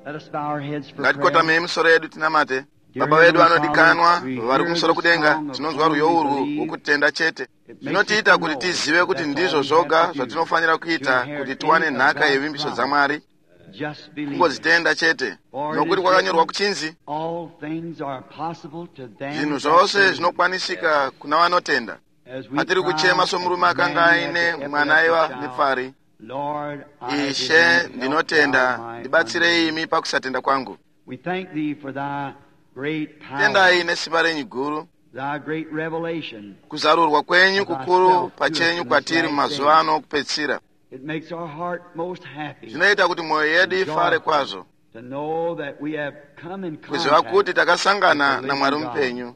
Let us bow our heads for ngatikotame misoro yedu tinamate. Baba wedu anodikanwa vari kumusoro kudenga, tinonzwa ruyo urwu wokutenda chete. Zvinotiita kuti tizive kuti ndizvo zvoga zvatinofanira kuita kuti tiwane nhaka yevimbiso dzaMwari. Kungozitenda chete, nokuti kwakanyorwa kuchinzi zvinhu zvose zvinokwanisika kuna vanotenda. Patiri kuchema somurume akanga aine mwana aiva nepfari, Ishe, ndinotenda, ndibatsirei imi pakusatenda kwangu. Tendai nesimba renyu guru, kuzarurwa kwenyu kukuru pachenyu kwatiri mumazuva ano okupedzisira. Zvinoita kuti mwoyo yedu ifare kwazvo, kuziva kuti takasangana naMwari mupenyu,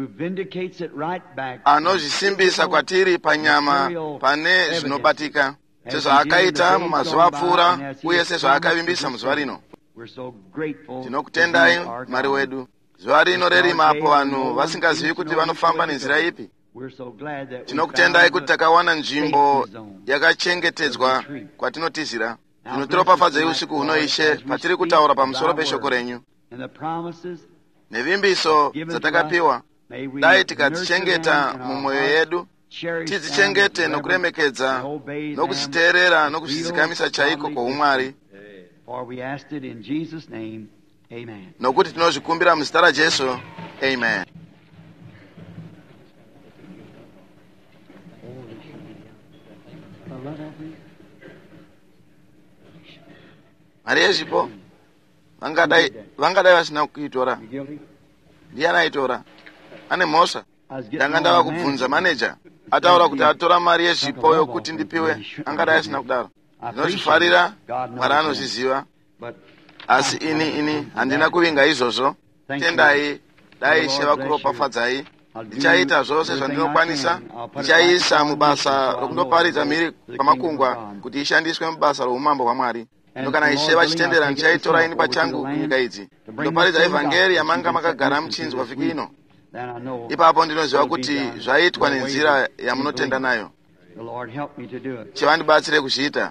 anozvisimbisa kwatiri panyama pane zvinobatika, sezvaakaita mumazuva apfuura uye sezvaakavimbisa muzuva rino. Tinokutendai Mwari wedu. Zuva rino rerima apo vanhu vasingazivi kuti vanofamba nenzira ipi. Tinokutendai kuti takawana nzvimbo yakachengetedzwa kwatinotizira. Zvinotiropafadzei usiku huno Ishe, patiri kutaura pamusoro peshoko renyu nevimbiso dzatakapiwa. Dai tikadzichengeta mumwoyo yedu, tidzichengete nokuremekedza, nokuziteerera nokuzvizikamisa chaiko kwoumwari. Nokuti tinozvikumbira muzita raJesu. Amen. Mari yezvipo vangadai vasina kuitora. Ndiani aitora? Ane mhosva. Ndanga ndava kubvunza maneja. Ataura kuti atora mari yezvipo yokuti ndipiwe. Angadai asina kudaro. Ndinozvifarira, Mwari anozviziva. Asi ini handina kuvinga izvozvo. Tendai, dai Ishe vakuropafadzai. Ndichaita zvose zvandinokwanisa. Ndichaisa mubasa rokundoparidza mhiri pamakungwa kuti ishandiswe mubasa roumambo hwaMwari. Kana Ishe vachitendera, ndichaitora ini pachangu kunyika idzi, ndoparidza evhangeri yamanga makagara muchinzwa vhiki ino. Ipapo ndinoziva kuti zvaitwa nenzira yamunotenda nayo. Chivandibatsire kuzviita.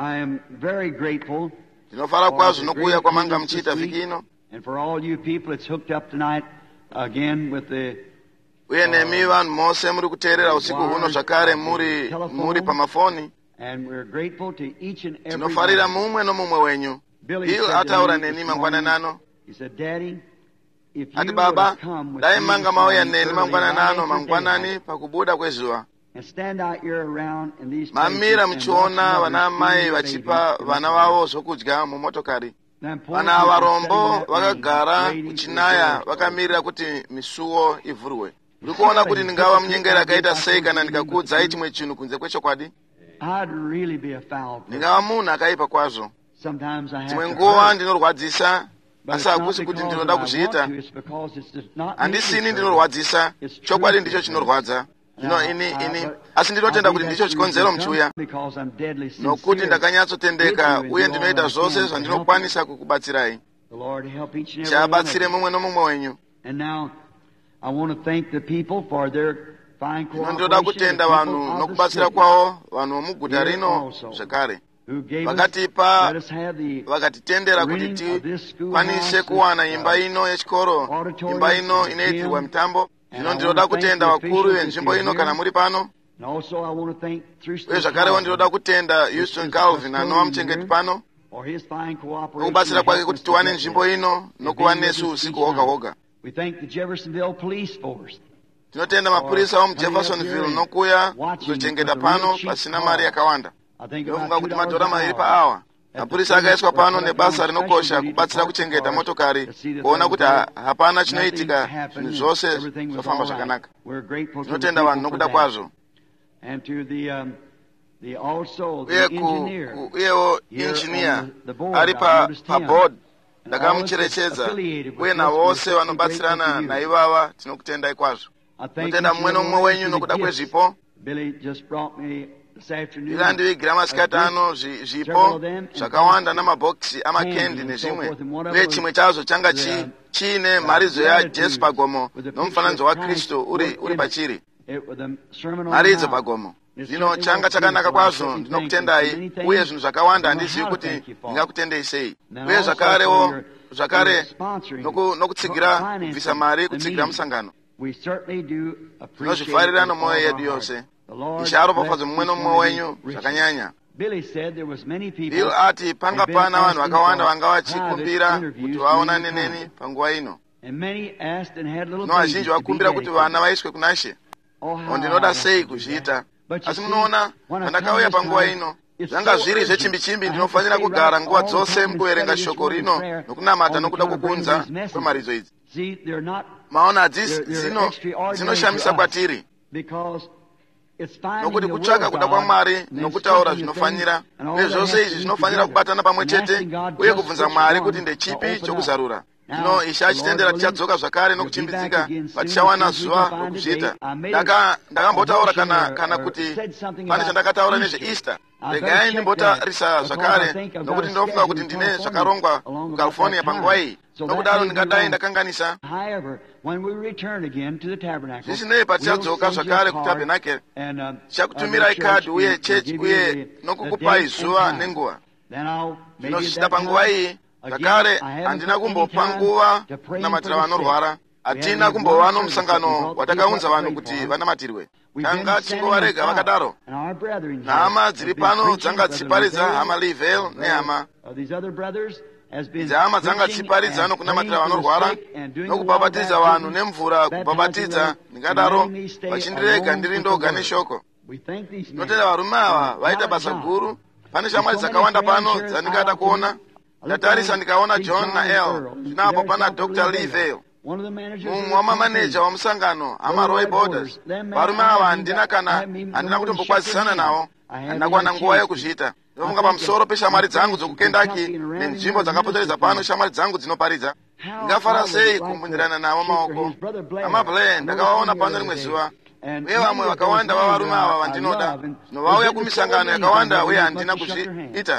Ndinofara kwazvo nokuuya kwamanga muchiita vhiki ino. Uye nemi vanhu mose muri kuteerera usiku huno zvakare muri pamafoni. Tinofarira mumwe nomumwe wenyu. Bill ataura neni mangwananano. Ati baba, dai manga mauya neni mangwanani pakubuda kwezuva. Mamira muchiona vana mai vachipa vana vavo zvokudya mumotokari. Vana varombo vakagara kuchinaya vakamirira kuti misuwo ivhurwe. Uri kuona kuti ndingava munyengeri akaita sei kana ndikakuudzai chimwe chinhu kunze kwechokwadi? Ndingava munhu akaipa kwazvo. Dzimwe nguva ndinorwadzisa, asi hakusi kuti ndinoda kuzviita. Handisini ndinorwadzisa, chokwadi ndicho chinorwadza. Asi ndinotenda kuti ndicho chikonzero muchiuya, nokuti ndakanyatsotendeka uye ndinoita zvose zvandinokwanisa kukubatsirai. Chabatsire mumwe nomumwe wenyu. Ndinoda kutenda vanhu nokubatsira kwavo, vanhu vomuguta rino zvakare, vakatipa vakatitendera kuti tikwanise kuwana imba ino yechikoro, imba ino inoitirwa mitambo. Zvino ndinoda kutenda vakuru venzvimbo ino kana muri pano. Uye zvakarewo ndinoda kutenda Houston Calvin anova muchengeti pano, nokubatsira kwake kuti tiwane nzvimbo ino nokuva nesu usiku hwoga hwoga. Tinotenda mapurisa womuJeffersonville nokuya kuzochengeta pano pasina mari yakawanda. Ndinofunga kuti madhora mairi paawa. Mapurisa akaiswa pano nebasa rinokosha kubatsira kuchengeta motokari, kuona kuti hapana chinoitika, zvinhu zvose zvofamba zvakanaka. Tinotenda vanhu nokuda kwazvo. Uyewo injiniya ari paboard ndakamucherechedza, uye navose vanobatsirana naivava tinokutendai kwazvo. Tinotenda mumwe nomumwe wenyu nokuda kwezvipo. Ndirandivigira masikati ano zvipo zvakawanda namabhokisi amakendi nezvimwe, uye chimwe chazvo changa chiine mharidzo yaJesu pagomo nomufananidzo waKristu uri pachiri, mharidzo pagomo. Zvino changa chakanaka kwazvo. Ndinokutendai, uye zvinhu zvakawanda handizivi kuti ndingakutendei sei. Uye zvakarewo zvakare nokutsigira kubvisa mari kutsigira musangano. Tinozvifarira nomwoyo yedu yose. Ishe aropafadze mumwe nomumwe wenyu zvakanyanya. Bill ati panga pana vanhu vakawanda vanga vachikumbira kuti vaonane neni panguva ino. Vazhinji vakumbira kuti vana vaiswe kuna She. Ndinoda sei kuzviita. Asi munoona, pandakauya panguva ino, zvanga zviri zvechimbi-chimbi ndinofanira kugara nguva dzose mukuverenga shoko rino nokunamata nokuda kukunza kwemaridzo idzi. Maona hadzisi dzinoshamisa kwatiri. Nokuti kutsvaka kuda kwaMwari nokutaura zvinofanira nezvose izvi zvinofanira kubatana pamwe chete uye kubvunza Mwari kuti ndechipi chokuzarura. Zvino Ishe achitendera tichadzoka zvakare nokuchimbidzika patichawana zuva rokuzviita. Ndakambotaura kana kuti pane chandakataura nezveEaster. Regai ndimbotarisa zvakare nokuti ndinofunga kuti ndine zvakarongwa kuCalifornia panguva iyi. Nokudaro ndingadai ndakanganisa. Zvisinei patichadzoka zvakare kutabhenakeri, tichakutumirai kadhi uye chechi uye nokukupai zuva nenguva. Zvino zvichida panguva iyi zvakare handina kumbopa nguva kunamatira vanorwara. Hatina kumbova nomusangano watakaunza vanhu kuti vanamatirwe. Tanga tichingovarega vakadaro. Hama dziri pano dzanga dzichiparidza, hama Leevale nehama idzi hama dzanga dzichiparidza nokunamatira vanorwara nokubhabhatidza vanhu nemvura kubhabhatidza. Ndingadaro vachindirega ndiri ndoga neshoko. Tinotenda varume ava vaita basa guru. Pane shamwari dzakawanda pano dzandingada kuona. Ndatarisa ndikaona John naEl. Zvinapo pana Dr. Leevale, mumwe wamamaneja wamusangano amaRoy Borders. Varume ava handina kutombokwazisana navo. Handina kuwana nguva yokuzviita. Ndinofunga pamusoro peshamwari dzangu dzokukendaki nenzvimbo dzakapoteredza pano shamwari dzangu dzinoparidza. Ndingafara sei kumbundirana navo maoko. AmaBlair ndakavaona pano rimwe zuva. Uye vamwe vakawanda vavarume ava vandinoda. Zvino vauya kumisangano yakawanda uye handina kuzviita.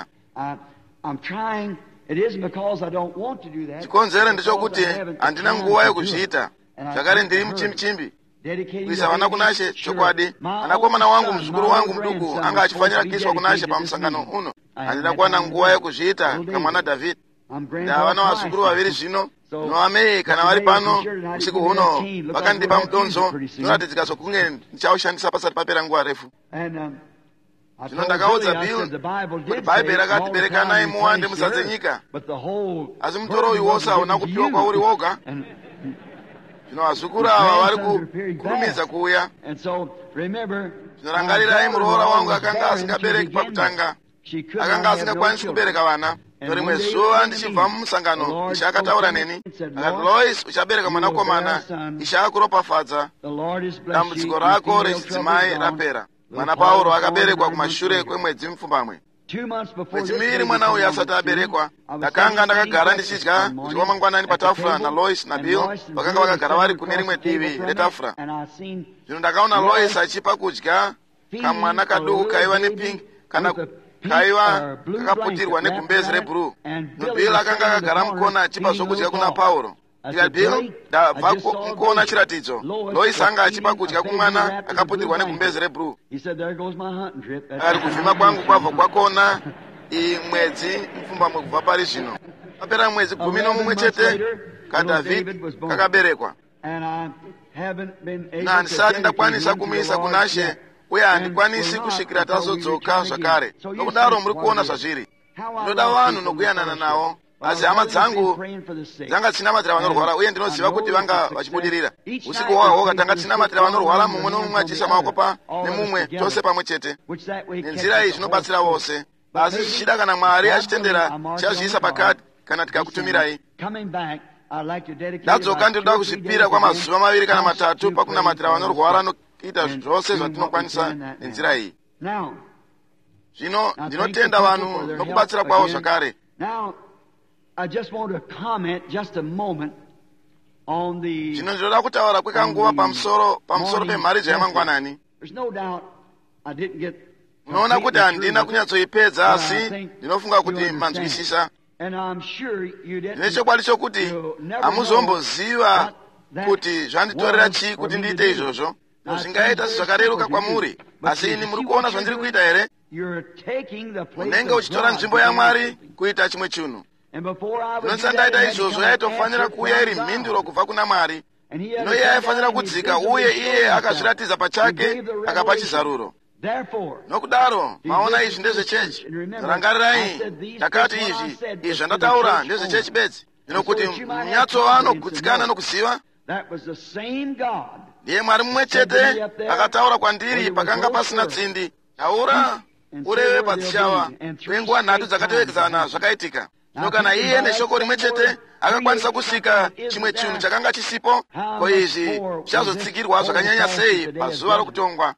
Chikonzero ndechokuti handina nguva yokuzviita. Zvakare ndiri muchimbi-chimbi kuisa vana kuna She. Chokwadi mwanakomana wangu muzukuru wangu muduku anga achifanira kuiswa kuna She pamusangano uno. Handina kuwana nguva yokuzviita kamwana David. Ndava navazukuru vaviri zvino. Noamei kana vari pano usiku huno vakandipa mudonzo. Zvinoratidzika sokunge ndichaushandisa pasati papera nguva refu. Zvino ndakaudza Bill kuti Bhaibheri rakati berekanai muwande muzadze nyika. Asi mutoro uyu wose hauna kupiwa kwauri woga. Zvino vazukuru ava vari kurumidza kuuya. Zvinorangarirai muroora wangu akanga asingabereki pakutanga. Akanga asingakwanisi kubereka vana. Rimwe zuva ndichibva mumusangano, Ishe akataura neni. Akati, Lois, uchabereka mwanakomana. Ishe akuropafadza. Dambudziko rako rechidzimai rapera. Mwana Pauro akaberekwa kumashure kwemwedzi mipfumbamwe. Mwedzi miviri mwana uyu asati aberekwa, ndakanga ndakagara ndichidya kudya mangwanani patafura naLois naBill vakanga vakagara vari kune rimwe divi retafura. Zvino ndakaona Lois achipa kudya kamwana kaduku kaiva nepingi kana kaiva kakaputirwa negumbezi rebhuruu. NoBill akanga akagara mukona achipa zvokudya kuna Pauro. Ndikati, Bill, ndabva kuona chiratidzo. Lois anga achipa kudya kumwana akaputirwa negumbezi rebhuruu. Akati kuvhima kwangu kwabva kwakona mwedzi mipfumbamwe kubva pari zvino. Papera mwedzi 11 chete kaDavid kakaberekwa. Handisati ndakwanisa kumuisa kuna She uye handikwanisi kusvikira tazodzoka zvakare. Nokudaro muri kuona zvazviri. Ndinoda vanhu nokuyanana navo. Asi hama dzangu dzanga dzinamatira vanorwara uye ndinoziva kuti vanga vachibudirira. Usiku hwaho tanga dzinamatira vanorwara mumwe nomumwe achiisa maoko nemumwe chose pamwe chete. Nenzira iyi zvinobatsira vose. Asi zvichida kana Mwari achitendera tichazviisa pakati kana tikakutumirai. Ndadzoka ndinoda kuzvipira kwamazuva 2 kana 3 pakunamatira vanorwara nokuita zvose zvatinokwanisa nenzira iyi. Zvino ndinotenda vanhu nokubatsira kwavo zvakare. I just want to comment just a moment on the. Zvino ndinoda kutaura kwekanguva pamusoro pemharidzo yamangwanani. There's no doubt I didn't get. Unoona kuti handina kunyatsoipedza asi ndinofunga kuti manzwisisa. And I'm sure you didn't. Nechokwadi chokuti hamuzomboziva kuti zvanditorera chii kuti ndiite izvozvo. Zvingaita zvakareruka kwamuri. Asi ini muri kuona zvandiri kuita here? Unenge uchitora nzvimbo yaMwari kuita chimwe chinhu. inonse ndaita izvozvo yaitofanira kuuya iri mhinduro kubva kuna Mwari. Ino iye aifanira kudzika, uye iye akazviratidza pachake akapa chizaruro. Nokudaro maona izvi ndezvechechi. Rangarirai, ndakati izvi zvandataura ndezvechechi bedzi. Zvino kuti munyatso anogutsikana nokuziva, ndiye Mwari mumwe chete akataura kwandiri pakanga pasina tsindi. Taura ureve padzishawa, kwenguva 3 dzakatevedzana zvakaitika. Zvino kana iye neshoko rimwe chete akakwanisa kusika chimwe chinhu chakanga chisipo, ko izvi zvichazotsikirwa zvakanyanya sei pazuva rokutongwa.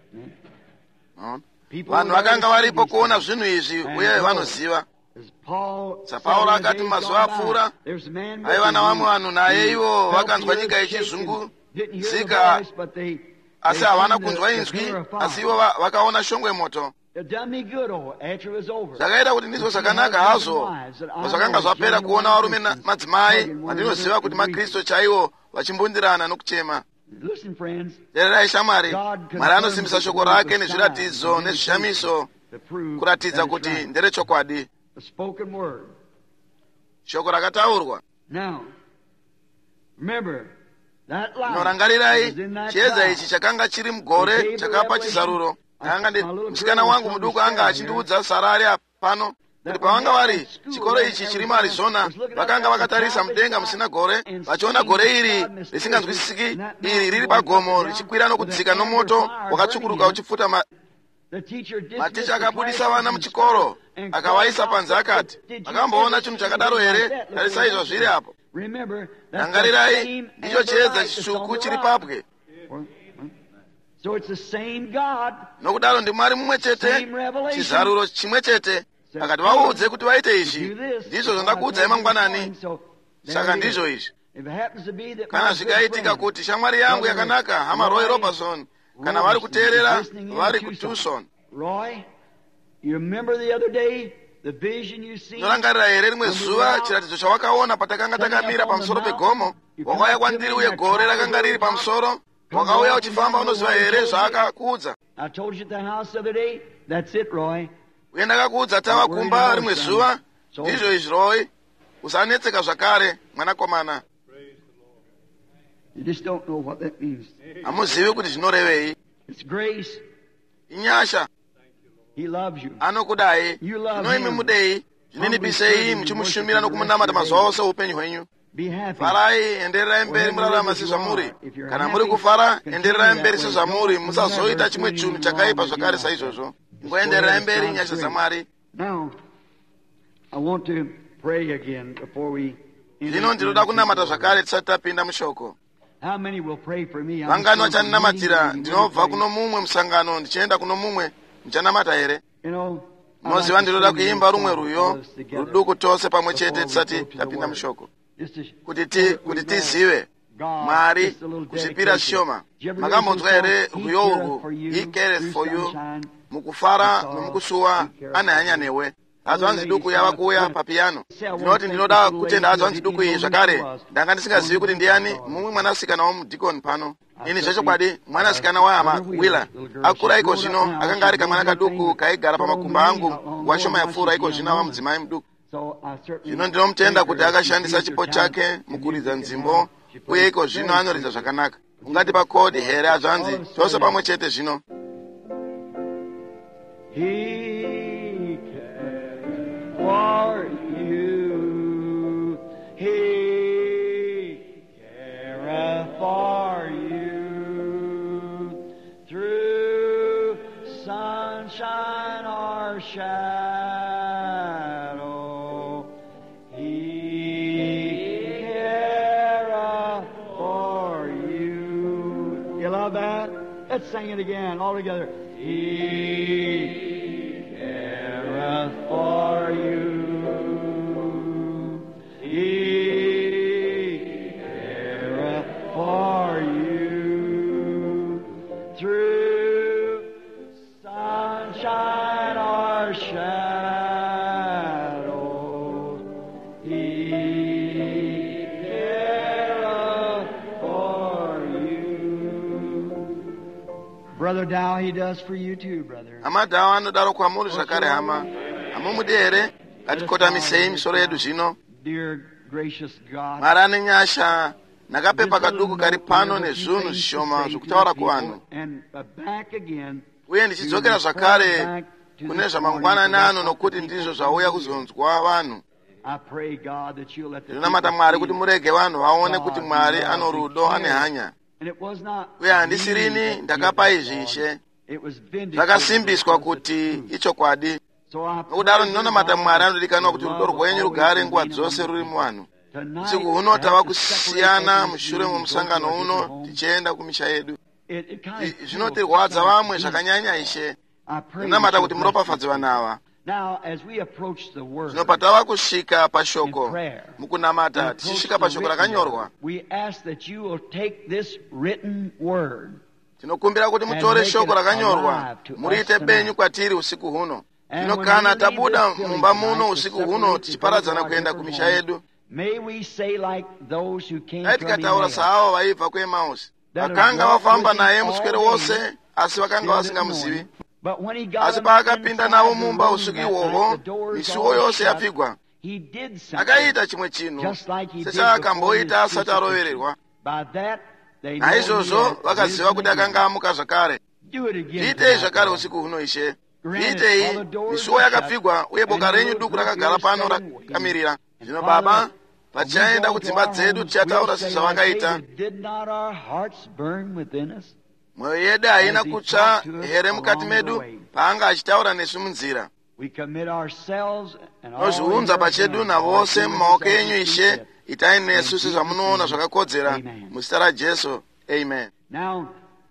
Vanhu vakanga varipo kuona zvinhu izvi uye vanoziva. saPauro akati mazuva apfuura aiva navamwe vanhu naye, ivo vakanzwa nyika ichizunguzika asi havana kunzwa inzwi, asi ivo vakaona shongwe moto. Zvakaita kuti ndizvo zvakanaka hazvo zvakanga zvapera kuona varume madzimai vandinoziva kuti maKristu chaivo vachimbundirana nokuchema. Teererai shamwari, Mwari anosimbisa shoko rake nezviratidzo nezvishamiso kuratidza kuti nderechokwadi. Shoko rakataurwa. Norangarirai, chiedza ichi chakanga chiri mugore chakapa chizaruro. Musikana wangu muduku anga achindiudza sarari pano kuti pavanga vari chikoro ichi chiri muArizona, vakanga vakatarisa mudenga musina gore, vachiona gore iri risinganzwisisiki, iri riri pagomo richikwira nokudzika nomoto wakatsvukuruka uchipfuta. Maticha akabudisa vana muchikoro akavaisa panze akati, makamboona chinhu chakadaro here? Tarisai zvazviri apo. Rangarirai, ndicho chiedza chitsvuku chiri papwe. Nokudaro ndiMwari mumwe chete, chizaruro chimwe chete. Akati vaudze kuti vaite izvi, ndizvo zvandakuudzai mangwanani. Saka ndizvo izvi. Kana zvikaitika kuti shamwari yangu yakanaka hama Roy Robertson, kana vari kuteerera vari kuTucson, norangarira here rimwe zuva chiratidzo chawakaona patakanga takamira pamusoro pegomo? Wakauya kwandiri uye gore rakanga riri pamusoro. Wakauya uchifamba, unoziva here zvaakakuudza? Uye ndakakuudza tava kumba rimwe zuva. Ndizvo izvi Roy, usanetseka zvakare mwanakomana. Hamuzivi kuti zvinorevei. Inyasha. Anokudai. Zvino imi mudei, zvininipisei muchimushumira nokumunamata mazuva ose oupenyu hwenyu. Farai, endererai mberi murarama sezvamuri. Kana muri kufara, endererai mberi sezvamuri, musazoita chimwe chinhu chakaipa zvakare saizvozvo. Ngoendererai mberi nyasha dzaMwari. Zvino ndinoda kunamata zvakare tisati tapinda mushoko. Vangani vachandinamatira? Ndinobva kuno mumwe musangano ndichienda kuno mumwe, ndichanamata here? Munoziva ndinoda kuimba rumwe rwiyo ruduku tose pamwe chete tisati tapinda mushoko, kuti tizive Mwari kuzvipira shoma. Makambonzwa here rwiyo urwu, He careth for you? Mukufara nomukusuwa ane hanya newe. Hazvanzi duku yava kuuya papiyano. Ndinoti ndinoda kutenda hazvanzi duku iyi zvakare. Ndanga ndisingazivi kuti ndiani mumwe mwanasikana womudhikoni pano. Ini zvechokwadi mwanasikana wahama Willa akura iko zvino, akanga ari kamwana kaduku kaigara pamakumba angu washoma yapfuura iko zvino ava mudzimai muduku. Zvino ndinomutenda kuti akashandisa chipo chake mukuridza nzimbo, uye iko zvino anoridza zvakanaka. Ungati pakodhi here hazvanzi tose pamwe chete zvino. He cares for you. He careth for you through sunshine or shadow. He careth for you. You love that? Let's sing it again all together. He careth for you. He careth for you through sunshine or shadow. He careth for you. Brother Dow, he does for you too, brother. Hama Dow anodaro kwamuri zvakare hama. Hamumudi here? Ngatikotamisei misoro yedu zvino. Dear gracious God, Marani nyasha nakapepa kaduku kari pano nezvunhu zvishoma zvokutaura kuvanhu. and back again, Uye ndichidzokera zvakare kune zvamangwanani ano nokuti ndizvo zvauya kuzonzwa vanhu. I pray, God, that you'll let the Ndinonamata people Mwari see kuti murege vanhu vaone kuti Mwari ano rudo, ane hanya. And it was not Uye handisi me rini that ndakapa did izvi it, Ishe. Lord. It was vindicated. Zvakasimbiswa kuti ichokwadi. So I Nokudaro pray, ndinonamata God, Mwari that anodikanwa kuti your rudo love rwenyu will rugare always nguva remain dzose among ruri us. muvanhu. Tonight, Usiku huno we tava have to separate kusiyana from this mushure meeting and memusangano go to our uno home. tichienda kumisha yedu. It kind of Zvinotirwadza vamwe zvakanyanya Ishe. I pray Ndinonamata that kuti you'll bless muropafadze these vanhu ava. Now, as we approach the word, Zvino patava kusvika pashoko In prayer. mukunamata and approach tichisvika the pashoko written rakanyorwa, word, we ask that you will take this written word tinokumbira kuti mutore make shoko it rakanyorwa alive to muriite us benyu tonight. kwatiri usiku huno. And Zvino when kana we leave tabuda this building mumba tonight muno to usiku separate huno to tichiparadzana go to our kuenda different kumisha homes, yedu, may we say like those who came dai from tikataura Emmaus, saavo vaibva kuEmausi, that vakanga had walked vafamba with him naye all muswere day, wose asi vakanga still didn't know vasingamuzivi. him. But when he got Asi him paakapinda inside navo the mumba room usiku that night, ihwohwo, the doors misuwo all yose shut, yapfigwa, he did something akaita chimwe chinhu just like he did sechaakamboita before his asati crucifixion. arovererwa. By that, they know he Naizvozvo had vakaziva risen kuti again. akanga amuka zvakare. Do it again Tiitei tonight, zvakare Lord. usiku huno Ishe. Granted, all Tiitei the doors misuwo are shut, yakapfigwa uye boka and renyu your duku little rakagara group pano is staying rakamirira. Zvino Father, Baba, when we pachaenda go kudzimba to our dzedu homes, tichataura we'll say sezvavakaita. like David, did not our hearts burn within us? Mwoyo yedu haina As he kutsva talked to us here mukati along the medu way. paanga achitaura nesu munzira. We commit ourselves and all Nozviunza in your pachedu hands, navose Lord, mumaoko do as enyu you see Ishe, fit. itai nesu In Jesus' sezvamunoona name. zvakakodzera Amen. muzita raJesu. Amen. Now,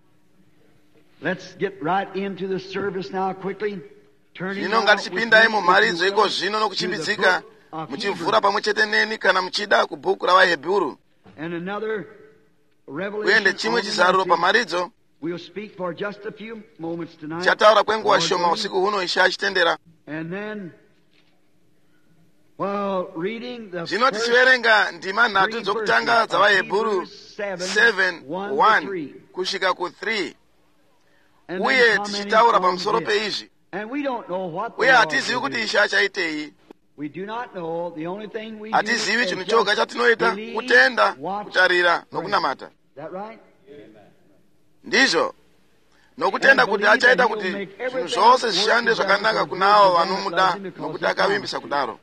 let's get right into the service now quickly. Turning Zvino now with ngatichipindai me, if mumharidzo you iko will, zvino to the nokuchimbidzika book of muchimvura Hebrews. pamwe chete neni kana muchida kubhuku ravaHebheru. And another Uye revelation ndechimwe on the chizaruro message. pamharidzo. We'll speak for just a few moments tonight. Tichataura kwenguva Lord shoma willing. usiku huno Ishe achitendera. And then, while reading the Zvino first tichiverenga ndima nhatu three dzokutanga verses of dzavaHebheru Hebrews 7, 7:1 kusvika ku3, and then uye commenting tichitaura on pamusoro this. peizvi. And we don't know what the Uye Lord hatizivi will kuti do. Ishe achaitei. We do not know. The only thing we do Hatizivi is chinhu choga just chatinoita believe, kutenda, watch, kutarira pray. nokunamata. Is that right? Ndizvo nokutenda kuti achaita kuti zvinhu zvose zvishande zvakanaka kuna avo vanomuda nokuti akavimbisa kudaro.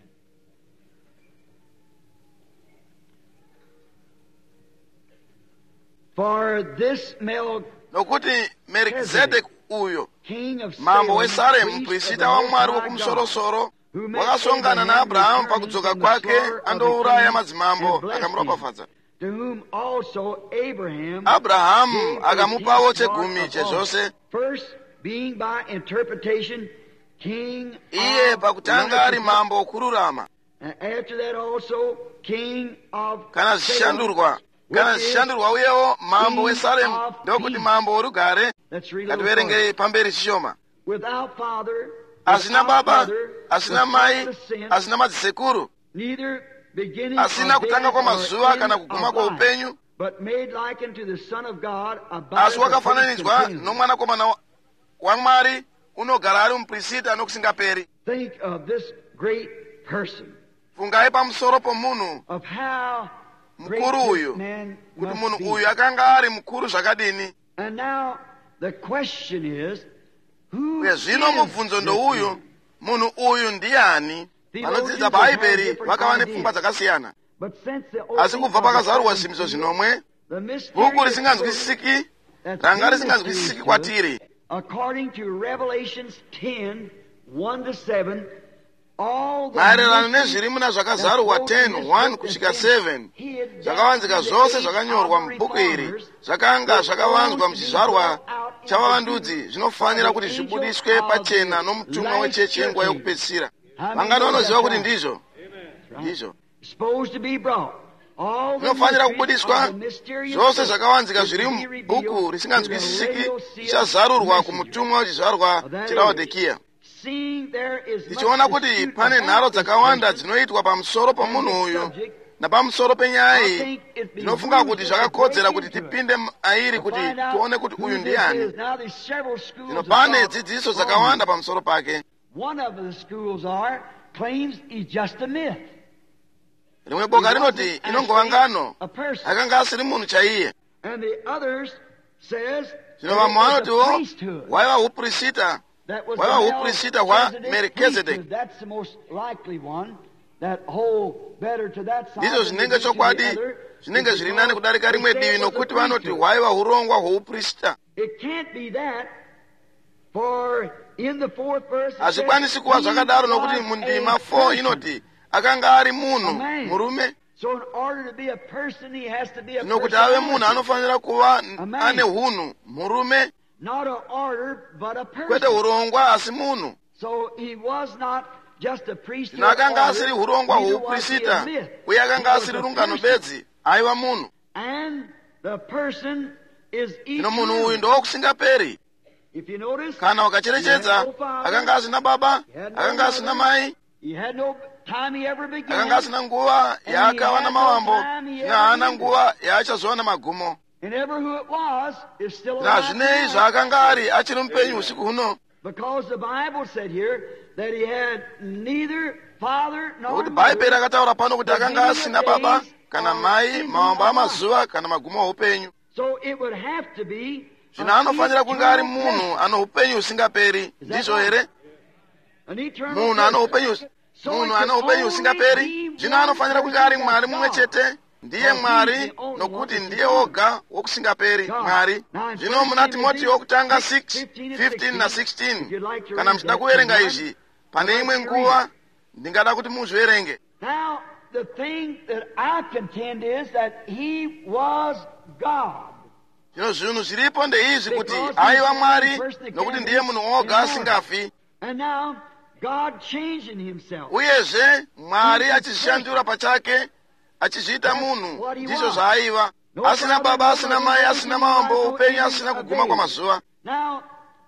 For this Nokuti Melkizedeki uyo king of mambo Salem, weSaremu, priest of muprista the wa Most Mwari High wokumusoro-soro, God, who made wakasongana Abraham naAbhurahamu returning pakudzoka from the kwake slaughter of the andouraya kings madzimambo and blessed him, akamuropafadza. to whom also Abraham Abrahamu gave akamupawo a tenth part chegumi of all. chezvose. First being by interpretation king Iye of pakutanga ari righteousness, mambo okururama, and after that also king of kana Salem, zvishandurwa which kana is zvishandurwa uyewo mambo king weSaremu of ndokuti peace. mambo orugare. Let's read a little Ngativerengei pamberi zvishoma. without father, Asina without baba, mother, asina without mai, descent, asina madzisekuru, neither beginning asina of kutanga days or kwamazuva kana end kuguma of life, kweupenyu, but made like unto the Son of God, asi abideth wakafananidzwa continually. nomwanakomana waMwari, unogara ari muprista anokusingaperi. Think of this great person, Fungai pamusoro pomunhu of how great mukuru this uyu, man kuti must munhu be. uyu akanga ari mukuru zvakadini. And now the question is, who Uye is zvino mubvunzo this ndouyu, man? munhu uyu ndiani? Vanodzidza bhaibheri vakava nepfungwa dzakasiyana, But since the asi opening kubva of the pakazarurwa seventh simbiso seal, zvinomwe, the mysterious bhuku book risinganzwisisiki that's ranga been risinganzwisisiki mysteries to us, kwatiri, according to Revelations 10, 1-7, all the maererano mysteries nezviri muna that's zvakazarurwa spoken in 10, this 1 book kusvika that's 7, been hid zvakavanzika down in the zvose days zvakanyorwa of the mubhuku iri reformers, zvakanga zvakavanzwa was muchizvarwa brought out in chavavandudzi the zvinofanira kuti angel zvibudiswe of pachena the nomutumwa last wechechi yenguva church. yokupedzisira. How many Vangano know vanoziva that's kuti right? ndizvo Right. ndizvo Supposed to be brought. All the zvinofanira mysteries kubudiswa of the mysterious zvose book zvakavanzika is zviri to be mubhuku revealed to the risinganzwisisiki Laodicean zvichazarurwa messenger. kumutumwa wechizvarwa Of that chelaodikiya. Seeing there is much Tichiona kuti dispute pane about nharo this dzakawanda person dzinoitwa pamusoro and pomunhu his uyu subject, napamusoro penyaya I iyi. think it Ndinofunga kuti behooves us to zvakakodzera break kuti into it, tipinde mairi to kuti find out tione kuti who uyu this ndiani. is. Now there's several schools Zvino of pane thought dzidziso on dzakawanda him. pamusoro pake. One of the schools are claims he's just a myth. rimwe boka rinoti inongova ngano A person. akanga asiri munhu chaiye. And the others says Zvino vamwe it was a vanotiwo priesthood. waiva upristita That was waiva the upristita hwa Melchizedek Melchizedek. priesthood. That's the most likely one. That hold better to that side. Ndizvo than zvinenge to the chokwadi other. zvinenge zviri nani kudarika rimwe They say divi it was a nokuti vanoti priesthood. hwaiva urongwa hwouprista. It can't be that, for in the fourth verse it says, hazvikwanisi kuva zvakadaro "He nokuti was mundima a 4 person." inoti akanga ari munhu A man. murume. So in order to be a person, he has to be a Zvino kuti ave munhu personality. anofanira kuva A man. ane hunhu murume, Not an order, but a kwete person. urongwa asi munhu. So he was not just a priest. Zvino akanga asiri urongwa hwoupristita uye akanga asiri rungano bedzi, aiva munhu. And the person is Zvino munhu uyu eternal. ndowokusingaperi. If you notice, Kana ukacherechedza akanga asina baba, akanga asina mai, he had no time he ever began. akanga asina nguva yaakava namavambo, zvino haana nguva yaachazova namagumo. And ever who it was is still Na alive zvinei tonight. zvaakanga ari achiri mupenyu usiku huno. Because the Bible said here that he had neither father nor Nokuti mother. bhaibheri akataura pano kuti akanga asina baba kana mai, mawambo amazuva kana magumo oupenyu. So it would have to be Zvino anofanira kunge ari munhu ano upenyu husingaperi. Ndizvo here? an eternal Munhu ano person. upenyu, munhu ano upenyu husingaperi. Zvino anofanira kunge ari Mwari mumwe chete. Ndiye Mwari nokuti ndiye oga wokusingaperi Mwari. Zvino muna Timoti wokutanga 6:15 na 16. Kana muchida kuverenga izvi pane imwe nguva ndingada kuti muzviverenge. Now, the thing that I contend is that he was God. Zvino zvinhu zviripo ndeizvi kuti aiva Mwari nokuti ndiye munhu oga asingafi. And now, God changing himself. Uyezve Mwari achizvishandura pachake achizviita munhu. Ndizvo zvaaiva. Asina baba, asina mai, asina mawambo upenyu, asina kuguma kwamazuva. Now,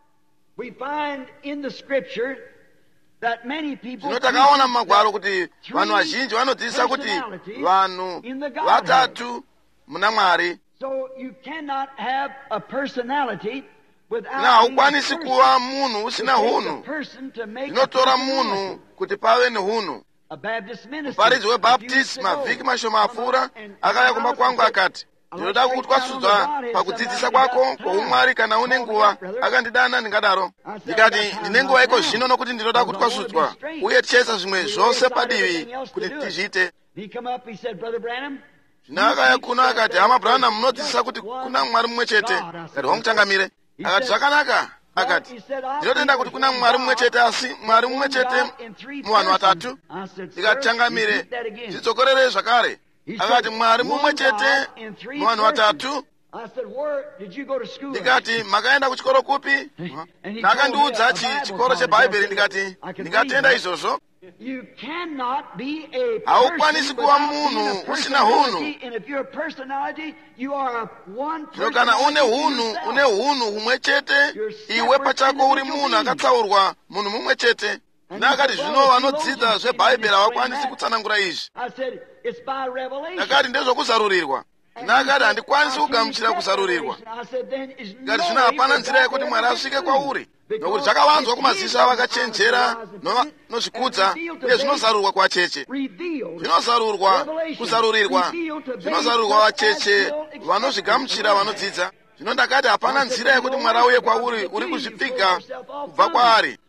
we find in the scripture that many people Zvino takaona mumagwaro kuti vanhu vazhinji vanodzidzisa kuti vanhu vatatu muna Mwari. So you cannot have a personality without Na being a haukwanisi person. kuva munhu usina It takes a hunhu. person to make a Zvinotora personality. munhu kuti pave nehunhu. A Baptist minister. Muparidzi webaptist mavhiki mashoma apfuura akauya kumba kwangu akati, ndinoda kuti kwasudzwa pakudzidzisa kwako kwoumwari kana une nguva. Akandidana ndingadaro. Ndikati ndine nguva iko zvino nokuti ndinoda kuti kwasudzwa uye tichaisa zvimwe zvose padivi kuti tizviite. He come up, he said, Brother Branham, Zvino akauya kuno akati, hama Branham, munodzidzisa kuti kuna Mwari mumwe chete. Akati hongutangamire. Akati zvakanaka. Akati ndinotenda kuti kuna Mwari mumwe chete asi Mwari mumwe chete muvanhu vatatu. Ndikati changamire zvitsokorere zvakare. Akati Mwari mumwe chete muvanhu vatatu. I said, where did you go to school? Ndikati makaenda kuchikoro kupi? Nakandiudza chikoro chebhaibheri. Ndikati ndingatenda izvozvo. You cannot be a Haukwanisi person kuva without being munhu a usina hunhu. personality, and if you're a personality, you are a one Zvino kana une hunhu humwe chete, iwe pachako uri munhu akatsaurwa, munhu mumwe chete. Ndakati zvino vanodzidza zvebhaibheri havakwanisi kutsanangura izvi. I said, it's by revelation. Ndakati ndezvokuzarurirwa. Ndakati handikwanisi kugamuchira kuzarurirwa. I said, then is Ngati no zvino way hapana for nzira God yekuti to Mwari ever asvike get kwauri. through. Nokuti zvakavanzwa kumadzisha vakachenjera nozvikudza uye zvinozarurwa kuvacheche. Zvinozarurwa, kuzarurirwa, zvinozarurwa vacheche vanozvigamuchira vanodzidza. Zvino ndakati hapana nzira yekuti Mwari auye kwauri uri kuzvipfiga kubva kwaari.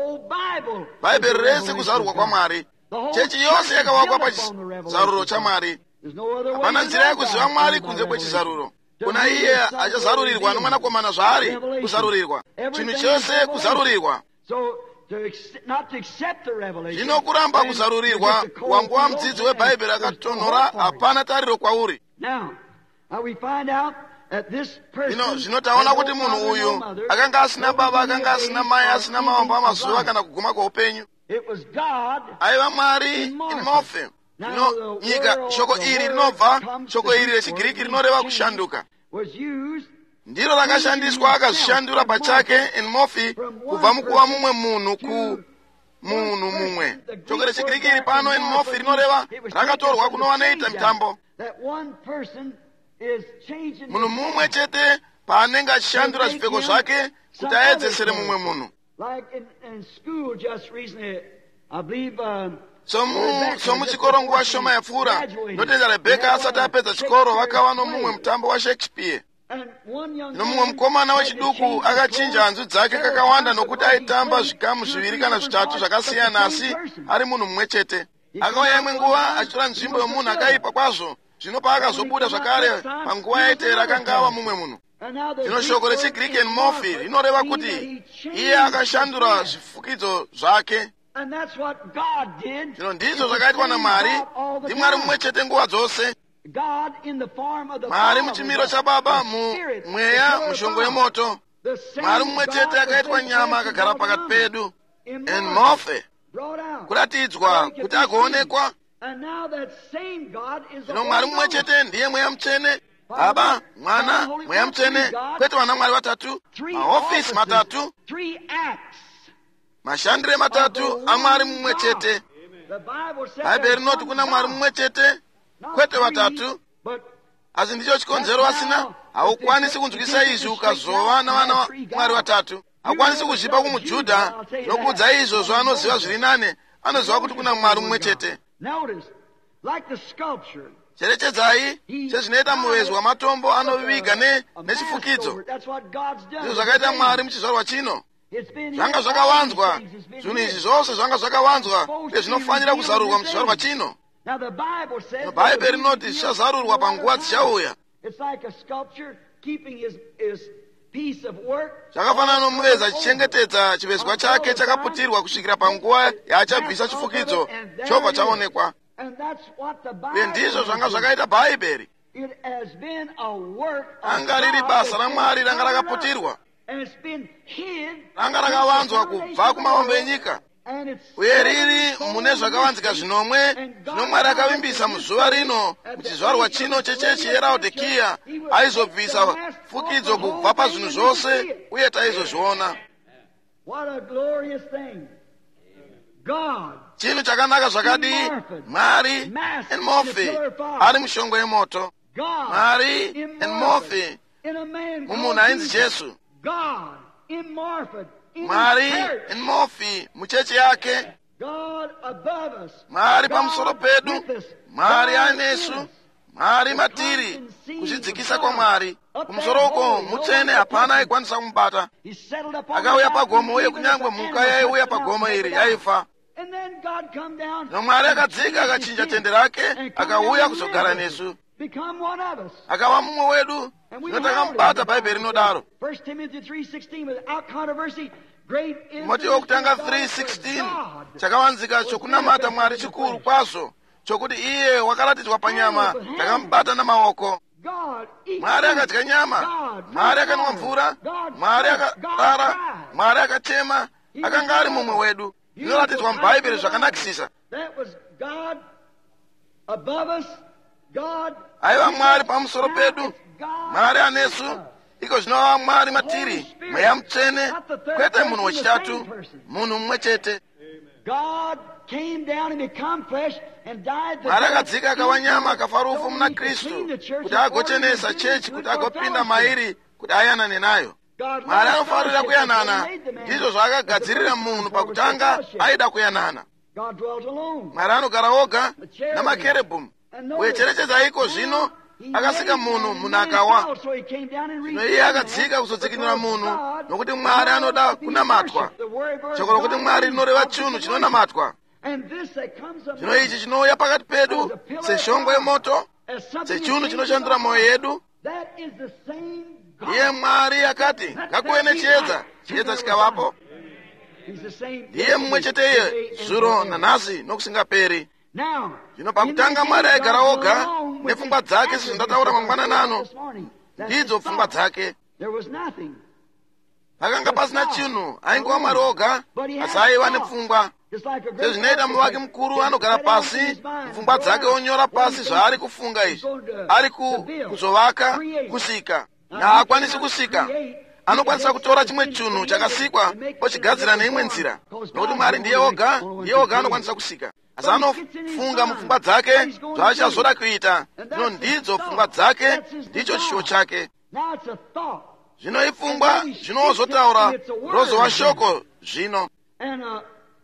Bhaibheri rese kuzarurwa kwaMwari. Chechi yose yakavakwa pachizaruro chaMwari. Hapana nzira yekuziva Mwari kunze kwechizaruro. Kuna iye achazarurirwa nomwanakomana zvaari kuzarurirwa. Chinhu chose kuzarurirwa. Zvino kuramba kuzarurirwa wanguva mudzidzi webhaibheri akatonhora hapana tariro kwauri. Zvino taona kuti munhu uyu akanga asina baba, akanga asina mai, asina mawambo amazuva kana kuguma kweupenyu. Aiva Mwari in Morphe. Zvino nyika, shoko iri rinobva, shoko iri rechigiriki rinoreva kushanduka. Ndiro rakashandiswa akazvishandura pachake in Morphe kubva mukuva mumwe munhu ku munhu mumwe. Shoko rechigiriki iri pano in Morphe rinoreva rakatorwa kuno vanoita mitambo. Munhu mumwe chete paanenge achishandura zvipfeko zvake kuti aedzesere mumwe munhu. I believe somu chikoro nguva shoma yapfuura notenda Rebeka asati apedza chikoro vakava nomumwe mutambo waShakespeare. Nomumwe mukomana wechiduku akachinja hanzu dzake kakawanda nokuti aitamba zvikamu zviviri kana zvitatu zvakasiyana asi ari munhu mumwe chete. Akauya imwe nguva achitora nzvimbo yomunhu akaipa kwazvo. Zvino paakazobuda zvakare panguva yaiteera akanga ava mumwe munhu. Zvino shoko rechiGreek enmorphi rinoreva kuti iye akashandura zvifukidzo zvake. Zvino ndizvo zvakaitwa naMwari. ndiMwari mumwe chete nguva dzose. Mwari muchimiro chaBaba mumweya mushongo yemoto. Mwari mumwe chete akaitwa nyama akagara pakati pedu. Enmorphe, kuratidzwa kuti agoonekwa. Zvino Mwari mumwe chete ndiye mweya mutsvene, Baba, Mwana, mweya mutsvene, kwete vana Mwari vatatu, maofisi matatu, mashandire matatu aMwari mumwe chete. Bhaibheri rinoti kuna Mwari mumwe chete, kwete vatatu. Asi ndicho chikonzero asina. Haukwanisi kunzwisa izvi ukazova navana Mwari vatatu. Haukwanisi kuzvipa kumuJudha nokudza izvozvo anoziva zviri nane. Anoziva kuti kuna Mwari mumwe chete. Cherechedzai sezvinoita muvezi wamatombo anoviga nechifukidzo. Izvo zvakaita Mwari muchizvarwa chino. Zvanga zvakawanzwa. Zvinhu izvi zvose zvanga zvakawanzwa nezvinofanira kuzarurwa muchizvarwa chino. Bhaibheri rinoti zvichazarurwa panguva dzichauya. Zvakafanana nomuvezi achichengetedza chivezwa chake chakaputirwa kusvikira panguva yaachabvisa chifukidzo chobva chaonekwa. Uye ndizvo zvanga zvakaita Bhaibheri. Anga riri basa raMwari ranga rakaputirwa. Ranga rakawanzwa kubva kumahombe enyika. Uye riri mune zvakawanzika zvinomwe zvino Mwari akavimbisa muzuva rino muchizvarwa chino chechechi yeLaodikia aizobvisa fukidzo kubva pazvinhu zvose uye taizozviona. Chinhu chakanaka zvakadii. Mwari enmorphi ari mushongo yemoto. Mwari enmorphi mumunhu ainzi Jesu. Mwari enmorphi mucheche yake. Mwari pamusoro pedu. Mwari anesu. Mwari matiri. Kuzvidzikisa kwaMwari kumusoro uko mutsvene, hapana aikwanisa kumubata. Akauya pagomo uye kunyangwe mhuka yaiuya pagomo iri yaifa. Mwari akadzika akachinja tende rake akauya kuzogara nesu. Akava mumwe wedu. Zvino takamubata. Bhaibheri rinodaro. Timoti wokutanga 3:16 chakawanzika chokunamata Mwari chikuru kwazvo, chokuti iye wakaratidzwa panyama, takamubata namaoko. Mwari akadya nyama. Mwari akanwa mvura. Mwari akadara. Mwari akachema. Akanga ari mumwe wedu. Zvinoratidzwa muBhaibheri zvakanakisisa. Aiva Mwari pamusoro pedu. Mwari anesu. Iko zvinova Mwari matiri, mweya mutsvene, kwete munhu wechitatu, munhu mumwe chete. Mwari akadzika akava nyama akafa rufu muna Kristu kuti agochenesa chechi, kuti agopinda mairi kuti ayanane nayo. Mwari anofarira kuyanana. Ndizvo zvaakagadzirira munhu pakutanga aida kuyanana. Mwari anogara oga namakerubhi. Uye cherechedza iko zvino akasika munhu akawa. Zvino iye akadzika kuzodzikinura munhu nokuti Mwari anoda kunamatwa. Shoko rokuti Mwari rinoreva chinhu chinonamatwa. Zvino ichi chinouya pakati pedu seshongo yemoto, sechinhu chinoshandura mwoyo yedu. Iye Mwari akati ngakuve nechiedza, chiedza chikavapo. Iye mumwe chete iye zuro nanhasi nokusingaperi. Zvino pakutanga Mwari aigara oga nepfungwa dzake, sezvandataura mangwanani ano, ndidzo pfungwa dzake. Pakanga pasina chinhu, aingova Mwari oga, asi aiva nepfungwa. Sezvinoita muvaki mukuru anogara pasi, pfungwa dzake onyora pasi zvaari kufunga izvi. Ari kuzovaka, kusika. Haakwanisi kusika. Anokwanisa kutora chimwe chinhu chakasikwa ochigadzira neimwe nzira. Nokuti Mwari ndiye oga anokwanisa kusika. Asi anofunga mupfungwa dzake zvaachazoda kuita. Zvino ndidzo pfungwa dzake, ndicho chishuwo chake. Zvino ipfungwa zvinozotaura rozova shoko zvino.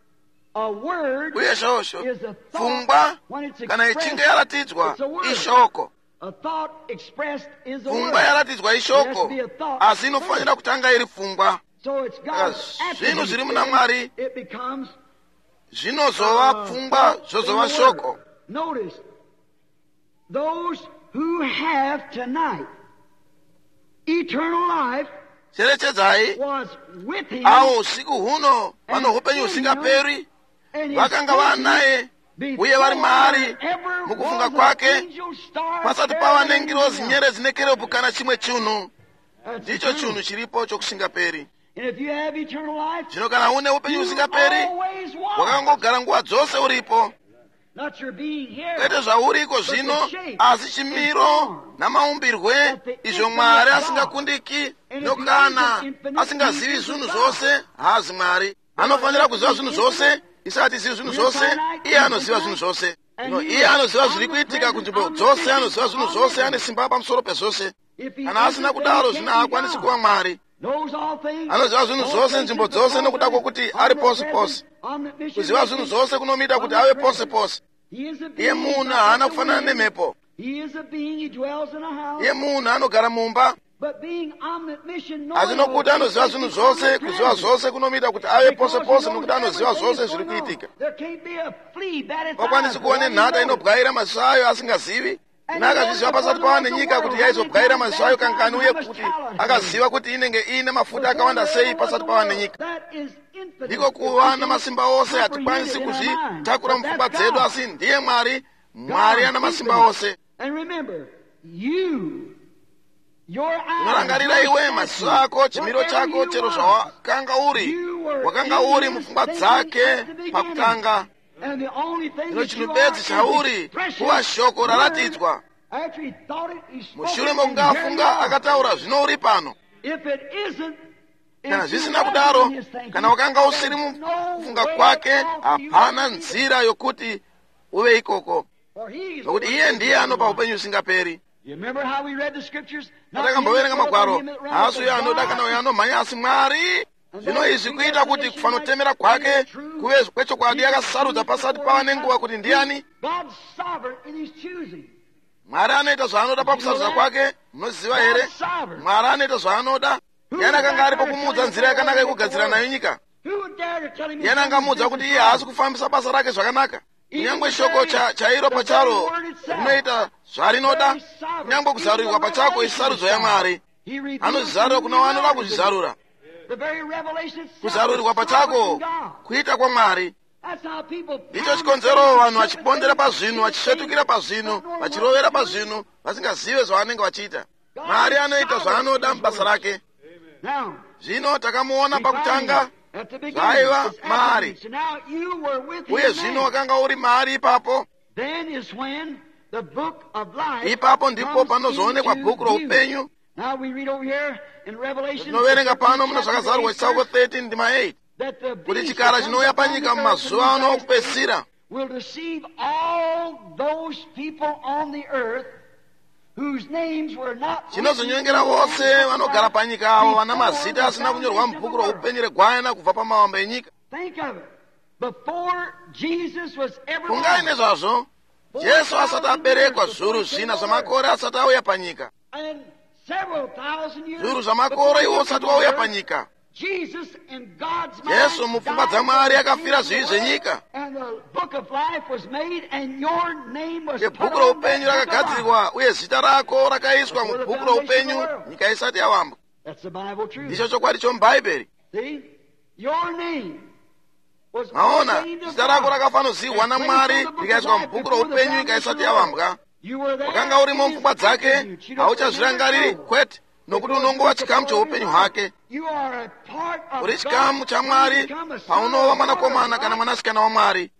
A word uye shosho is a pfungwa thought when it's kana ichinge expressed. yaratidzwa It's a word. ishoko. A thought expressed is a Pfungwa word. yaratidzwa It has ishoko, to be a thought asi inofanira kutanga iri pfungwa. So it's God's Zvinhu zviri muna attribute. Mwari It becomes zvinozova pfungwa zvozova shoko. Notice, those who have tonight eternal life Cherechedzai was with him, avo usiku huno vano upenyu husingaperi, and his vakanga vanaye uye vari maari mukufunga kwake, pasati pava nengirozi nyeredzi nekerebu kana chimwe chinhu. Ndicho chinhu chiripo chokusingaperi. Zvino kana une upenyu husingaperi, wakangogara nguva dzose uripo. Kwete zvauriko zvino, asi chimiro namaumbirwe izvo Mwari asingakundiki, nokana asingazivi zvinhu zvose. Hazi Mwari anofanira kuziva zvinhu zvose. Isati zivi zvinhu zvose, iye anoziva zvinhu zvose. Iye anoziva zviri kuitika kunzvimbo dzose, anoziva zvinhu zvose, ane simba pamusoro pezvose. Kana asina kudaro zvino haakwanisi kuva Mwari. Anoziva zvinhu zvose nzvimbo dzose nokuda kwokuti ari pose pose. Kuziva zvinhu zvose kunomita kuti ave pose pose. Iye munhu haana kufanana nemhepo. Iye munhu anogara mumba. Asi nokuti anoziva zvinhu zvose, kuziva zvose kunomita kuti ave pose pose nokuti anoziva zvose zviri kuitika. Pakwanisi kuva nenhata inobwaira maziso ayo asingazivi. Akazviziva pasati pava nenyika kuti yaizobwaira maziso ayo kangani, uye kuti akaziva kuti inenge ine mafuta akawanda sei pasati pava nenyika. Ndiko kuva namasimba ose, hatikwanisi kuzvitakura mupfungwa dzedu, asi ndiye Mwari. Mwari ana masimba ose. Unorangarira iwe maziso ako, chimiro chako, chero zvawakanga uri, wakanga uri mupfungwa dzake pakutanga. Ino chinhupedzi chauri kuva shoko raratidzwa. Mushure mokunge afunga akataura, zvino uri pano. Kana zvisina kudaro, kana wakanga usiri mukufunga kwake, hapana nzira yokuti uve ikoko, nokuti iye ndiye anopa upenyu usingaperi. Takamboverenga magwaro, haasi uyo anoda kana uyo anomhanya, asi Mwari. Zvino izvi kuita kuti kufanotemera kwake kuve kwechokwadi akasarudza pasati pava nenguva kuti ndiani. Mwari anoita zvaanoda pakusarudza kwake. Munoziva here? Mwari anoita zvaanoda. Ndiani akanga aripo kumuudza nzira yakanaka yekugadzira nayo nyika? Ndiani angamuudza kuti iye haasi kufambisa basa rake zvakanaka? Kunyangwe shoko chairo pacharo rinoita zvarinoda, kunyangwe kuzarurirwa pachako isarudzo yaMwari. Anozvizarura kuna wanoda kuzvizarura. Kuzarurirwa pachako kuita kwaMwari. Ndicho chikonzero vanhu vachipondera pazvinhu, vachisvetukira pazvinhu, vachirovera pazvinhu, vasingazive zvavanenge vachiita. Mwari anoita zvaanoda mubasa rake. Zvino takamuona pakutanga zvaiva Mwari, uye zvino wakanga uri Mwari ipapo. Ipapo ndipo panozoonekwa bhuku roupenyu. Tinoverenga pano muna zvakazarurwa chitsauko 13 ndima 8 kuti chikara chinouya panyika mumazuva ano okupedzisira chinozonyengera vose vanogara panyika avo vana mazita asina kunyorwa mubhuku roupenyu regwayana kubva pamawamba enyika. Fungai nezvazvo, Jesu asati aberekwa, zviuru zvina zvamakore asati auya panyika, zviuru zvamakore iwo usati wauya panyika, Jesu mupfungwa dzaMwari akafira zvivi zvenyika, uye bhuku roupenyu rakagadzirirwa, uye zita rako rakaiswa mubhuku roupenyu nyika isati yavambwa. Ndicho chokwadi chomubhaibheri. Maona, zita rako rakafanoziwa naMwari rikaiswa mubhuku roupenyu nyika isati yavambwa. Wakanga urimo mupfungwa dzake, hauchazvirangariri, kwete, nokuti unongova chikamu cheupenyu hwake. Uri chikamu chaMwari paunova mwanakomana kana mwanasikana waMwari,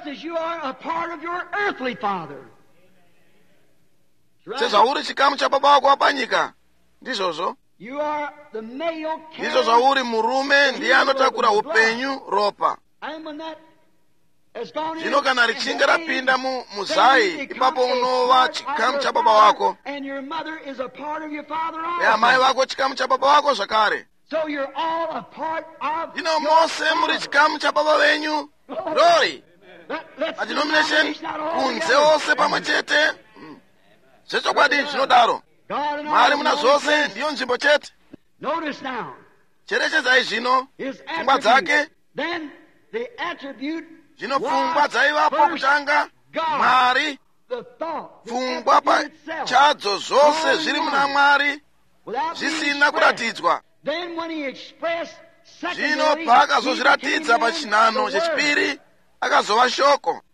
sezvauri chikamu chababa wako wapanyika. Ndizvozvo, ndizvo zvauri. Murume ndiye anotakura upenyu, ropa. Zvino kana richinge rapinda muzai, ipapo unova chikamu chababa wako, amai vako chikamu chababa wako zvakare. Zvino mose muri chikamu chababa venyu, glory adenomination kunze onse pamwe chete zvechokwadi zvinodaro mwari muna zvose ndiyo nzvimbo chete. cherechedzai zvino pfungwa dzake zvino pfungwa dzaivapo kutanga mwari pfungwa pachadzo zvose zviri muna mwari zvisina kuratidzwa. Zvino paakazozviratidza pachinhano chechipiri akazova shoko.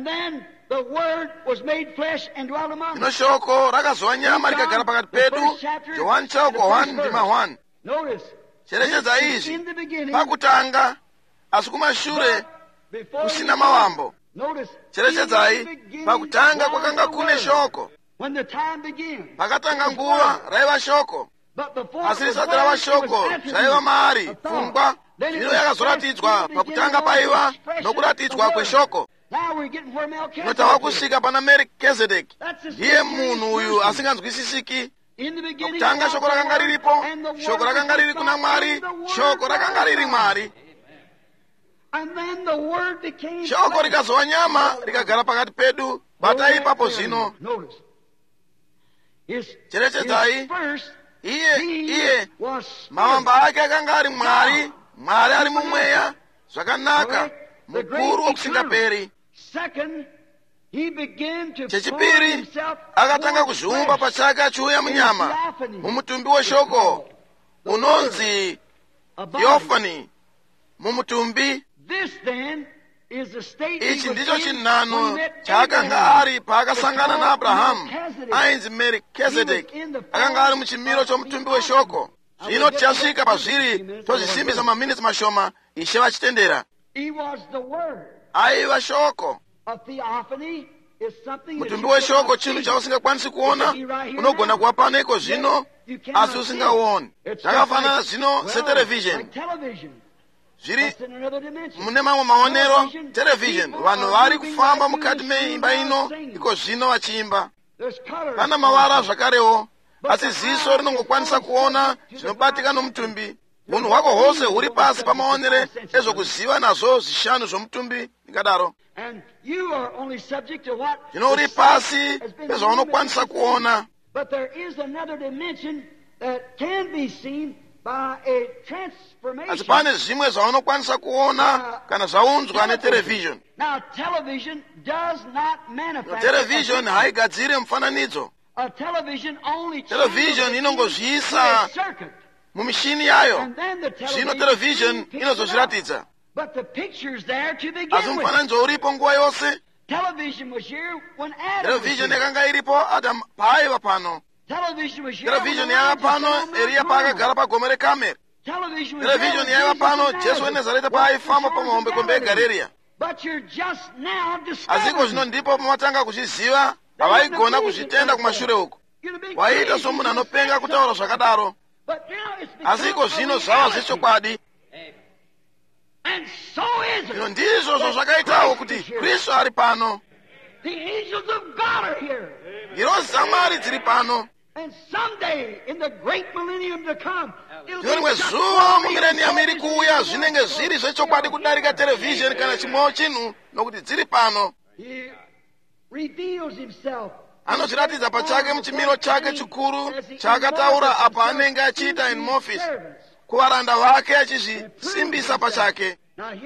Zvino shoko rakazova nyama rikagara pakati pedu. Johani chauko 1:1. Cherechedza izvi pakutanga asi kumashure kusina mawambo. Cherechedzai pakutanga kwakanga kune shoko. Pakatanga nguva raiva shoko asi risati rava shoko zvaiva maari pfungwa. Zvino yakazoratidzwa pakutanga paiva nokuratidzwa kweshoko. Tinotava kusvika pana Merikizedeki. Ndiye munhu uyu asinganzwisisiki. Pakutanga shoko rakanga riripo, shoko rakanga riri kuna Mwari, shoko rakanga riri Mwari. Shoko rikazova nyama rikagara pakati pedu. Batai ipapo zvino. Cherechedzai iye mawamba ake akanga ari Mwari, Mwari ari mumweya zvakanaka mukuru wokusingaperi. Chechipiri akatanga kuzviumba pachake achiuya munyama mumutumbi weshoko unonzi Theophany mumutumbi. Ichi ndicho chinhano chaakanga ari paakasangana naAbhurahamu ainzi Merikizedeki. Akanga ari muchimiro chomutumbi weshoko. Zvino tichasvika pazviri tozvisimbisa maminitsi mashoma Ishe vachitendera. Aiva shoko. Mutumbi weshoko chinhu chausingakwanisi kuona. Unogona kuva pano iko zvino asi usingaoni. Zvakafanana zvino seterevhizheni. Zviri mune mamwe maonero television. Vanhu vari kufamba mukati meimba ino iko zvino vachiimba. Pana mavara zvakarewo asi ziso rinongokwanisa kuona zvinobatika nomutumbi. Munhu hwako hwose huri pasi pamaonere ezvokuziva nazvo zvishanu zvomutumbi ndikadaro. Zvino uri pasi pezvaunokwanisa kuona. Asi pane zvimwe zvaunokwanisa kuona kana zvaunzwa neterevhizhoni. Terevhizhoni haigadziri mufananidzo. Terevhizhoni inongozviisa mumishini yayo. Zvino terevhizhoni inozozviratidza. Asi mufananidzo uripo nguva yose. Terevhizhoni yakanga iripo Adamu paaiva pano. Television yaiva pano Elia paakagara pagome reKameri. Television yaiva pano Jesu weNazareta paaifamba pamahombekombe eGarirea. Asiko zvino ndipo pamatanga kuzviziva havaigona kuzvitenda kumashure uko. Waiita somunhu anopenga kutaura zvakadaro. Asiko zvino zvava zvechokwadi. Zvino ndizvo zvakaitawo kuti Kristu ari pano. Ngirozi dzaMwari dziri pano. Rimwe zuva mumileniyamu iri kuuya zvinenge zviri zvechokwadi kudarika terevhizhoni kana chimwewo chinhu nokuti dziri pano. Anozviratidza pachake muchimiro chake chikuru chaakataura apa anenge achiita in Memphis kuvaranda vake achizvisimbisa pachake.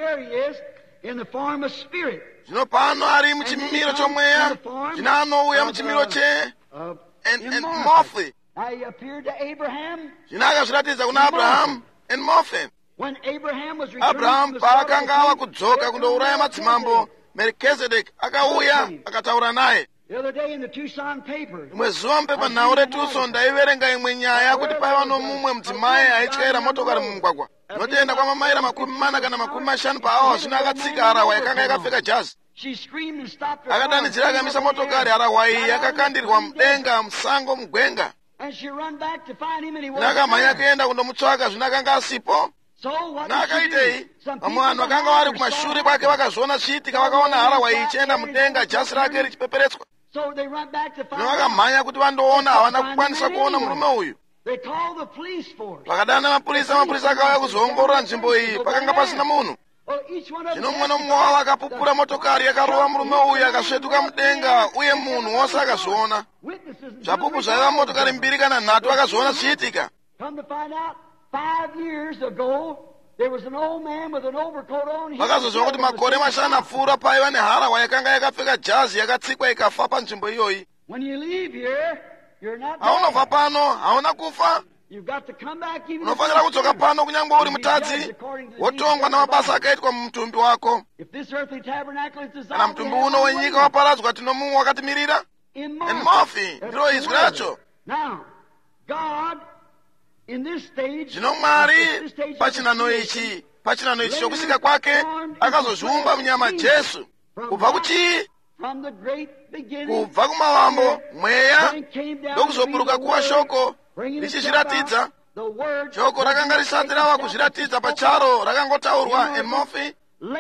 Zvino pano ari muchimiro chomweya. Zvino anouya muchimiro Morphe. Zvino akazviratidza kuna Abrahamu and Morphe. Abrahamu paakanga ava kudzoka kundouraya madzimambo, Merikizedeki akauya akataura naye. Rimwe zuva mupepanhau reTucson ndaiverenga imwe nyaya kuti paiva nomumwe mudzimai aityaira motokari mumugwagwa. Notenda kwamamaira 40 kana 50 paawa. Zvino akatsika harahwa yakanga yakapfeka jazi. Akadanidzira akamisa motokari. Harahwa iyi yakakandirwa mudenga musango mugwenga. Nakamhanya akaenda kundomutsvaka. Zvino akanga asipo. Nakaitei vamwe vanhu vakanga vari kumashure kwake vakazviona zviitika. Vakaona harahwa iyi ichienda mudenga jasi rake richipeperetswa. Zvino vakamhanya kuti vandoona. Havana kukwanisa kuona murume uyu. Vakadana mapurisa. Mapurisa akauya kuzoongorora nzvimbo iyi. Pakanga pasina munhu. Zvino mwana mumwe wawo akapupura motokari yakarova murume uyu akasvetuka mudenga, uye munhu wose akazviona. Zvapupu zvaiva motokari 2 kana 3 akazviona zvichiitika. Vakazozviwa kuti makore 5 apfuura paiva neharahwa yakanga yakapfeka jazi yakatsikwa ikafa panzvimbo iyoyi. Haunobva pano, hauna kufa. Unofanira kudzoka pano kunyange uri mutadzi, wotongwa namabasa akaitwa mumutumbi wako. Kana mutumbi uno wenyika waparadzwa, tino mumwe wakatimirira. Murphy ndiro izwi racho. Zvino Mwari pachinano ichi chokusika kwake akazozviumba munyama Jesu. Kubva kuchii? Kubva kumavambo, mweya, ndokuzoburuka kuwa shoko richizviratidza. Shoko rakanga risati rava kuzviratidza pacharo, rakangotaurwa Murphy.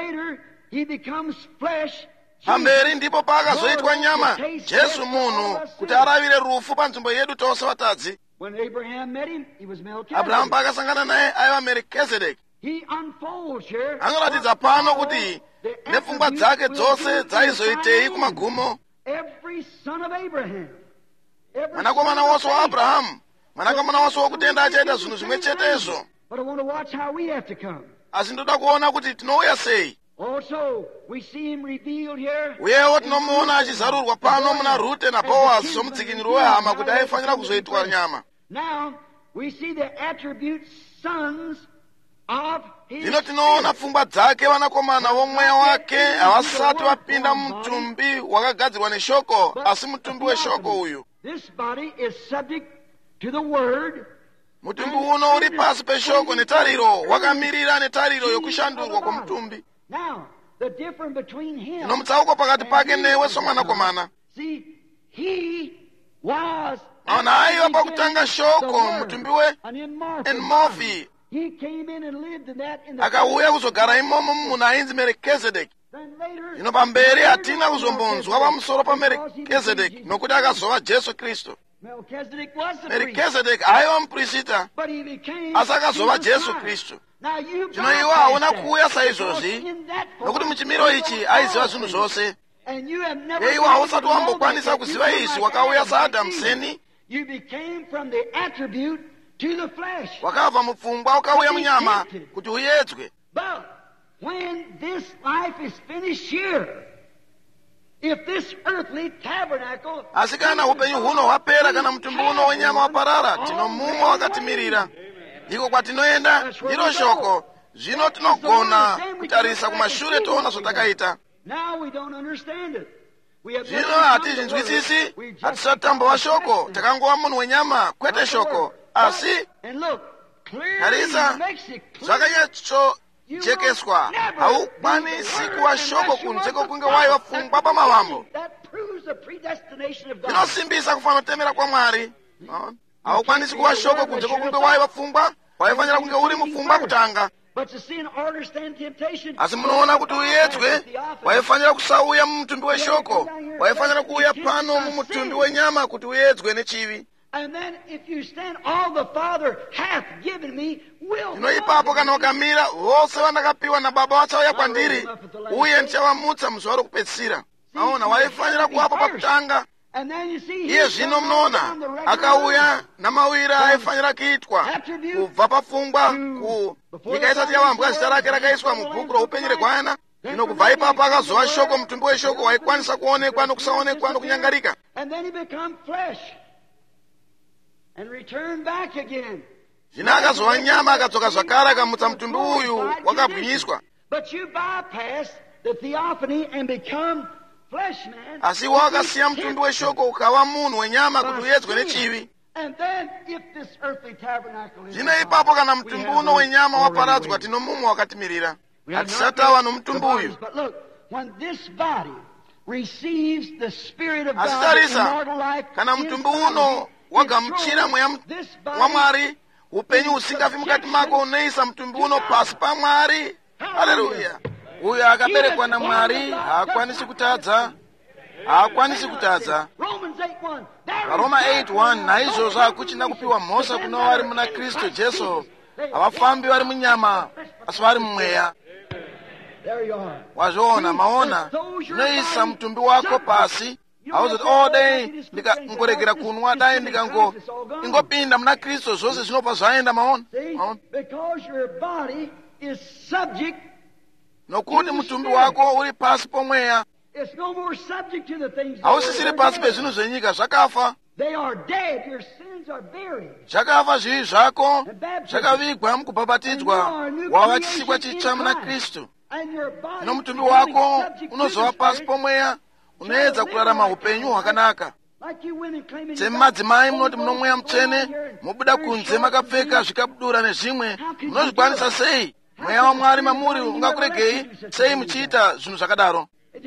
Pamberi ndipo paakazoitwa nyama, Jesu munhu, kuti aravire rufu panzvimbo yedu tose vatadzi. Abrahamu paakasangana naye aiva Merikizedeki. Anoratidza pano kuti nepfungwa dzake dzose dzaizoitei kumagumo. Mwanakomana wose waAbhurahamu, mwanakomana wose wokutenda achaita zvinhu zvimwe chetezvo. Asi ndoda kuona kuti tinouya sei. Uyewo tinomuona achizarurwa pano muna Rute naBoaz somudzikinuri wehama kuti aifanira kuzoitwa nyama. Zvino tinoona pfungwa dzake vanakomana vomweya wake havasati vapinda mumutumbi wakagadzirwa neshoko, asi mutumbi weshoko uyu. Mutumbi uno uri pasi peshoko netariro, wakamirira netariro yokushandurwa kwomutumbi. Zvino mutsauko pakati pake newe somwanakomana. Ona aiva pakutanga shoko, mutumbi weMurphy. Akauya kuzogara imomo munhu ainzi Merikizedeki. Zvino pamberi hatina kuzombonzwa pamusoro paMerikizedeki nokuti akazova Jesu Kristu. Merikizedeki aiva muprista, asi akazova Jesu Kristu. Zvino iwe hauna kuuya saizvozvi, nokuti muchimiro ichi aiziva zvinhu zvose. Iwe hausati wambokwanisa kuziva izvi, wakauya saAdamu seni. Wakabva mupfungwa ukauya munyama kuti uyedzwe. Asi kana upenyu huno hwapera, kana mutumbi uno wenyama waparara, tino mumwe wakatimirira. Ndiko kwatinoenda, ndiro shoko. Zvino tinogona kutarisa kumashure toona zvatakaita. Zvino hatizvinzwisisi, hatisatambova shoko, takangova munhu wenyama, kwete shoko. Asi tarisa, zvakanyatsochekeswa, haukwanisi kuva shoko kunze kwokunge waiva pfungwa pamavambo. Zvinosimbisa kufanotemera kwaMwari. Haukwanisi kuva shoko kunze kwokunge waiva pfungwa, waifanira kunge uri mupfungwa kutanga. Asi munoona kuti uyedzwe, waifanira kusauya mumutumbi weshoko, waifanira kuuya pano mumutumbi wenyama kuti uyedzwe nechivi. Zvino ipapo kana ukamira, vose vandakapiwa naBaba vachauya kwandiri, uye ndichavamutsa muzuva rokupedzisira. Maona, waifanira kuvapo pakutanga. Iye zvino munoona, akauya namawira aifanira kuitwa, kubva pafungwa, nyika isati yavambwa zita rake rakaiswa mubhuku roupenyu reGwayana. Zvino kubva ipapo akazova shoko, mutumbi weshoko waikwanisa kuonekwa nokusaonekwa nokunyangarika. Zvino akazova nyama, akadzoka zvakare, akamutsa mutumbi uyu wakabwinyiswa. Asi wakasiya mutumbi weshoko ukava munhu wenyama kuti uyedzwe nechivi. Zvino ipapo kana mutumbi uno wenyama waparadzwa, tino mumwe wakatimirira. Hatisatava nomutumbi uyu. Asi tarisa, kana mutumbi uno wagamuchira mweya waMwari, upenyu husingafi mukati mako unoisa mutumbi uno pasi paMwari. Haleluya! Uyo akaberekwa naMwari haakwanisi kutadza, haakwanisi kutadza. Varoma 8:1, naizvozvo hakuchina kupiwa mhosva kuna vari muna Kristu Jesu, havafambi vari munyama, asi vari mumweya. There you are. Wazona maona noisa mtumbi wako pasi awuzoti dai ndikangoregera kunwa dai ingopinda muna Kristo zvose zvinobva zvaenda maona. Because your body is subject. Nokuti mutumbi wako uri pasi pomweya. It's no more subject to the things. Hausisiri pasi pezvinhu zvenyika zvakafa. They are dead. Your sins are buried. Zvakafa zvivi zvako zvakavigwa mukubhabhatidzwa wava chisikwa chitsva muna Kristu. Ino mutumbi wako unozova pasi pomweya unoedza kurarama upenyu hwakanaka. Semadzimai munoti muno mweya mutsvene mobuda kunze makapfeka zvikabudura nezvimwe munozvikwanisa sei? Mweya waMwari mamuri ungakuregei sei muchiita zvinhu zvakadaro?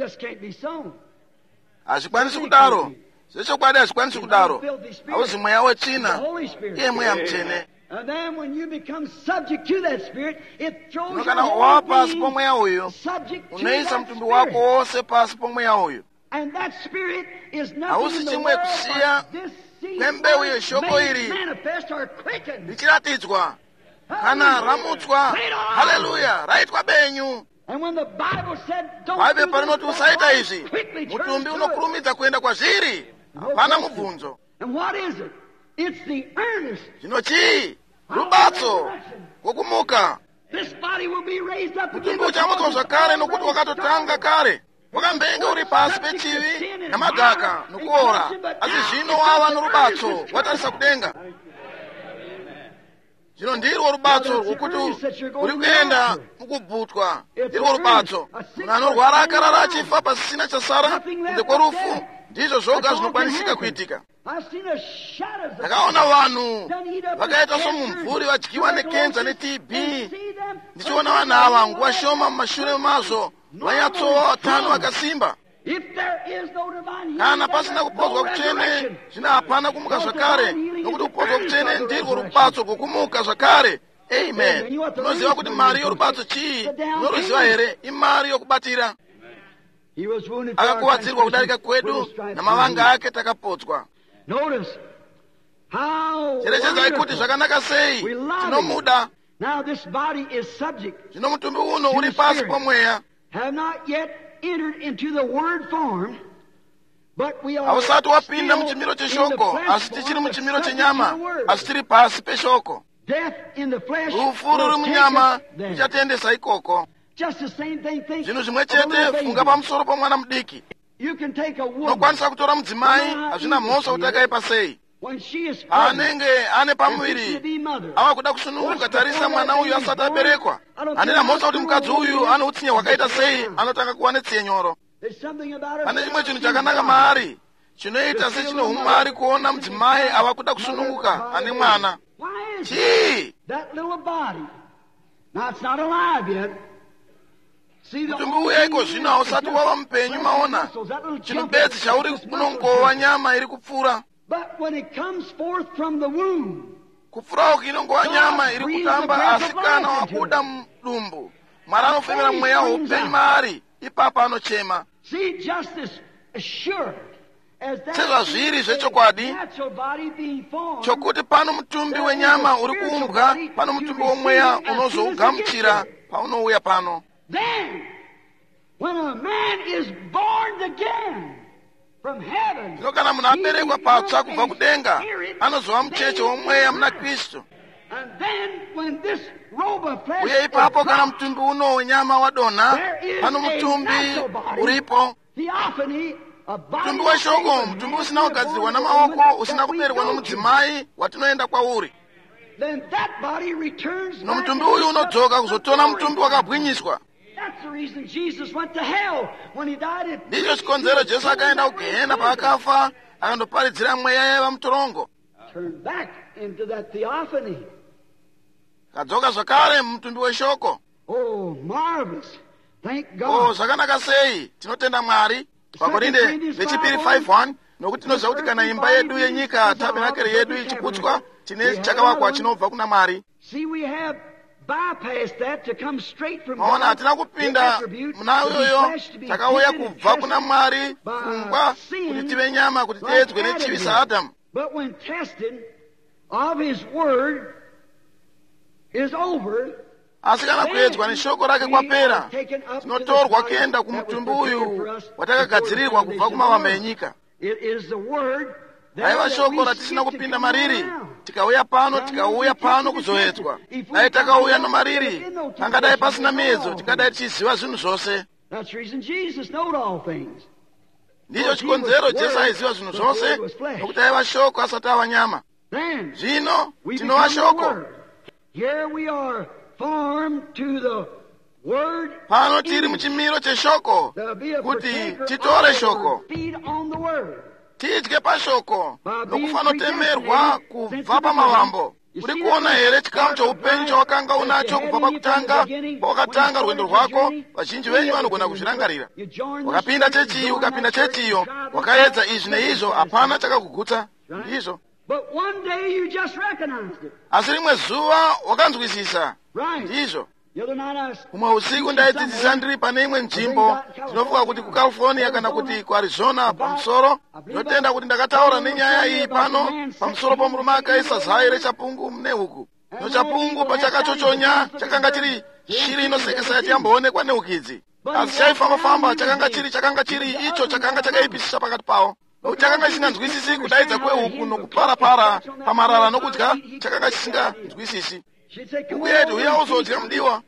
Hazvikwanisi kudaro. Zvechokwadi hazvikwanisi kudaro. Hauzi mweya wetsvina, iye mweya mutsvene. And then when you become subject to that spirit, it throws Kana wava pasi pomweya uyu unoisa mutumbi wako wose pasi pomweya uyu. And that spirit is nothing Hausi in the chimwe world kusiya but this seed kwembeu yeshoko iri manifest or quickened. richiratidzwa kana ramutswa. Haleluya, raitwa benyu. And when the Bible said don't Baibe do parinoti this, usaita izvi, quickly turn mutumbi to it. unokurumidza kuenda kwazviri. Hapana mubvunzo. And what is it? It's the earnest. Zvino chii? Rubatso kokumuka. This body will be raised up again. Mutumbi uchamutswa zvakare nokuti wakatotanga kare. Wakambenga uri pasi pechivi namadhaka nokuora, asi zvino wava norubatso watarisa kudenga. Zvino ndirwo rubatso rwokuti uri kuenda mukubhutwa. Ndirwo rubatso. Munhu anorwara akarara achifa pasisina chasara kunze kwerufu. Ndizvo zvoga zvinokwanisika kuitika. Ndakaona vanhu vakaita somumvuri vadyiwa nekenza neTB. Ndichiona vanhu ava nguva shoma mumashure mazvo vanyatsova 5 vakasimba. Kana pasina kupodzwa kutsvene zvino hapana kumuka zvakare, nokuti kupodzwa kutsvene ndirwo rubatso rwokumuka zvakare. Amen. Unoziva kuti mari yorubatso chii? Unoruziva here? Imari yokubatira. Akakuvadzirwa kudarika kwedu namavanga ake takapodzwa. Cherechedzai kuti zvakanaka sei tinomuda. Zvino mutumbi uno uri pasi pomweya. Hausati wapinda muchimiro cheshoko, asi tichiri muchimiro chenyama, asi tiri pasi peshoko. Rufu ruri munyama richatiendesa ikoko. Zvinhu zvimwe chete funga pamusoro pomwana mudiki. Unokwanisa kutora mudzimai, hazvina mhosva kuti akaipa sei. Anenge ane pamuviri ava kuda kusununguka, tarisa mwana uyu asati aberekwa. Handina mhosva kuti mukadzi uyu ane utsinye hwakaita sei, anotanga kuva netsiye nyoro. Pane chimwe chinhu chakanaka maari chinoita sechino umwari kuona mudzimai ava kuda kusununguka ane mwana. Chii? Mutumbi uya iko zvino hausati wava mupenyu maona. Chinhu bedzi chauri unongova nyama iri kupfuura. Kupfuura uku inongova nyama iri kutamba, asi kana wabuda mudumbu Mwari anofemera mweya woupenyu maari, ipapo anochema. Sezvazviri zvechokwadi chokuti pano mutumbi wenyama uri kuumbwa, pano mutumbi womweya unozougamuchira paunouya pano. Zvino kana munhu aberekwa patsva kubva kudenga, anozova mucheche womweya muna Kristu. Uye ipapo kana mutumbi uno wenyama wadonha, pano mutumbi uripo. Mutumbi weshoko, mutumbi usina kugadzirwa namaoko, usina kuberekwa nomudzimai watinoenda kwauri. Nomutumbi uyu unodzoka kuzotora mutumbi wakabwinyiswa. Ndicho chikonzero Jesu akaenda kugehena paakafa, akandoparidzira mweya yaiva mutorongo. Kadzoka zvakare mumutumbi weshoko. Zvakanaka sei, tinotenda Mwari. Pakorinde vechipiri 5:1, nokuti tinoziva kuti kana imba yedu yenyika, tabhenakeri yedu ichiputswa, tine chakavakwa chinobva kuna Mwari. Maona hatina kupinda muna iyoyo, takauya kubva kuna Mwari pfungwa kuti tive nyama, kuti tiedzwe nechivi saAdamu. asi kana kuedzwa neshoko rake kwapera, tinotorwa kuenda kumutumbi uyu watakagadzirirwa kubva kumawamba enyika. Haiwa shoko ratisina kupinda mariri, tikauya pano kuzoedzwa. Dai takauya nomariri, pangadai pasina miedzo, tingadai tichiziva zvinhu zvose. Ndicho chikonzero Jesu aiziva zvinhu zvose, nokuti aiva shoko asati ava nyama. Zvino tinova shoko. Pano tiri muchimiro cheshoko, kuti titore shoko, tidye pashoko, nokufanotemerwa kubva pamavambo. Uri kuona here chikamu choupenyu chawakanga unacho kubva pakutanga, pawakatanga rwendo rwako? Vazhinji venyu vanogona kuzvirangarira. Wakapinda chechi, ukapinda chechiyo, wakaedza izvi neizvo, hapana chakakugutsa. Ndizvo. Asi rimwe zuva wakanzwisisa. Ndizvo. Umwe usiku ndaidzidzisa ndiri pane imwe nzvimbo, ndinofunga kuti kuCalifornia kana kuti kuArizona pamusoro. Ndinotenda kuti ndakataura nenyaya iyi pano pamusoro pomurume akaisa zai rechapungu mune uku. Chapungu pachakachochonya chakanga chiri shiri inosekesa yatiyamboonekwa neukidzi. Asi chaifamba-famba chakanga chiri icho chakanga chakaipisisa pakati pawo. Chakanga chisinganzwisisi kudaidza kwehuku nokupara-para pamarara nokudya chakanga chisinganzwisisi. Ukuyeti uya uzodya mudiwa.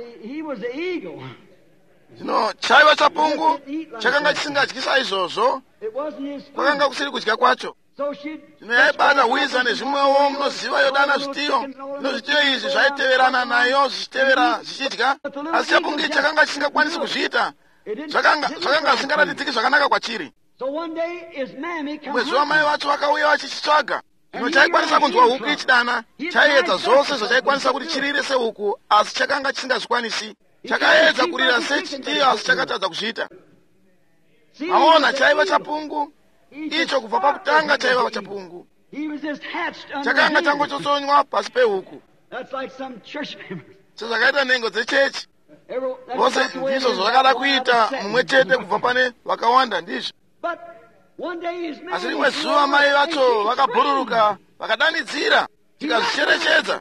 Zvino chaiva chapungu chakanga chisingadyisa izvozvo, kwakanga kusiri kudya kwacho. Zvino yaibata hwiza nezvimwewo munoziva yodana zvitiyo. Zvino zvitiyo izvi zvaiteverana nayo zvichitevera zvichidya, asi chapungu ichi chakanga chisingakwanisi kuzviita. Zvakanga zvisingaratidziki zvakanaka kwachiri. Mwezuva mai vacho vakauya vachichitsvaga. Zvino chaikwanisa kunzwa huku ichidana, chaiedza zvose zvachaikwanisa kuti chirire sehuku, asi chakanga chisingazvikwanisi. Chakaedza kurira sechitiyo, asi chakatadza kuzviita. Maona, chaiva chapungu icho kubva pakutanga chaiva chapungu. Chakanga changochotsonywa pasi pehuku. Sezvakaita nhengo dzechechi. Vose ndizvo zvakada kuita mumwe chete kubva pane vakawanda ndizvo. Asi rimwe zuva mai vacho vakabhururuka, vakadanidzira, tikazvicherechedza.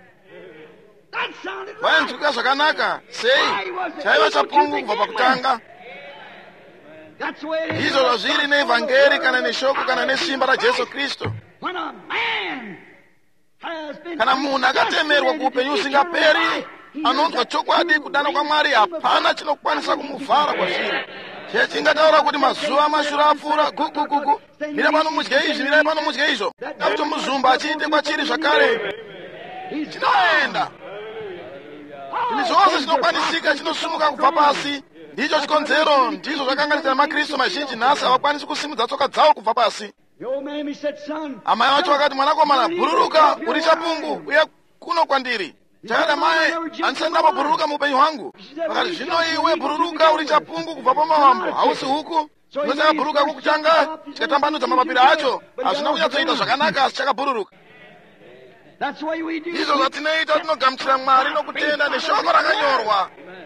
Vainzwika zvakanaka, sei? Chaiva chapungu kubva pakutanga. Izvo zvazviri neevhangeri kana neshoko kana nesimba raJesu Kristu. Kana munhu akatemerwa kuupenyu usingaperi, anonzwa chokwadi kudana kwaMwari, hapana chinokwanisa kumuvhara kwazviri. Chingataura kuti mazuva amashure apfuura, gugugugu, mira pano mudye izvi, mira pano mudye izvo. Kuti muzumba achiite kwachiri zvakare, chinoenda. Izvi zvose zvinokwanisika, chinosumuka kubva pasi. Ndicho chikonzero, ndizvo zvakanganisa maKristu mazhinji nhasi havakwanisi kusimudza tsoka dzavo kubva pasi. Amai vacho vakati, mwanakomana, bhururuka, uri chapungu, uye kuno kwandiri. Chakati mai, handisati ndambobhururuka muupenyu hwangu. Vakati, zvino iwe bhururuka, uri chapungu kubva pamavambo, hausi huku. Zvino chakabhururuka kukutanga, chikatambanudza mapapiro acho, hazvina kunyatsoita zvakanaka, asi chakabhururuka. Izvo zvatinoita, tinogamuchira Mwari nokutenda neshoko rakanyorwa.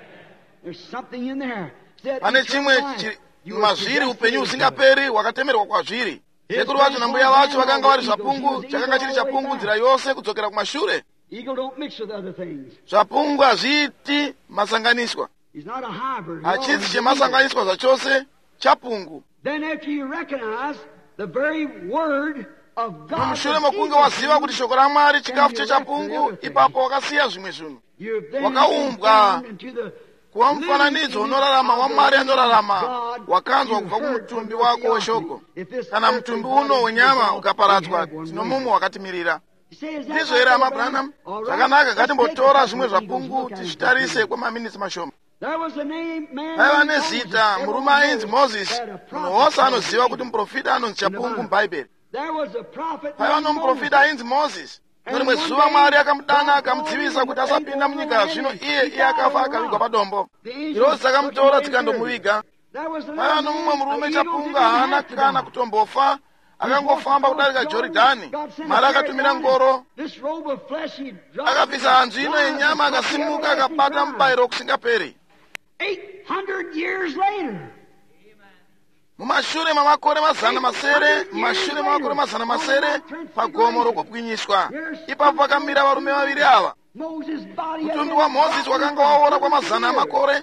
Pane chimwe mazviri upenyu husingaperi hwakatemerwa kwazviri. Sekuru vacho nambuya vacho vakanga vari zvapungu, chakanga chiri chapungu nzira yose kudzokera kumashure. Zvapungu hazviiti masanganiswa, hachisi chemasanganiswa zvachose, chapungu. Mushure mokunge waziva kuti shoko raMwari chikafu chechapungu, ipapo wakasiya zvimwe zvinhu. Wakaumbwa kuva mufananidzo unorarama waMwari anorarama, wakanzwa kubva kumutumbi wako weshoko. Kana mutumbi uno wenyama ukaparadzwa, tinomumo wakatimirira. Ndizvo here hama Branham? Zvakanaka, ngatimbotora zvimwe zvapungu tizvitarise kwemaminitsi mashoma. Paiva nezita murume ainzi Moses. Munhu wose anoziva kuti muprofita anonzi chapungu mubhaibheri. Paiva nomuprofita ainzi Moses. Rimwe zuva Mwari akamudana akamudzivisa kuti asapinda munyika. Zvino iye akafa akavigwa padombo. Irozi dzakamutora dzikandomuviga. Paiva nomumwe murume chapungu haana kana kutombofa, akangofamba kudarika Jorodhani. Mwari akatumira ngoro, akabvisa hanzu ino yenyama, akasimuka akabata mubayiro kusingaperi. Mumashure mamakore mazana masere, pagomo rokugwinyiswa, ipapo pakamira varume vaviri ava. mtundu wa mozisi wakanga waora kwa mazana amakore,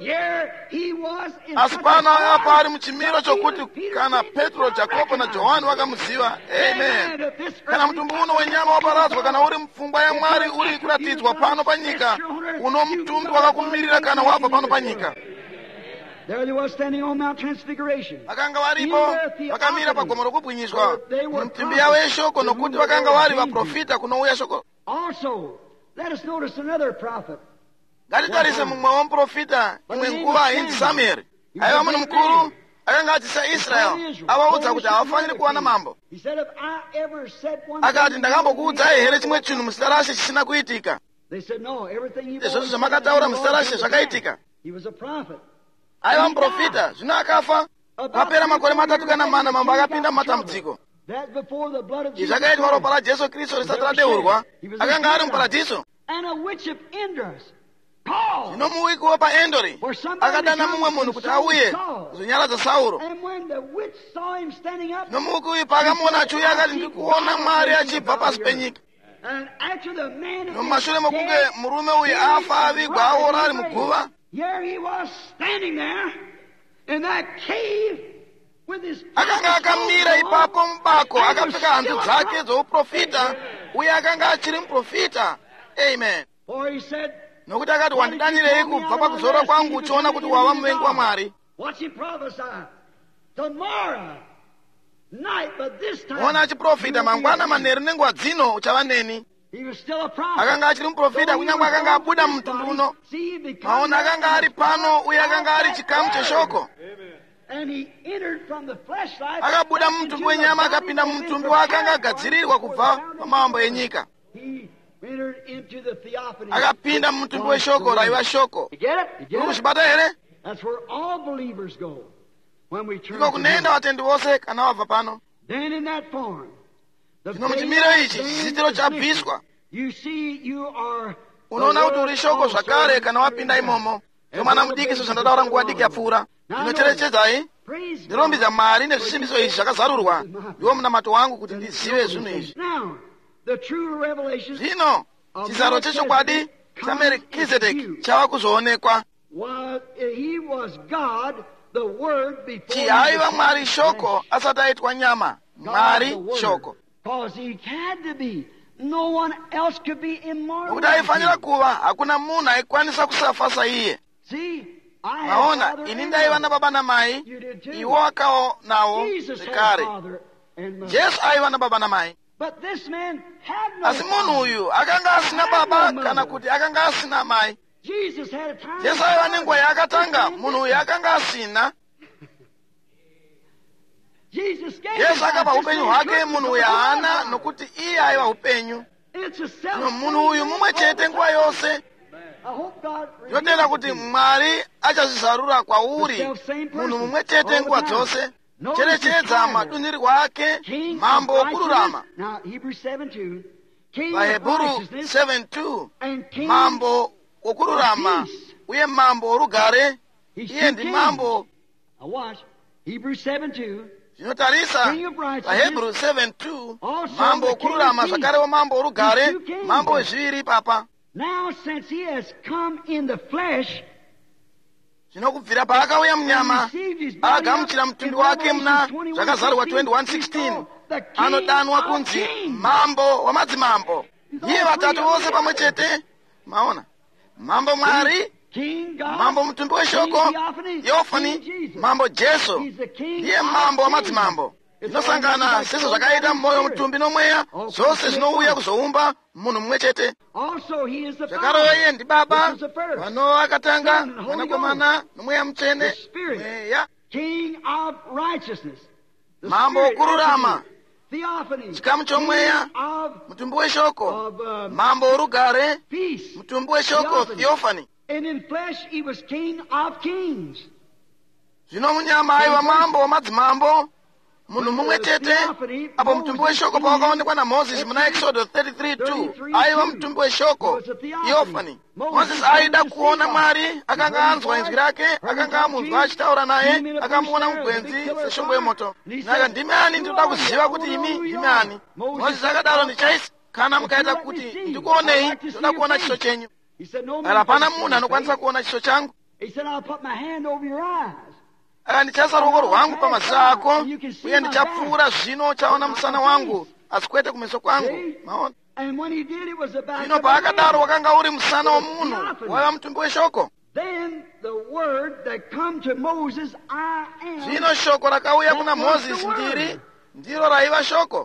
asi pano apa ali muchimiro chokuti kana Petro, Jakobo na Johani wakamuziva. Amen. Kana mtundu uno wenyama waparadzwa, kana uri mupfungwa ya Mwari uri kuratidzwa pano panyika, uno mtundu wakakumirira kana wabva pano panyika. There they was standing on Mount Transfiguration. Vakanga varipo vakamira pagomo rokubwinyiswa mumtimbi yavo yeshoko, nokuti vakanga vari vaprofita kunouya shoko. Also, let us notice another prophet. Ngatitarise mumwe wamuprofita imwe nguva inzi Samueri. Aiva munhu mukuru akanga atisa Israeli, avaudza kuti havafaniri kuwana mambo. Akati, ndakambokuudzai here chimwe chinhu muzita rashe chisina kuitika? Izvozvo zvamakataura muzita rashe zvakaitika. Aiva muprofita, zvino akafa. Papera makore 3 kana 4 mambo akapinda mumatambudziko. Izvi zvakaitwa ropa raJesu Kristu risati radeurwa. Akanga ari muparadhiso. Zvino muwiki wepaEndori akadana mumwe munhu kuti auye kuzonyaradza Sauro. Zvino muwiki uyu paakamuona achiuya akati, ndikuona Mwari achibva pasi penyika. Nomumashure mokunge murume uyu afa avigwa aora ari muguva, akanga akamira ipapo mubako akapfeka hanzu dzake dzouprofita, uye akanga achiri muprofita. Amen. Nokuti akati, wandidanirei kubva pakuzorwa kwangu uchiona kuti wava muvengi waMwari. Ona achiprofita mangwana manheru nenguva dzino uchava neni. Akanga achiri muprofita kunyange akanga abuda mumutundu uno. Maona akanga ari pano, uye akanga ari chikamu cheshoko. Akabuda mumutumbi wenyama akapinda mumutumbi waakanga agadzirirwa kubva pamambo enyika. Akapinda mumutumbi weshoko raiva shoko. Uri kuchibata here? Iko kunoenda vatendi vose kana vabva pano. Zvino muchimiro ichi chidzitiro chabviswa. Unoona kuti uri shoko zvakare kana wapinda imomo. Somwana mudiki sezvandataura nguva diki yapfuura. Zvinocherechedzai, ndirombidza Mwari nezvisimbiso izvi zvakazarurwa. Ndiwo munamato wangu kuti ndizive zvinhu izvi. Zvino chizaro chechokwadi chaMerikizedeki chava kuzoonekwa. Chihaiva Mwari shoko asati aitwa nyama. Mwari shoko. Nokuti aifanira kuva, hakuna munhu aikwanisa kusafa saiye. Maona, ini ndaiva nababa namai, iwo akawo nawo zvekare. Jesu aiva nababa namai. Asi munhu uyu akanga asina baba kana kuti akanga asina mai. Jesu aiva nenguva yaakatanga, munhu uyu akanga asina. Yesu akapa upenyu hwake, munhu uyu haana, nokuti iye aiva upenyu. Munhu uyu mumwe chete nguva yose. Ndinotenda kuti Mwari achazvizarura kwauri munhu mumwe chete nguva dzose. Cherechedza madunhirirwo ake, mambo wokururama. VaHebheru 7:2, mambo wokururama uye mambo worugare. Iye ndi mambo. Zvinotarisa VaHebheru 7:2, mambo wokururama zvakare wamambo worugare, mambo wezviviri papa. Now since he has come in the flesh, zvino kubvira paakauya munyama agamuchira mutumbi wake muna zvakazarwa 21:16, anodanwa kunzi mambo wamadzimambo. Iye vatatu vose pamwe chete. Maona, mambo Mwari, mambo mutumbi weshoko Theophany, mambo Jesu, iye mambo wamadzimambo. Zvinosangana sezvo zvakaita mumwoyo mutumbi nomweya, zvose zvinouya kuzoumba munhu mumwe chete. Zvakarewo iye ndi baba, vano akatanga, mwanakomana nomweya mutsvene, mweya. Mambo wokururama, chikamu chomweya, mutumbi weshoko, mambo worugare, mutumbi weshoko Theophany. Zvino munyama aiva mambo wamadzimambo, munhu mumwe chete. Apo mutumbi weshoko pawakaonekwa naMozisi muna Exodus 33:2, aiva mutumbi weshoko Theophany. Mozisi aida kuona Mwari, akanga anzwa inzwi rake, akanga amunzwa achitaura naye, akamuona mugwenzi seshongwe yemoto. Naka ndimi ani, ndinoda kuziva kuti imi ndimi ani. Mozisi akadaro ndichaisa kana mukaita kuti ndikuonei, toda kuona chiso chenyu. Kala pana munhu anokwanisa kuona chiso changu. Akandichasa ruoko rwangu pamaziso ako, uye ndichapfuura zvino chaona musana wangu, asi kwete kumeso kwangu. Maona? Zvino paakadaro wakanga uri musana womunhu, waiva mutumbi weshoko. Zvino shoko rakauya kuna Mozisi ndiro raiva shoko.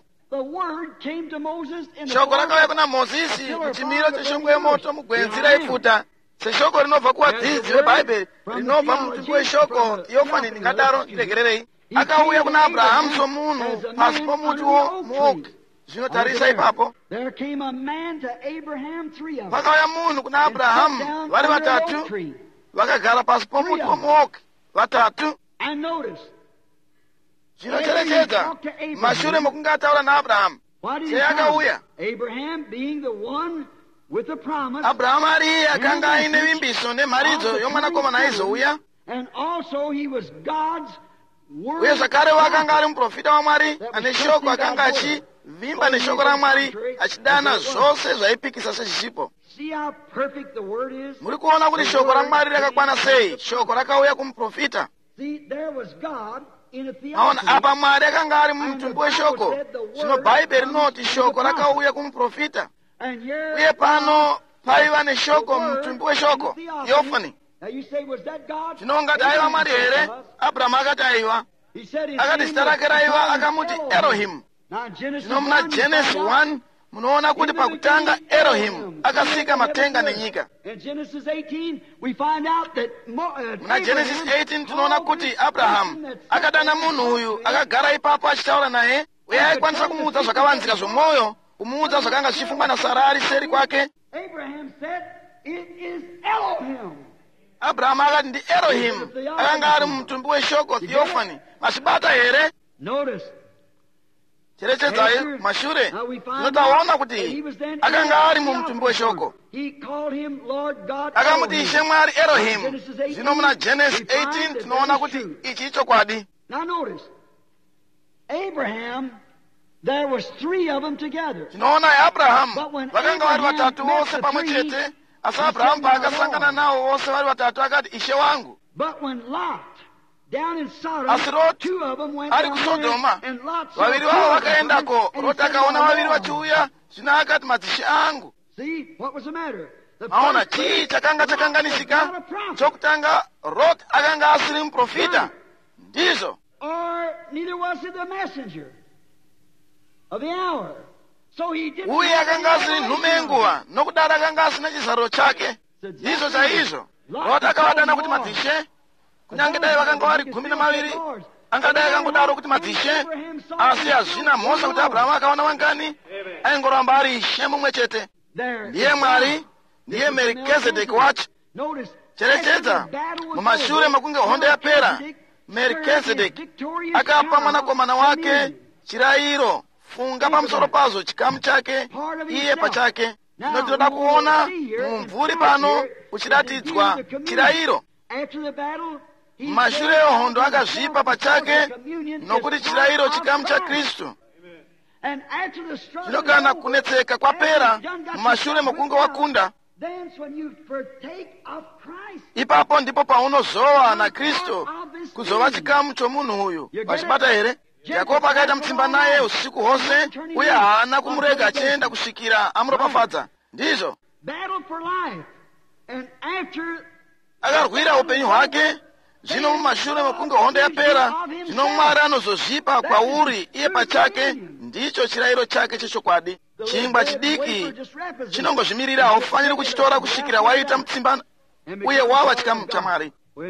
Shoko rakauya kuna Mozisi muchimiro cheshongwe yemoto mugwenzi raipfuta. Seshoko rinobva kuwadzidzi webhaibheri, rinobva mumutumbi weshoko Theophany ndingadaro ndiregererei. Akauya kuna Abrahamu somunhu pasi pomuti womuoki. Zvinotarisa ipapo. Pakauya munhu kuna Abrahamu vari vatatu, vakagara pasi pomuti womuoki vatatu. Zvinocherechedza mashure mokunge ataura naAbhurahamu, sei akauya? Abrahamu ari iye akanga aine vimbiso nemharidzo yomwanakomana aizouya, uye zvakare wakanga ari muprofita waMwari ane shoko, akanga achivimba neshoko raMwari, achidana zvose zvaipikisa sezvipo. Muri kuona kuti shoko raMwari rakakwana sei? Shoko rakauya kumuprofita. Maona apa Mwari akanga ari mumutumbi weshoko. Zvino bhaibheri rinoti shoko rakauya kumuprofita. Uye pano paiva neshoko mumutumbi weshoko Theophany. Zvino ungati aiva Mwari here? Abrahamu akati aiva. Akati zita rake raiva akamuti Elohim. Zvino muna Genesis 1 munoona kuti pakutanga Elohim akasika matenga nenyika. Muna Genesis 18 tinoona kuti Abrahamu akadana munhu uyu, akagara ipapo achitaura naye, uye aikwanisa kumuudza zvakavanzika zvomwoyo, kumuudza zvakanga zvichifungwa naSara ari seri kwake. Abrahamu akati ndi Elohim, akanga ari mumutumbi weshoko Theophany. Masibata here? Cherechedzai mashure, tinotaona kuti akanga ari mumutumbi weshoko. Akamuti Ishe Mwari Elohim. Zvino muna Genesis 18 tinoona kuti ichi chokwadi. Tinoona Abrahamu vakanga vari vatatu vose pamwe chete, asi Abrahamu paakasangana navo vose vari vatatu akati Ishe wangu. Asi Loti ari kuSodoma, vaviri vavo vakaendako. Loti akaona vaviri vachiuya, zvino akati madzishe angu. Maona chii chakanga chakanganisika? Chokutanga Loti akanga asiri muprofita, ndizvo. Uye akanga asiri nhume yenguva, nokudaro akanga asina chizaruro chake. Ndizvo chaizvo. Loti akavadana kuti madzishe. Kunyange dai vakanga vari 12, angadai akangodaro kuti madzishe, asi hazvina mhosva kuti Abrahamu akaona wangani, aingoramba ari Ishe mumwe chete. Ndiye Mwari, ndiye Merikizedeki wacho. Cherechedza, mumashure mokunge hondo yapera, Merikizedeki akapa mwanakomana wake chirayiro, funga pamusoro pazvo chikamu chake iye pachake. Zvino tinoda kuona mumvuri pano uchidatidzwa chirayiro. Mashure ehondo akazvipa pachake, nokuti chirayiro chikamu cha Kristu. Zvino kana kunetseka kwapera, mumashure mokunge wakunda, ipapo ndipo paunozowa naKristu kuzova chikamu chomunhu uyu. Vachibata here? Yakobo akaita mutsimba naye usiku hwose, uye haana kumurega achienda kusvikira amuropafadza. Ndizvo akarwira upenyu hwake. Zvino mumashure mokunge hondo yapera, zvino Mwari anozozvipa kwauri iye pachake, ndicho chirayiro chake chechokwadi. Chingwa chidiki chinongozvimirira, haufaniri kuchitora kusvikira waita mutsimba uye wava chikamu chaMwari.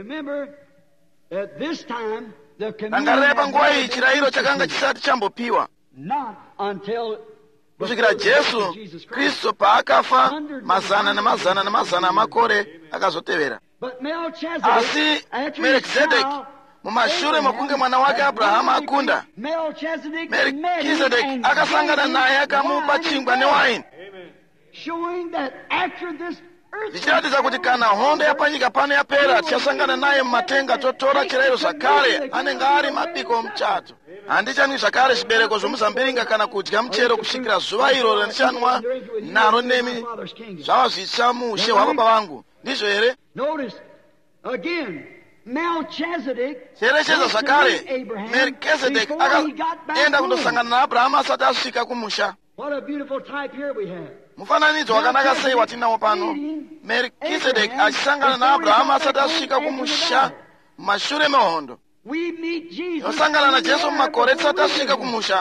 Angarai panguva iyi chirayiro chakanga chisati chambopiwa, kusvikira Jesu Kristu paakafa mazana namazana namazana amakore akazotevera. Asi Melkizedeki, mumashure mokunge mwana wake Abrahamu akunda, Melkizedeki akasangana naye akamupa chingwa newaini, zvichiratidza kuti kana hondo yapanyika pano yapera, tichasangana naye mumatenga totora chirayiro zvakare, anenge ari mabiko omuchato. handichanwi zvakare zvibereko zvomuzambiringa kana kudya muchero kusvikira zuva iro randichanwa naro nemi zvava zvitsva muushe hwababa vangu. Ndizvo here? cherechedza zvakare Melchizedek akaenda kundosangana naAbhurahama asati asvika kumusha. Mufananidzo wakanaka sei watinawo pano. Melchizedek achisangana naAbhurahama asati asvika kumusha mumashure mehondo. Tinosangana naJesu mumakore tisati asvika kumusha.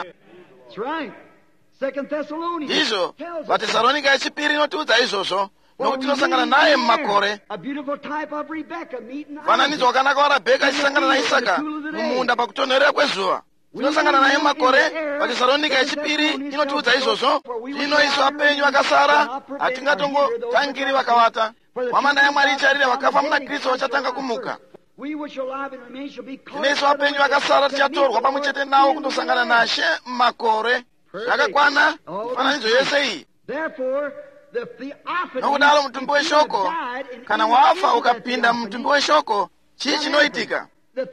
Izvo vaTesaronika yechipiri inotiudza izvozvo, nokuti tinosangana naye mumakore. Mufananidzo wakanaka waRabheka achisangana naIsaka mumunda pakutonhorera kwezuva. Tinosangana naye mumakore. vaTesaronika yechipiri inotiudza izvozvo. Zvino isu vapenyu vakasara hatingatongotangiri vakavata. Hwamanda yaMwari icharira vakafa muna Kristu vachatanga kumuka. Zvino isu vapenyu vakasara tichatorwa pamwe chete nawo kundosangana naShe mumakore. Zvakakwana mifananidzo yese iyi. Nokudaro mutumbi weshoko, kana wafa ukapinda mutumbi weshoko, chii chinoitika?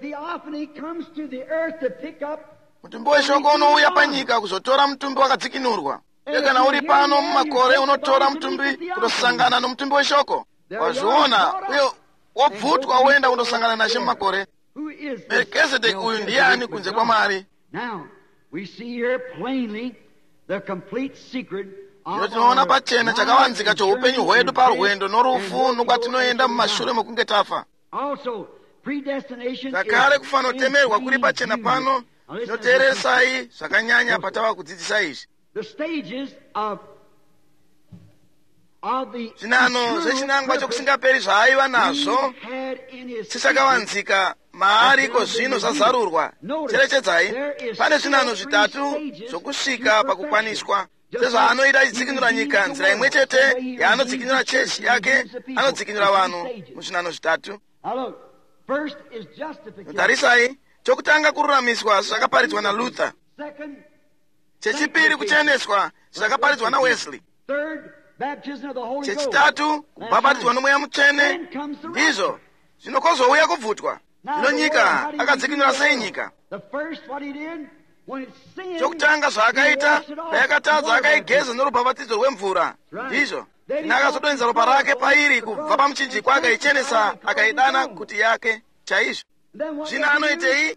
Mutumbi weshoko unouya panyika kuzotora mutumbi wakadzikinurwa. Kana uri pano mumakore unotora mutumbi kundosangana nomutumbi weshoko. Wazviona uye wobvutwa woenda kundosangana naShe mumakore. Melchizedek uyu ndiani kunze kwaMwari? Zvino tinoona pachena chakavanzika choupenyu hwedu parwendo norufu nokwatinoenda mumashure mokunge tafa. Zvakare kufanotemerwa kuri pachena pano. Zvinoteeresai zvakanyanya patava kudzidzisa izvi. Zvinano zvechinangwa chokusingaperi zvaaiva nazvo chisakavanzika maari iko zvino zvazarurwa. Cherechedzai, pane zvinano zvitatu zvokusvika pakukwaniswa. Sezvaanoita achidzikinura nyika, nzira imwe chete yaanodzikinura chechi yake, anodzikinura vanhu muzvinano zvitatu. Tarisai, chokutanga kururamiswa zvakaparidzwa naLuther. Chechipiri kucheneswa zvakaparidzwa naWesley. Chechitatu kubhabhatidzwa noMweya Mutsvene. Ndizvo zvinokozouya kubvutwa. Zvino nyika akadzikinura sei nyika? Chokutanga zvaakaita payakatadza akaigeza norubhabhatidzo rwemvura. Ndizvo akazodonhedza ropa rake pairi kubva pamuchinjikwa akaichenesa akaidana kuti yake chaizvo. Zvino anoitei?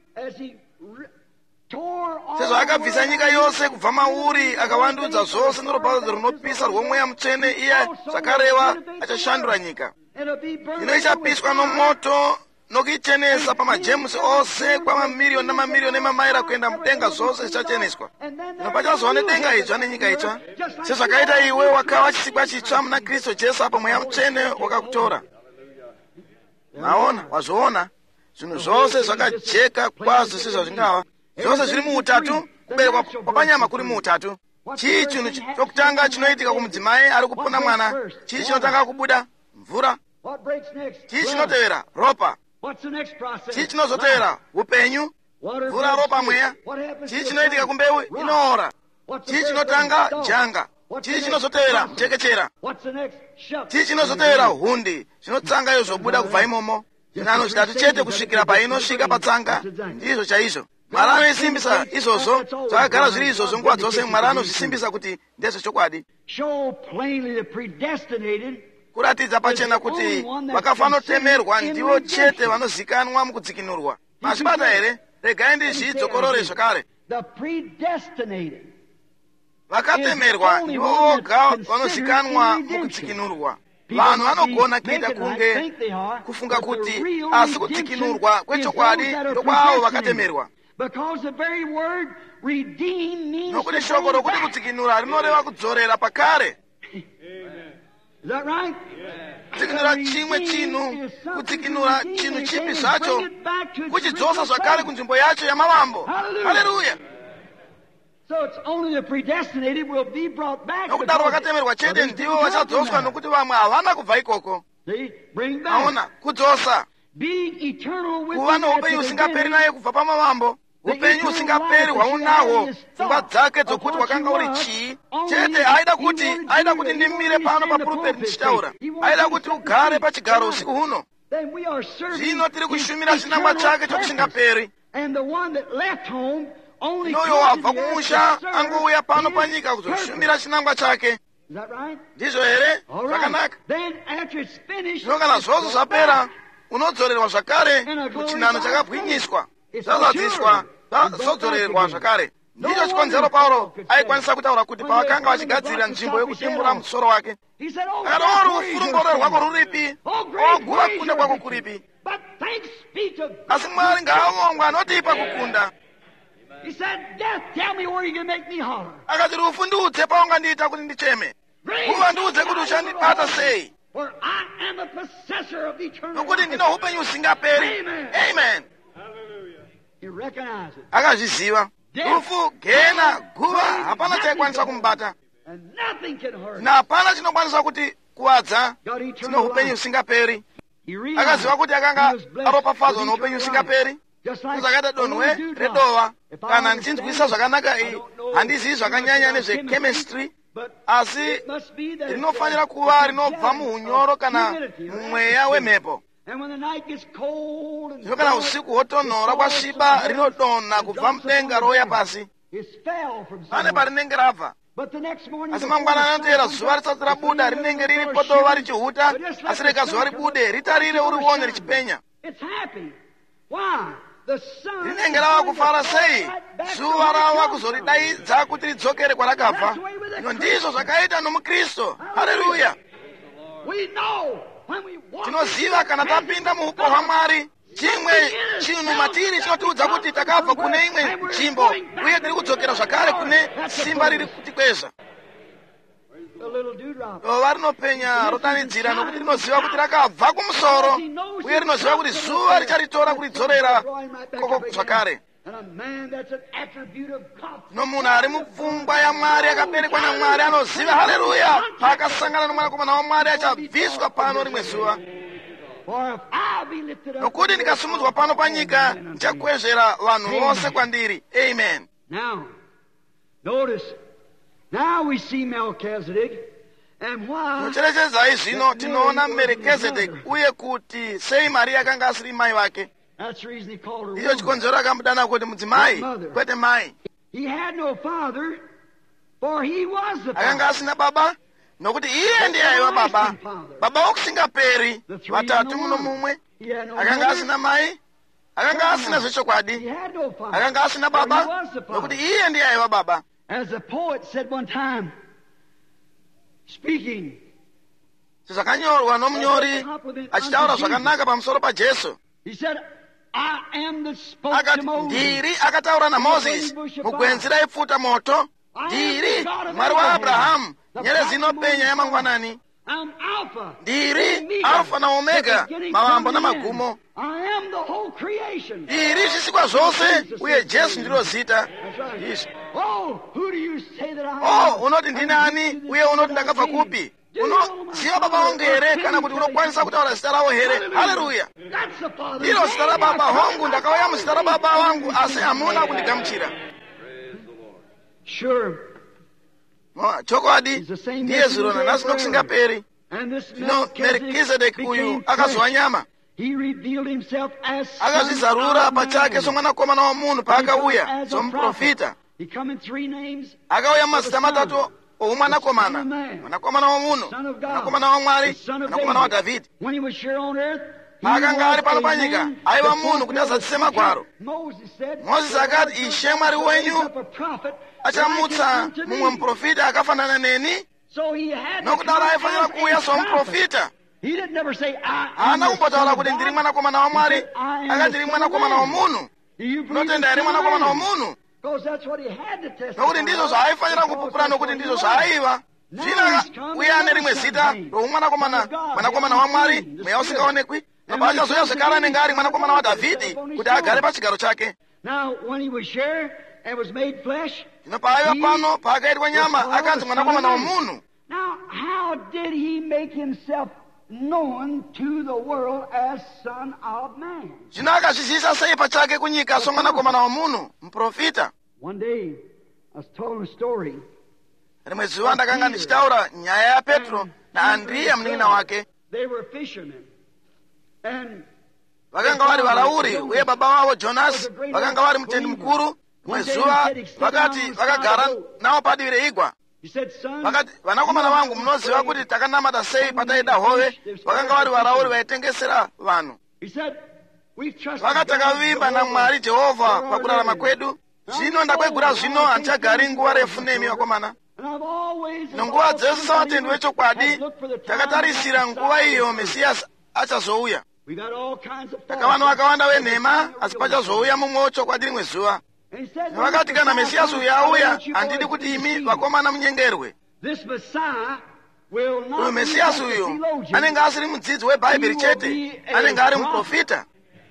Sezvo akabvisa nyika yose kubva mauri akavandudza zvose norubhabhatidzo runopisa rwomweya mutsvene, iye zvakareva achashandura nyika. Zvino ichapiswa nomoto nokuichenesa pamajemusi ose kwamamiriyoni namamiriyoni emamaira kuenda mudenga, zvose zvichacheneswa. Zvino pachazova nedenga itsva nenyika itsva. Sezvakaita iwe wakava chisikwa chitsva muna Kristu Jesu apo mweya mutsvene wakakutora. Maona, wazviona? Zvinhu zvose zvakajeka kwazvo sezvazvingava. Zvose zviri muutatu, kuberekwa kwapanyama kuri muutatu. Chii chinhu chokutanga chinoitika kumudzimai ari kupona mwana? Chii chinotanga kubuda? Mvura. Chii chinotevera? Ropa. Chii chinozotevera? Upenyu. Mvura, ropa, mweya. Chii chinoitika kumbewu? Inoora. Chii chinotanga? Janga. Chii chinozotevera? Mutekechera. Chii chinozotevera? Hundi. Zvinotsanga yozobuda kubva imomo. Zvinano zvitatu chete kusvikira painosvika patsanga. Ndizvo chaizvo. Mwari anoisimbisa izvozvo, zvakagara zviri izvozvo nguva dzose. Mwari anozvisimbisa kuti ndezvechokwadi. Kuratidza pachena kuti vakafanotemerwa ndivo chete vanozikanwa mukudzikinurwa. Mazvibata here? Regai ndizvidzokorore zvakare. Vakatemerwa ndivo voga vanozikanwa mukudzikinurwa. Vanhu vanogona kuita kunge kufunga kuti asi kudzikinurwa kwechokwadi ndokwaavo vakatemerwa. Nokuti shoko rokuti kudzikinura rinoreva kudzorera pakare. Kudzikinura chimwe chinhu, kudzikinura chinhu chipi zvacho, kuchidzosa zvakare kunzvimbo yacho yamavambo. Haleluya! Nokudaro vakatemerwa chete ndivo vachadzoswa, nokuti vamwe havana kubva ikoko. Aona, kudzosa, kuva noupenyu usingaperi naye kubva pamavambo. Upenyu usingaperi hwaunahwo, pfungwa dzake dzokuti wakanga uri chii chete. Aida kuti ndimire pano papurupeti ndichitaura. Aida kuti ugare pachigaro usiku huno. Zvino tiri kushumira chinangwa chake chokusingaperi. only inuyo come wabva to the earth kumusha to serve angouya pano his panyika kuzoshumira chinangwa chake. Is that right? Ndizvo here? All right. Zvakanaka. Then after it's finished, Zvino kana it's zvose brought zvapera back. unodzorerwa zvakare In a muchinano glorified chakabwinyiswa, It's zvazadziswa, matured. zvodzorerwa zvakare. Ndicho chikonzero Paulo aikwanisa kutaura kuti pavakanga vachigadzirira nzvimbo yokutimbura musoro wake, He said, "Oh, akati God, ori where is ufurumboro your rwako sin? ruripi, Oh, great, oguva where is kunda your kwako sin? kuripi?" But thanks be to God. Asi Mwari ngaavongwa anotipa kukunda. He said, "Death, tell me where you can make me holler." Akati rufu ndiudze paungandiita kuti ndicheme, kuva ndiudze kuti uchandibata sei, For I am the possessor of eternal nokuti life. ndino upenyu usingaperi. Amen. Amen. You recognize it. Akazviziva. Rufu, gena, guva hapana chaikwanisa kumubata, And nothing can hurt. na hapana chinokwanisa kuti kuwadza. God Tino eternal upenyu life. usingaperi. He realized Akaziva kuti he akanga was blessed aropafadzwa with noupenyu eternal usingaperi. life. Just like Zvakaita a donhwe little dewdrop. redova. If I Kana understand ndichinzwisa it, zvakanaka I iyi, don't know handizivi too much zvakanyanya about nezvechemistry, but asi it must be that rinofanira it's kuva a rinobva jet muunyoro of kana humidity or mumweya atmosphere. wemhepo. And when the night gets cold and Zvino kana dark, usiku hotonhora it falls kwasviba from rinodonha heaven, kubva drops mudenga upon rouya the pasi. ground. It fell from Pane somewhere. parinenge rabva. But the next morning, Asi before the mangwanani sun anoteera comes zuva up, risati it's rabuda a little rinenge bit riri of potova shivering. richihuta, But just let asi the rega sun zuva come ribude up, ritarire it's urione gonna richipenya. shine. It's happy. Why? The sun is Rinenge rava going to kufara fall sei? right back to Zuva where it rava comes from. kuzoridaidza kuti ridzokere kwarakabva. That's the way with the Ino ndizvo zvakaita nomukristu. Haleluya. We know when we walk Tinoziva into kana the tapinda presence muupo of God, hwamwari, chimwe chinhu matiri chinotiudza kuti takabva kune imwe nzvimbo uye tiri kudzokera zvakare kune simba riri kutikwezva. the little dewdrop. Dova rinopenya rodanidzira nokuti rinoziva kuti rakabva kumusoro uye rinoziva kuti zuva richaritora kuridzorera koko zvakare. And a man that's an attribute of God. Nomunhu ari mupfungwa yaMwari akaberekwa naMwari anoziva haleluya paakasangana nomwanakomana waMwari achabviswa pano rimwe zuva. For if I be lifted up, Nokuti ndikasimudzwa pano panyika ndichakwezvera vanhu vose kwandiri. Amen. Now, notice, now we see Melchizedek, and why? Mucherechedzai zvino tinoona Merekizedeki uye kuti sei Mariya akanga asiri mai vake. That's the reason he called her Ndicho woman. chikonzero akamudana kuti mudzimai kwete mai. He had no father, for he was the Akanga father. asina baba nokuti iye ndiye aiva baba. Baba wokusingaperi vatatu muno mumwe. He had no Akanga mother, asina mai, akanga asina he zvechokwadi, had no father. akanga asina for he baba was the father. nokuti iye ndiye aiva baba. As the poet said one time, speaking, Zvakanyorwa nomunyori achitaura zvakanaka pamusoro paJesu. he said, I am that spoke to Akati Moses. ndiri akataura namozisi mugwenzi raipfuta moto. Ndiri Mwari waAbhurahamu, nyerezi inopenya yamangwanani. I'm Alpha. Ndiri Alfa na Omega, mavambo namagumo. I am the whole creation. Ndiri zvisikwa zvose uye Jesu ndiro zita. That's right. Yes. Oh, who do you say that I am? Oh, unoti ndinani uye unoti ndakabva kupi? Unoziva baba vangu here kana kuti unokwanisa kutaura zita ravo here? Haleluya. That's the Father. Ndiro zita rababa hongu, ndakauya muzita rababa vangu asi hamuna kundigamuchira. Sure. Chokwadi ndiye zviro nanhasi nokusingaperi. And this Zvino Merekizedeki uyu became akazova flesh. nyama. He revealed himself as son Akazvizarura of pachake man. somwanakomana womunhu paakauya As a somuprofita. prophet. He come in three names. Akauya mazita matatu oumwanakomana, mwanakomana womunhu, mwanakomana waMwari, mwanakomana waDhavhidhi. When he was here on earth, he Akanga ari was pano a panyika man aiva that munhu kuti fulfilled azadzise magwaro. Moses said, Mozisi akati Ishe Mwari wenyu up a prophet achamutsa like unto mumwe me. muprofita akafanana neni, So he had to nokudaro come aifanira as kuuya a prophet. somuprofita. He didn't never say, I am Haana the son kumbotaura of kuti ndiri God. mwanakomana waMwari, akati ndiri mwanakomana womunhu. Do you believe Unotenda here it's mwanakomana man? womunhu? Because that's what he had to testify. Nokuti ndizvo zvaaifanira kupupura nokuti ndizvo zvaaiva. Zvino uye ane rimwe zita roumwanakomana, mwanakomana waMwari, mweya usingaonekwi. Baba achazouya zvekare anenge ari mwanakomana waDhavhidhi kuti agare pachigaro chake. Now, when he was here and was made flesh, Zvino paaiva pano paakaitwa nyama akanzi mwanakomana womunhu. now how did he make himself known to the world as Son of Man? Zvino akazviziisa sei pachake kunyika somwanakomana womunhu, muprofita. One day, I was told a story. Rimwe zuva ndakanga ndichitaura nyaya yaPetro naAndriya munin'ina wake. They were fishermen. And Vakanga vari varauri uye baba vavo Jonasi vakanga vari mutendi mukuru. rimwe zuva vakati vakagara nawo padivi reigwa, vakati, vanakomana vangu, munoziva kuti takanamata sei pataida hove? Vakanga vari varauri vaitengesera vanhu. Vakati, takavimba naMwari Jehovha pakurarama kwedu. Zvino ndakwegura zvino handichagari nguva refu nemi vakomana. Nenguva dzose savatendi vechokwadi takatarisira nguva iyo Mesiyasi achazouya. Takavanhu vakawanda venhema, asi pachazouya mumwe wechokwadi rimwe zuva. Vakati, kana Mesiyasi uyu auya, handidi kuti imi vakomana munyengerwe. Uyu Mesiyasi uyu anenge asiri mudzidzi weBhaibheri chete, anenge ari muprofita.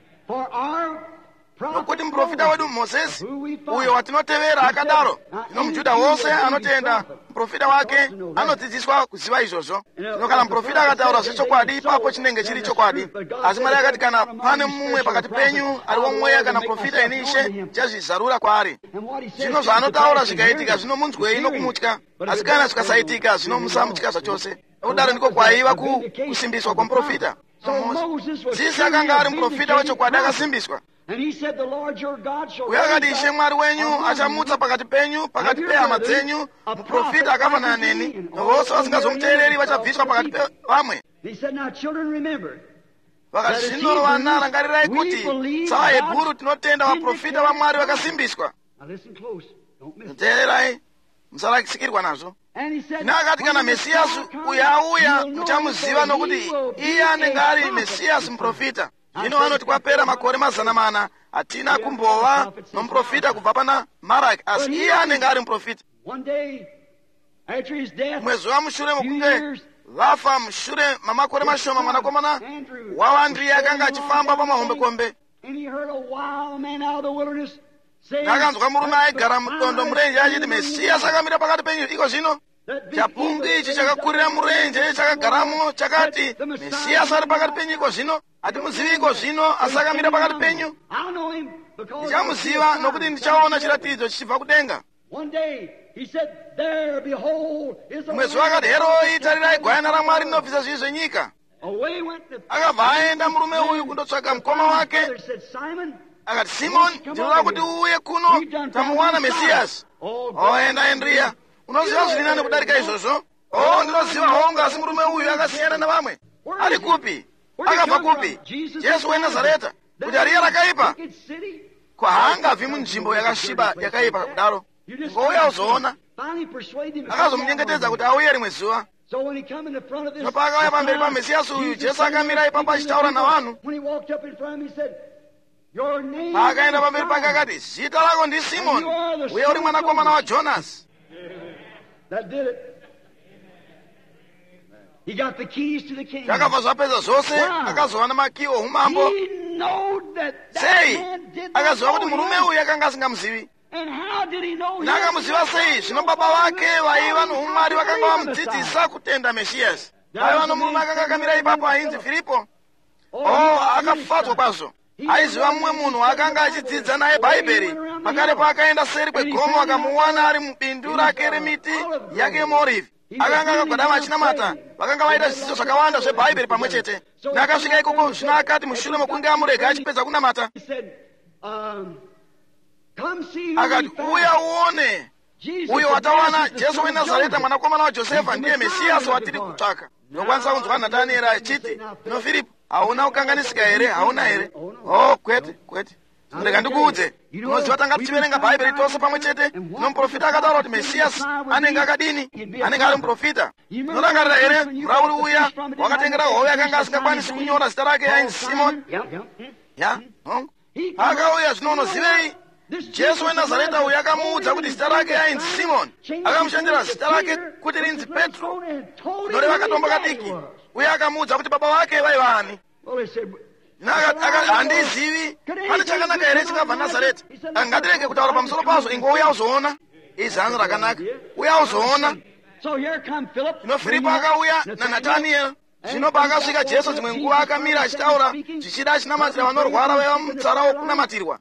Nokuti muprofita wedu Mozisi, uyo watinotevera akadaro. Zvino muJudha wose anotenda muprofita wake anodzidziswa kuziva izvozvo. Zvino kana muprofita akataura zvechokwadi, ipapo chinenge chiri chokwadi. Asi Mwari akati, kana pane mumwe pakati penyu ari womweya kana muprofita ini Ishe, ndichazvizarura kwaari. Zvino zvaanotaura zvikaitika, zvino munzwei nokumutya. Asi kana zvikasaitika, zvino musamutya zvachose. Nokudaro ndiko kwaiva kusimbiswa kwamuprofita. Mozisi akanga ari muprofita wechokwadi akasimbiswa. Uye akati, Ishe Mwari wenyu achamutsa pakati penyu, pakati pehama dzenyu, muprofita akafanana neni, vose vasingazomuteereri vachabviswa pakati pevamwe. Vakati, zvino vana, rangarirai kuti savaHebhuru tinotenda vaprofita vaMwari vakasimbiswa. Teererai, musarasikirwa nazvo. Zvino akati, kana Mesiyasi uyu auya, muchamuziva nokuti iye anenge ari Mesiyasi muprofita. Zvino vanoti kwapera makore 400 hatina kumbova nomuprofita kubva pana Maraki, asi iye anenge ari muprofita. Mumwe zuva mushure mokunge vafa, mushure mamakore mashoma, mwanakomana waAndrea akanga achifamba pamahombekombe. Ndakanzwa murume aigara mudondo murenje achiti, Mesiyasi akamira pakati penyu. Iko zvino chapungu ichi chakakurira murenje chakagaramo chakati, Mesiyasi ari pakati penyu. Iko zvino hatimuzivi. Iko zvino asi akamira pakati penyu. Ndichamuziva nokuti ndichaona chiratidzo chichibva kudenga. Mumwe zuva akati, heroi, tarirai gwayana raMwari rinobvisa zvivi zvenyika. Akabva aenda murume uyu kundotsvaka mukoma wake. Akati, Simoni, ndinoda kuti uuye kuno, tamuwana Mesiyasi. Enda Andrea, unoziva zviri nani kudarika izvozvo? Ndinoziva hongu, asi murume uyu akasiyana navamwe. Ari kupi? Akabva kupi? Jesu weNazareta. Kuti ariye rakaipa? Ko haangabvi munzvimbo yakasviba yakaipa kudaro. Ngouya uzoona. Akazomunyengetedza kuti auye rimwe zuva. Zvino paakauya pamberi paMesiyasi uyu, Jesu akamira ipapo achitaura navanhu. Paakaenda pamberi pake akati, zita rako ndiSimoni, uye uri mwanakomana waJonasi. Zvakabva zvapedza zvose, akazova namakiyi oumambo. Sei? Akaziva kuti murume uyu akanga asingamuzivi. Akamuziva sei? Zvino baba vake vaiva noumwari vakanga vamudzidzisa kutenda Mesiyasi. Vaiva nomurume akanga akamira ipapo ainzi Firipo. Akafadzwa kwazvo. Aiziva mumwe munhu akanga achidzidza naye Bhaibheri. Pakarepo akaenda seri kwegomo akamuwana ari mubindu rake remiti yake yemuorivhi. Akanga akagwadama achinamata. Vakanga vaita zvidzidzo zvakawanda zveBhaibheri pamwe chete. Nakasvika ikoko, zvino akati mushure mokunge amurega achipedza kunamata, akati, uya uone, uyo watawana, Jesu weNazareta, mwanakomana waJosefa, ndiye Mesiyasi watiri kutsvaka. Ndokwanisa kunzwa Natanieri achiti, no Filipo, hauna kukanganisika here? Hauna here? Kwete. Ndega ndikuudze, unoziva tanga tichiverenga Bhaibheri tose pamwe chete. Nomuprofita akataura kuti Mesiyasi anenge akadini? Anenge ari muprofita. Unorangarira here? Murauri uya wakatengera hove akanga asingakwanisi kunyora zita rake ainzi Simoni. Akauya, zvino unozivei? Jesu weNazareta uyu akamuudza kuti zita rake ainzi Simoni. Akamushandira zita rake kuti rinzi Petro, noreva katombo kadiki. Uye akamuudza kuti baba vake vaivani. Handizivi, pane chakanaka here chingabva Nazareta? Ngatirege kutaura pamusoro pazvo, ingouya uzoona. Izano rakanaka, uya uzoona. Zvino Filipo akauya naNatanieri. Zvino paakasvika Jesu dzimwe nguva akamira achitaura, zvichida achinamatira vanorwara vaiva mutsara wokunamatirwa.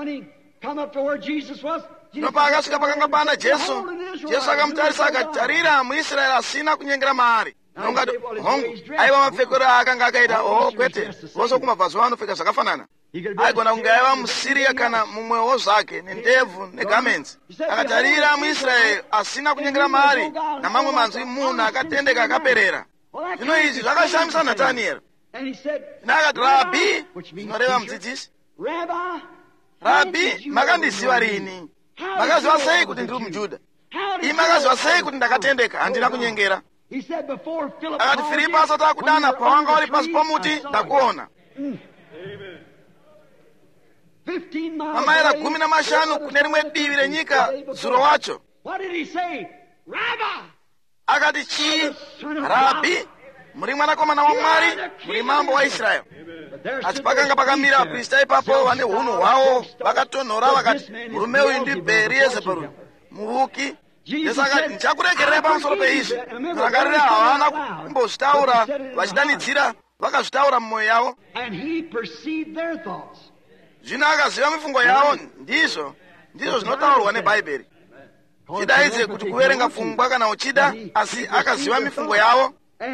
Zvino paakasvika pakanga pana Jesu, Jesu akamutarisa akati, tarira, muIsraeri asina kunyengera maari. Nongati, hongu, aiva mapfekero aakanga akaita, kwete, vose kumabvazuva anopfeka zvakafanana. aigona kunge aiva musiriya kana mumwewo zvake nendebvu negamenzi. Akatarira muIsraeri asina kunyengera mari namamwe manzwi, munhu akatendeka akaperera. Zvino izvi zvakashamisa Natanieri. Akati, Rabhi, zvinoreva mudzidzisi, Rabhi, makandiziva rini? Makaziva sei kuti ndiri muJudha? Imi makaziva sei kuti ndakatendeka, handina kunyengera? Akati, Filipo asati akudana, pawanga uri pasi pomuti, ndakuona. Mamaira 15 kune rimwe divi renyika zuro wacho. Akati, chii? Rabhi, muri mwanakomana waMwari, muri mambo waIsraeri. Asi pakanga pakamira vaprista ipapo vane hunhu hwavo vakatonhora vakati, murume uyu ndiBheerizebhuri muvuki. Jesu akati, ndichakuregererai pamusoro peizvi. Rangarira, havana kumbozvitaura vachidanidzira, vakazvitaura mumwoyo yavo. Zvino akaziva mifungo yavo. Ndizvo zvinotaurwa neBhaibheri. Chidaidze kuti kuverenga pfungwa kana uchida, asi akaziva mifungo yavo.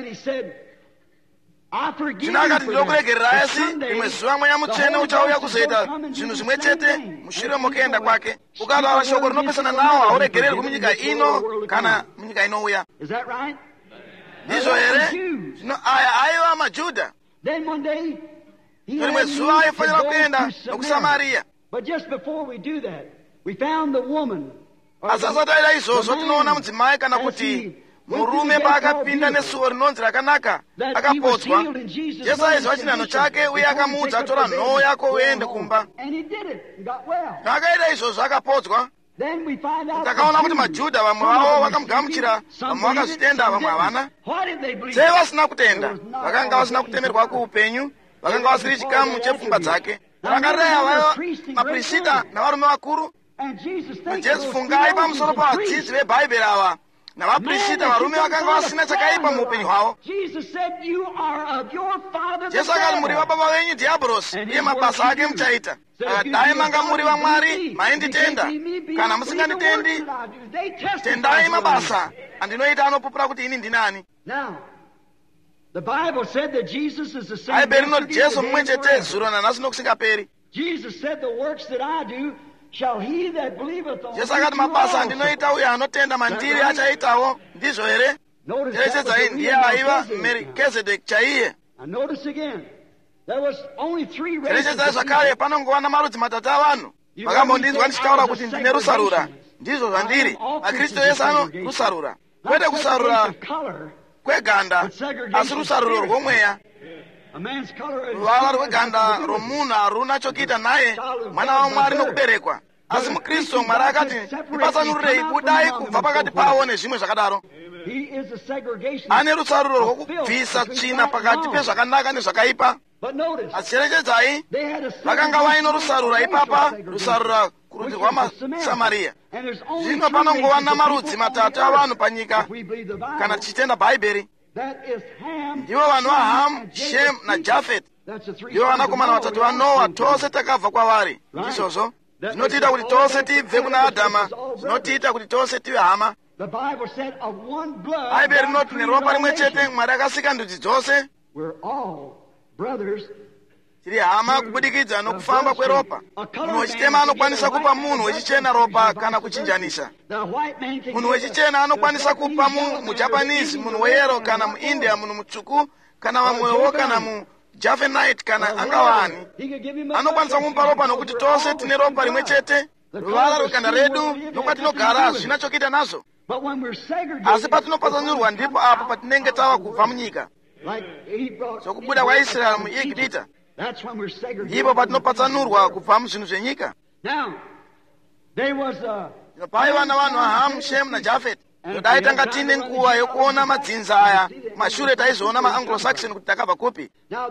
Zvino akati, ndinokuregererai, asi rimwe zuva Mweya Mutsvene uchauya kuzoita zvinhu zvimwe chete mushure mokuenda kwake. Ukataura shoko rinopesana nawo, hauregererwi munyika ino kana munyika inouya. Ndizvo here? Zvino aya aiva maJudha. Rimwe zuva aifanira kuenda nokuSamaria. Asi asati aita izvozvo, tinoona mudzimai kana kuti murume paakapinda nesuo rinonzi Rakanaka akapotswa. Jesu aiziva chinhanho chake uye akamuudza, tora nhoo yako uende kumba. Akaita izvozvo akapotswa. Takaona kuti maJudha vamwe vavo vakamugamuchira, vamwe vakazvitenda, vamwe havana. Sei vasina kutenda? Vakanga vasina kutemerwa kuupenyu, vakanga vasiri chikamu chepfungwa dzake. Rangarira, vaiva maprista navarume vakuru. Jesu, fungai pamusoro pavadzidzi veBhaibheri ava navaprista varume vakanga vasina chakaipa muupenyu hwavo. Jesu akati, muri vababa venyu Dhiabhorosi, iye mabasa ake muchaita. Dai manga muri vaMwari, mainditenda. Kana musinganditendi, tendai mabasa andinoita anopupura kuti ini ndinani. Bhaibheri rinoti Jesu mumwe chete zuro nanhasi nokusingaperi. Jesu akati, mabasa andinoita uyo anotenda mandiri achaitawo. Ndizvo here? Cherechedzai, ndiye aiva Merikizedeki chaiye. Cherechedzai zvakare, panongova namarudzi matatu avanhu. Makambondinzwa ndichitaura kuti ndine rusarura. Ndizvo zvandiri. Akristu ese ano rusarura. Kwete kusarura kweganda, asi rusaruro rwomweya. Ruvara rweganda romunhu haruna chokuita naye, mwana waMwari nokuberekwa. Asi muKristu Mwari akati, ndipatsanururei, budai kubva pakati pavo nezvimwe zvakadaro. Ane rusaruro rwokubvisa tsvina pakati pezvakanaka nezvakaipa. Asi cherechedzai, vakanga vaino rusarura ipapa, rusarura kurudzi rwamaSamaria. Zvino panongova namarudzi matatu avanhu panyika kana tichitenda Bhaibheri. Ndivo vanhu vaHamu, Shemu naJafeti. Ndivo vanakomana vatatu vaNoa, tose takabva kwavari. Ndizvozvo zvinotiita kuti tose tibve kuna Adhama, zvinotiita kuti tose tive hama. Bhaibheri rinoti neropa rimwe chete Mwari akasika ndudzi dzose tiri hama kubudikidza nokufamba kweropa. Munhu wechitema anokwanisa kupa munhu wechichena ropa kana kuchinjanisa. Munhu wechichena anokwanisa kupa muJapanese, munhu weyero kana muIndia, munhu mutsvuku kana vamwewo kana muJavanite kana angawani. Anokwanisa kumupa ropa nokuti tose tine ropa rimwe chete. Ruvara rweganda redu nokwatinogara hazvina chokuita nazvo. Asi patinopatsanurwa ndipo apo patinenge tava kubva munyika. Sokubuda kwaIsraeri muIgupta, ndipo patinopatsanurwa kubva muzvinhu zvenyika. Paiva navanhu vaHamu, Shemu naJafeti. Dai tanga tine nguva yokuona madzinza aya mashure taizoona maAnglo-Saxon kuti takabva kupi.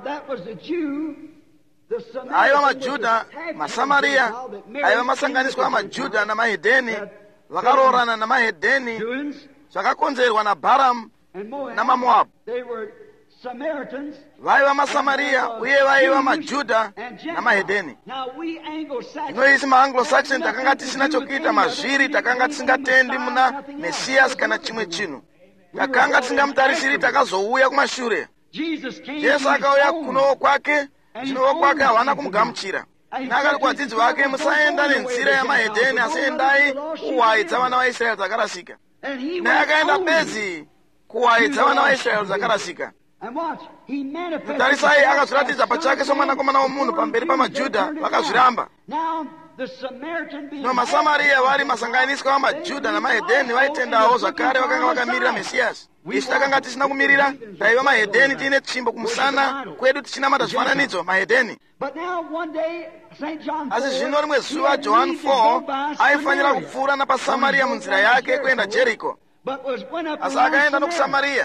Aiva maJudha, maSamaria, aiva masanganiswa maJudha namahedheni, vakaroorana namahedheni, zvakakonzerwa naBharamu namaMoabhu. Vaiva maSamaria uye vaiva maJudha namahedheni. Zvino isi maAnglo-Saxon takanga tisina chokuita mazviri, takanga tisingatendi muna Mesiyasi kana chimwe chinhu. Takanga tisingamutarisiri takazouya kumashure. Jesu akauya kuno kwake zvino wokwake hawana kumugamuchira. Nakati kuwadzidzi vake, musaenda nenzira yamahedheni asi endai kuwaidza vana vaIsraeri dzakarasika. Naye akaenda bedzi kuwaidza vana vaIsraeri dzakarasika. Tarisai, akazviratidza pachake somwanakomana womunhu pamberi pamaJudha vakazviramba. No, maSamaria vari masanganiswa vamaJudha namahedheni vaitendawo zvakare, vakanga vakamirira Mesiyasi. Isu takanga tisina kumirira, taiva mahedheni tiine tsvimbo kumusana kwedu tichinamata zvifananidzo mahedheni. Asi zvino rimwe zuva Johani 4 aifanira kupfuura napaSamaria munzira yake kuenda Jeriko. Asi akaenda nokuSamaria.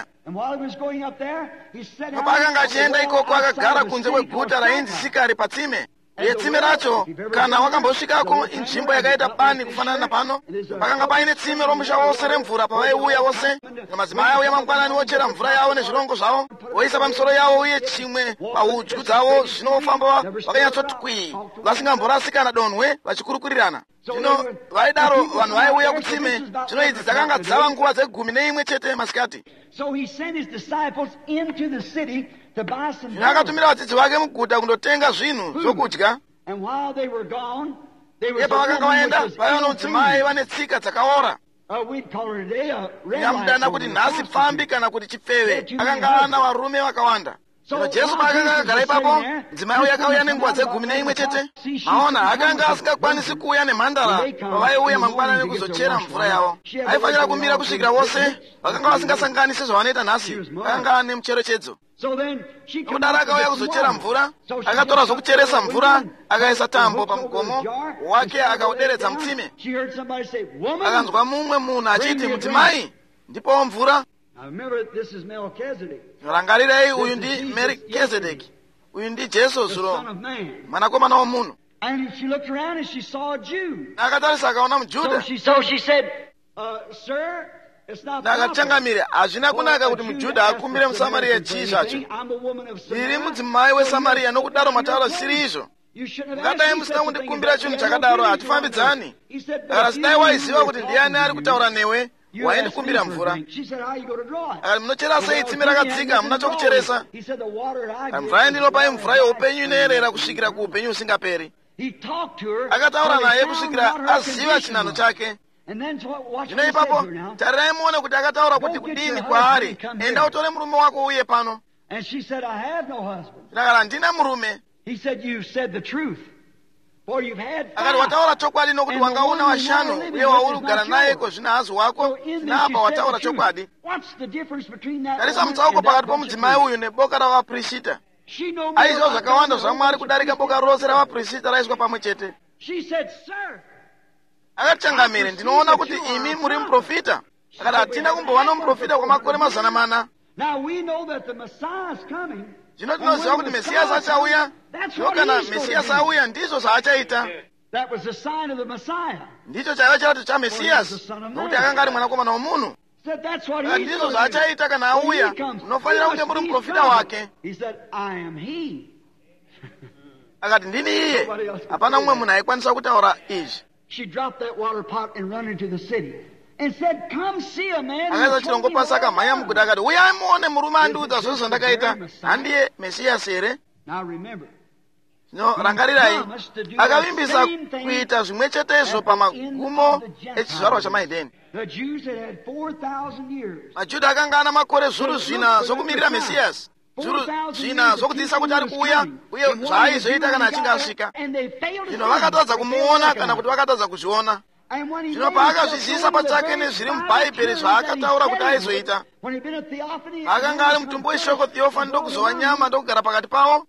Paakanga achienda ikoko akagara kunze kweguta rainzi Sikari patsime. Tsime racho kana wakambosvikako inzvimbo yakaita bani kufanana napano. Pakanga paine tsime romusha wose remvura pavaiuya vose. Madzimai auya mangwanani wochera mvura yavo nezvirongo zvavo, voisa pamusoro yavo uye chimwe paudyu dzavo, zvinofamba vakanyatsoti kwii, vasingamborasi kana donhwe vachikurukurirana. Zvino vaidaro vanhu vaiuya kutsime. Zvino idzi dzakanga dzava nguva dze11 chete masikati. Zvino akatumira vadzidzi vake muguta kundotenga zvinhu zvokudya. Iye pavakanga vaenda, vaiva nomudzimai vane tsika dzakaora. Yamudana kuti nhasi pfambi kana kuti chipfeve. Akanga ana varume vakawanda. Zvino Jesu paakanga akagara ipapo, mudzimai uya akauya nenguva dze11 chete. Maona, akanga asingakwanisi kuuya nemhandara pavaiuya mangwanani kuzochera mvura yavo. Aifanira kumira kusvikira vose vakanga vasingasanganisi zvavanoita nhasi, akanga ane mucherechedzo. Nokudaro akauya kuzochera mvura, akatora zvokucheresa mvura, akaisa tambo pamugomo wake akauderedza mutsime. Akanzwa mumwe munhu achiti, mudzimai, ndipowo mvura. Rangarirei, uyu ndi Merikizedeki, uyu ndi Jesu zuro, mwanakomana womunhu. Akatarisa akaona muJudha. Nakachangamire, hazvina kunaka kuti muJudha akumbire muSamaria chii zvacho. Ndiri mudzimai weSamaria, nokudaro mataura zvisiri izvo. Mungadai musina kundikumbira chinhu chakadaro, hatifambidzani. Kana sidai waiziva kuti ndiani ari kutaura newe, waindikumbira mvura. Akati, munochera sei tsime rakadzika, hamuna chokucheresa? Mvura yandinopai mvura youpenyu inoerera kusvikira kuupenyu husingaperi. Akataura naye kusvikira aziva chinhano chake. Zvino ipapo tarirai muone kuti akataura kuti kudini kwaari, enda utore murume wako uye pano. Akati, handina murume. Akati, wataura chokwadi nokuti wanga una washanu uye wauri kugara naye kozvina hazi wako, naapa wataura chokwadi. Tarisa mutsauko pakati pomudzimai uyu neboka ravaprista. Aiziva zvakawanda zvaMwari kudarika boka rose ravaprista raiswa pamwe chete. Akachangamire, ndinoona kuti imi muri muprofita. Akati, hatina kumbova nomuprofita kwamakore 400. Zvino tinoziva kuti Mesiyasi achauya. Zvino kana Mesiyasi auya, ndizvo zvaachaita. Ndicho chaiva chirato chaMesiyasi, nokuti akanga ari mwanakomana womunhu. Ndizvo zvaachaita kana auya, munofanira kunge muri muprofita wake. Akati, ndini iye. Hapana mumwe munhu aikwanisa kutaura izvi. Akaisa chirongo pasi akamhanya muguta akati, uyai muone murume andiudza zvose zvandakaita. Handiye Mesiyasi here? No, rangarirai, akavimbisa kuita zvimwe chetezvo pamagumo echizvarwa chamahedheni. maJudha akanga ana makore zviuru zvina zvokumirira Mesiyasi, zviuru zvina zvokudzidzisa kuti ari kuuya uye zvaaizoita kana achinge asvika. Zvino vakatadza kumuona kana kuti vakatadza kuzviona. Zvino paakazvizivisa pachake nezviri mubhaibheri zvaakataura kuti aizoita, akanga ari mutumbi weshoko Theophany ndokuzova nyama ndokugara pakati pavo.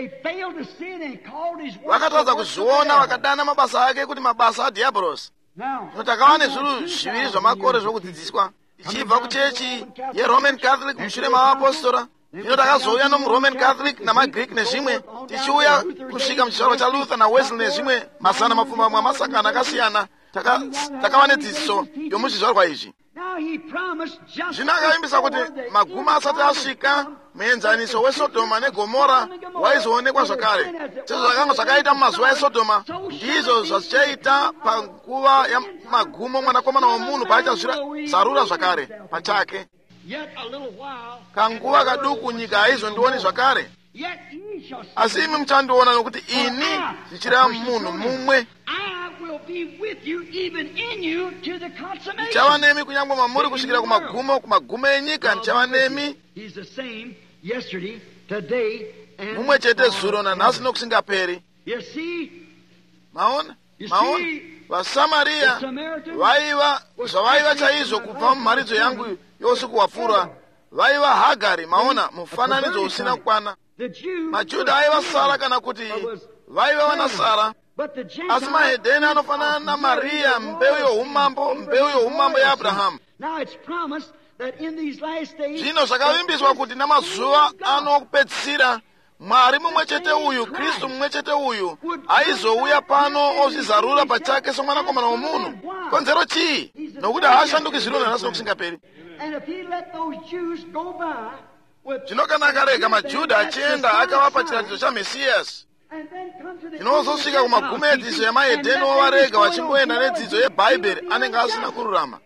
Vakatadza kuzviona, vakadana mabasa ake kuti mabasa adhiabhorosi. Zvino takava nezviuru zviviri zvamakore zvokudzidziswa, tichibva kuchechi yeRoman Catholic mushure mavapostora. Zvino takazouya nomuRoman Catholic namaGreek nezvimwe, tichiuya kusvika muchizvarwa chaLuther naWesley nezvimwe mazana mapfumbamwe amasangano akasiyana. Takava nedzidziso yomuchizvarwa izvi. Zvino akavimbisa kuti magumo asati asvika, muenzaniso weSodoma neGomora waizoonekwa zvakare. Sezvo zvakanga zvakaita mumazuva eSodoma, ndizvo zvazichaita panguva yamagumo mwanakomana womunhu paachazvirarura zvakare pachake. Kanguva kaduku nyika haizondioni zvakare. Yet ye shall see asi imi muchandiona nokuti ini ndichiri munhu mumwe. I will be with you, even in you, to the consummation. Ndichava nemi kunyangwa mamuri kusvikira kumagumo enyika. Ndichava nemi. He's the same yesterday, today, and mumwe chete zuro nanhasi nokusingaperi. You see, Maona you maona see, vasamariya the Samaritans zvavaiva chaizvo kubva mumharidzo yangu yousiku wapfuura vaiva Hagari. Maona mufananidzo usina kukwana. the Jews, majudha aiva Sara kana kuti vaiva vana Sara. but the Asi Gentiles, mahedheni anofanana naMariya, mbeu youmambo yaAbhurahamu. now it's promised that in these last days, Zvino zvakavimbiswa kuti namazuva anopedzisira Mwari mumwe chete uyu, Kristu mumwe chete uyu, aizouya pano ozvizarura pachake somwanakomana womunhu. Konzero chii? Nokuti haashanduki zvino nanhasi nokusingaperi. and if he let those Jews go by with, Zvino kana akarega majudha achienda akavapa chiratidzo chaMesiyasi, and then come to the zvinosvika kumagumo edzidzo yamahedheni ovarega vachingoenda nedzidzo yeBhaibheri, anenge asina kururama.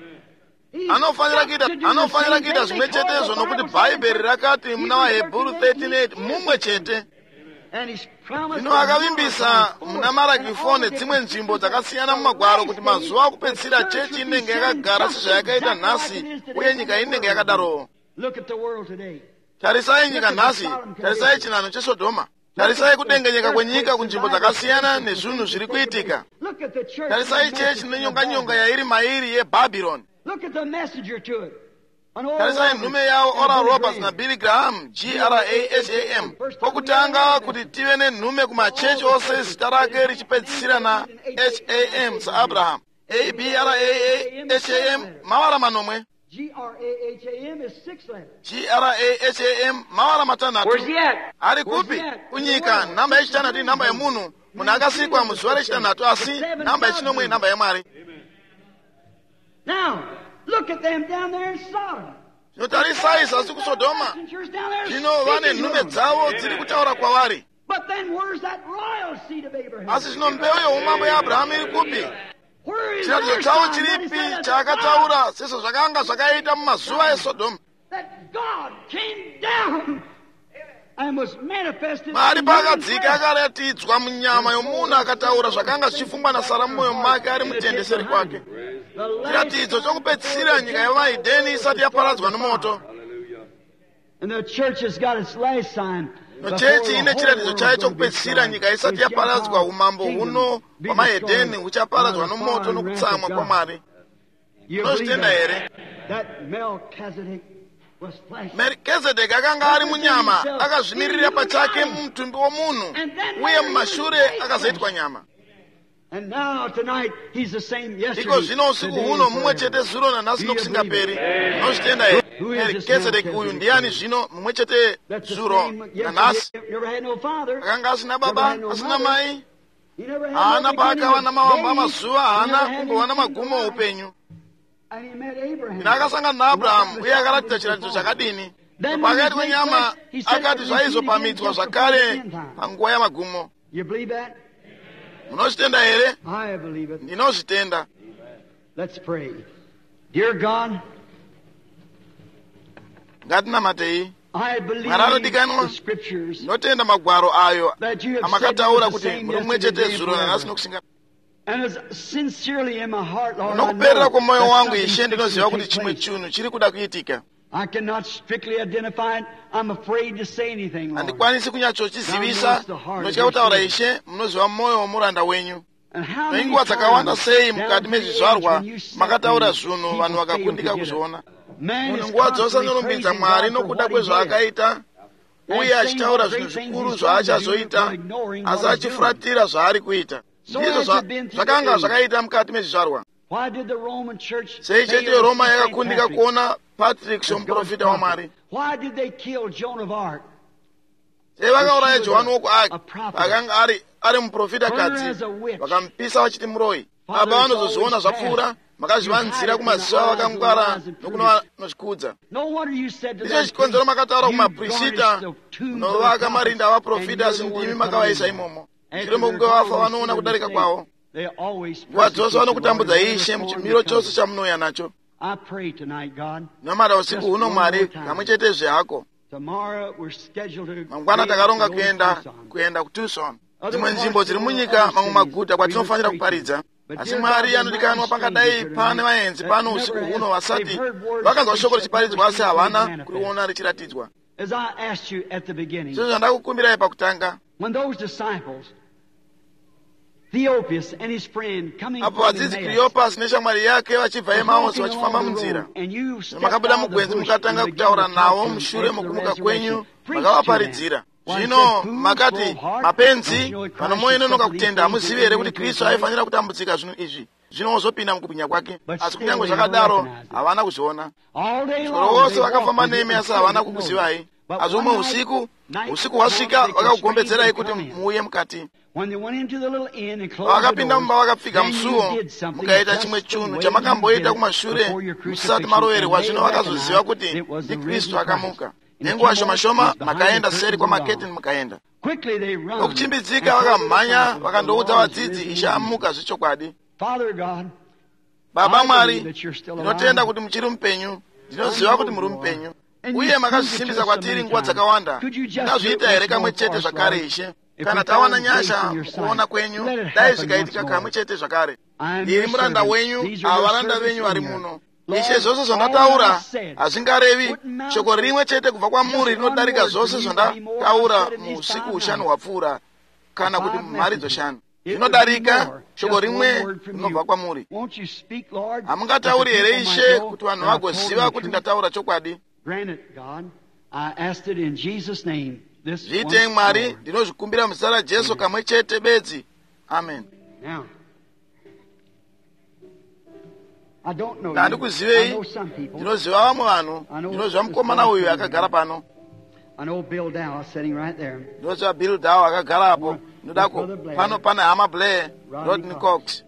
Anofanira kuita zvimwe chetezvo nokuti Bhaibheri rakati muna vaHebheru 13:8 mumwe chete. and he's promised Zvino akavimbisa muna Maraki 4 nedzimwe nzvimbo dzakasiyana mumagwaro kuti mazuva okupedzisira chechi inenge yakagara sezvayakaita nhasi uye nyika inenge yakadarowo. Look at the world today. Tarisai nyika nhasi, tarisai chinhano cheSodhoma, tarisai kudengenyeka kwenyika kunzvimbo dzakasiyana nezvinhu zviri kuitika. Look at the church. Tarisai chechi nenyonga yairi mairi yeBhabhironi. Look at the messenger to it. Tarisai nhume yavo Oral Roberts naBilly Graham, GRAHAM. Pokutanga kuti tive nenhume kumachechi ose zita rake richipedzisira na HAM saAbraham. ABRAHAM mavara manomwe. GRAHAM is 6 letters. GRAHAM mavara matanhatu. Where's he at? Ari kupi? Kunyika nhamba yechitanhatu inhamba yemunhu. Munhu akasikwa muzuva rechitanhatu, asi nhamba yechinomwe inhamba yeMwari. Now, look at them down there in Sodom. Tarisai zasi kuSodoma. Messengers down there Zvino vane speaking to nhume them. dzavo dziri kutaura kwavari. But then where's that royal seed of Abraham? Asi zvino mbeu youmambo yaAbhurahamu iri kupi? Where is Chiratidzo their chavo sign that he chiripi said that chaakataura sezvo zvakanga zvakaita mumazuva eSodoma? God came down and was manifested Mwari in human paakadzika flesh. akaratidzwa munyama yomunhu akataura zvakanga zvichifungwa naSara mumwoyo make ari mutendeseri kwake. The last Chiratidzo chokupedzisira nyika yevahedheni isati yaparadzwa nomoto. And the church has got its last sign. Chechi ine chiratidzo chayo chokupedzisira nyika isati yaparadzwa. Umambo huno hwamahedheni huchaparadzwa nomoto nokutsamwa kwaMwari. Unozvitenda here? That Melchizedek was flesh. Merikizedeki akanga ari munyama, akazvimirira pachake mumutumbi womunhu, uye mumashure akazoitwa nyama. And now tonight he's the same yesterday. Iko zvino usiku huno mumwe chete zuro nanhasi nokusingaperi. Unozvitenda here? Merikizedeki uyu ndiani zvino mumwe chete That's the zuro same nanhasi? yesterday. Never had no father. Akanga asina baba, asina mai, He never had haana no paakava namawamba beginning of amazuva, days. He haana never had kumbowana anything magumo to oupenyu. And he met Abraham. Ina akasangana naAbhurahamu uye akaratidza chiratidzo chakadini. Pakati penyama akati zvaizopamidzwa zvakare panguva yamagumo. You believe that? Munozvitenda here? I believe it. Ndinozvitenda. Let's pray. Dear God, Ngatinamatei. I believe Mararodikanwa. the scriptures Ndinotenda magwaro ayo that you have said amakataura the kuti same muri mumwe yesterday chete and zuro nanhasi forever. nokusinga. And as sincerely in my heart, Lord, I Nokuperera know kwomwoyo that wangu something Ishe fixing ndinoziva to kuti take chimwe place. chinhu chiri kuda kuitika. I cannot strictly identify it. I'm afraid to say anything, Lord. Handikwanisi kunyatsochizivisa. Ndinotya kutaura Ishe, munoziva mwoyo womuranda wenyu. And how many Nenguva dzakawanda times sei down mukati to the age mezvizvarwa when you said makataura things, zvinhu people vanhu failed to vakakundika get it. kuzviona. Man is Munhu nguva dzose constantly anorumbidza praising Mwari God for nokuda what he kwezvaakaita did. uye And achitaura saying zvinhu what great zvikuru things he's going to do, zvaachazoita but ignoring asi what he's doing. achifuratira zvaari kuita. So Ndizvo has it been through the zvakanga age. zvakaita mukati mezvizvarwa. Why did the Roman church Sei fail chete to Roma see Saint yakakundika Patrick kuona Patrick as God's somuprofita prophet? waMwari. Why did they kill Joan of Arc? Sei vakauraya Johani woku A Ark, prophet. akanga ari muprofita Burn her kadzi, as a witch. vakamupisa vachiti muroyi. Father, Apa it's vanozozviona always zvapfuura, past. makazvivanzira You hide it kumaziva from the eyes of the vakangwara wise and nokuno vanozvikudza. No wonder you said to Ndicho them, chikonzero makataura you kumaprofita garnish the tombs of the novaka marinda prophets, avaprofita and asi you're the ndimi one that makavaisa put them in. imomo. After Shure mokunge there's vafa always vanoona been a kudarika mistake, kwavo. they always Nguva dzose persecute you, Lord, vanokutambudza in Ishe whatever form muchimiro it comes. chose chamunouya nacho. I pray tonight, God, Namara usiku Just huno one Mwari, more time. kamwe chetezve hako. Tomorrow we're scheduled to mangwana takaronga kuyenda ku Tucson. Zimwe nzimbo ziri munyika mamwe maguta kwatinofanira kuparidza. Asi Mwari anodikanwa pangadai pane vaenzi pano usiku huno vasati vakanzwa shoko richiparidzwa asi havana kuriona richiratidzwa. As I asked you at the beginning, Sezvo zvandakukumbirai pakutanga, when those disciples, Theophilus and his friend, coming apo from vadzidzi Emmaus, Cleopas neshamwari yake vachibva Emausi vachifamba munzira, and you stepped makabuda out of the mugwenzi bush mukatanga and began kutaura to navo talk to mushure them after the mokumuka kwenyu resurrection. Preach makavaparidzira. to them. Zvino makati, mapenzi vanomoyenonoka kutenda hamuzivi here kuti Kristu aifanira kutambudzika zvinhu izvi zvinozopinda mukubwinya kwake, asi kunyange zvakadaro havana kuzviona. Chikoro vose vakafamba nemi asi havana kukuzivai. Asi umwe usiku hwasvika vakakugombedzerai kuti muuye mukati. Vakapinda mumba vakapfiga musuo, mukaita chimwe chinhu chamakamboita kumashure musati marovererwa. Zvino vakazoziva kuti ndiKristu akamuka. Nenguva shoma makaenda seri kwamaketini mukaenda. Nokuchimbidzika vakamhanya vakandoudza vadzidzi Ishe amuka zvechokwadi. Baba Mwari, ndinotenda kuti muchiri mupenyu, ndinoziva kuti muri mupenyu, uye makazvisimbisa kwatiri nguva dzakawanda. Ndazviita here kamwe chete zvakare Ishe. Kana tawana nyasha kuona kwenyu, dai zvikaitika kamwe chete zvakare. Ndiri muranda wenyu, ava varanda venyu vari muno. Ishe, zvose zvandataura hazvingarevi shoko rimwe chete kubva kwamuri rinodarika zvose zvandataura muusiku ushanu hwapfuura, kana kuti mumharidzo shanu. Zvinodarika shoko rimwe rinobva kwamuri. Hamungatauri here Ishe kuti vanhu vagoziva kuti ndataura chokwadi? Zviitei Mwari, ndinozvikumbira muzita raJesu kamwe chete bedzi. Amen. Handikuzivei, ndinoziva vamwe vanhu, ndinoziva mukomana uyu akagara pano. Ndinoziva Bill Dow akagara apo. Ndodako pano pana hama Blair, Rodney Cox.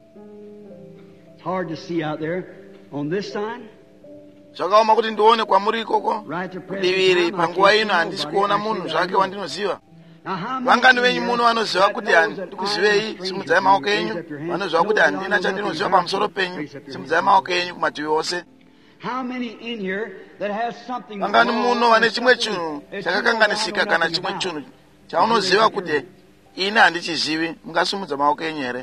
Zvakaoma kuti ndione kwamuri ikoko kudiviri panguva ino handisi kuona munhu zvake wandinoziva. Vangani venyu muno vanoziva kuti handikuzivei, simudzai maoko enyu. Vanoziva kuti handina chandinoziva pamusoro penyu, simudzai maoko enyu kumativi ose. Vangani muno vane chimwe chinhu chakakanganisika kana chimwe chinhu chaunoziva kuti ini handichizivi, mungasimudza maoko enyu here?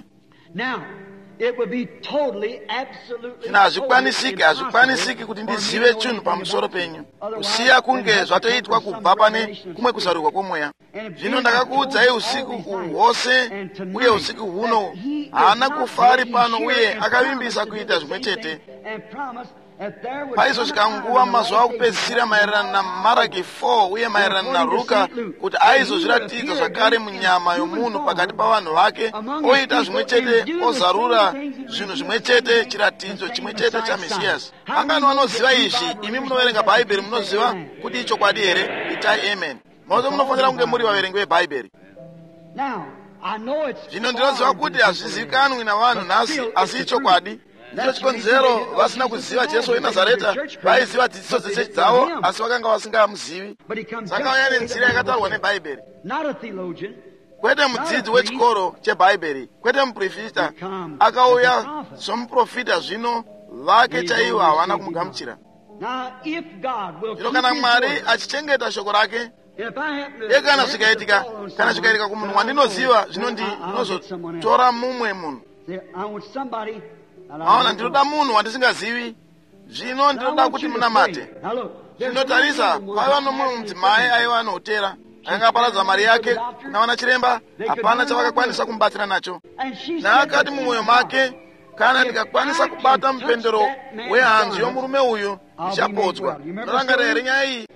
Zvino hazvikwanisiki kuti ndizive chinhu pamusoro penyu, kusiya kunge zvatoitwa kubva pane kumwe kusaruka kwomweya. Zvino ndakakuudzai usiku uhu hwose, uye usiku huno haana kufa ari pano, uye akavimbisa kuita zvimwe chete. Paizosvika nguva mazuva okupedzisira maererano naMaraki 4 uye maererano naRuka kuti aizozviratidza zvakare munyama yomunhu pakati pavanhu vake, oita zvimwe chete, ozarura zvinhu zvimwe chete, chiratidzo chimwe chete chaMesiyasi. Angani vanoziva izvi? Imi munoverenga Bhaibheri munoziva kuti ichokwadi here? Itai amen. Mose munofanira kunge muri vaverengi veBhaibheri. Zvino ndinoziva kuti hazvizivikanwi navanhu nhasi, asi ichokwadi. Ndicho chikonzero vasina kuziva Jesu weNazareta. Vaiziva dzidziso dzechechi dzavo, asi vakanga vasingamuzivi. Saka vauya nenzira yakatarwa neBhaibheri. Kwete mudzidzi wechikoro cheBhaibheri, kwete muprofita. Akauya somuprofita, zvino vake chaivo havana kumugamuchira. Zvino kana Mwari achichengeta shoko rake, kana zvikaitika kumunhu wandinoziva, zvino ndinozotora mumwe munhu. Maona, ndinoda munhu wandisingazivi, zvino ndinoda kuti munamate. Zvino tarisa, paiva nomumwe mudzimai aiva noutera, akanga aparadza mari yake kuna vana chiremba, hapana chavakakwanisa kumubatsira nacho. Naakati mumwoyo make, kana ndikakwanisa kubata mupendero wehanzu yomurume uyu, ndichapodzwa. Munorangarira here nyaya iyi?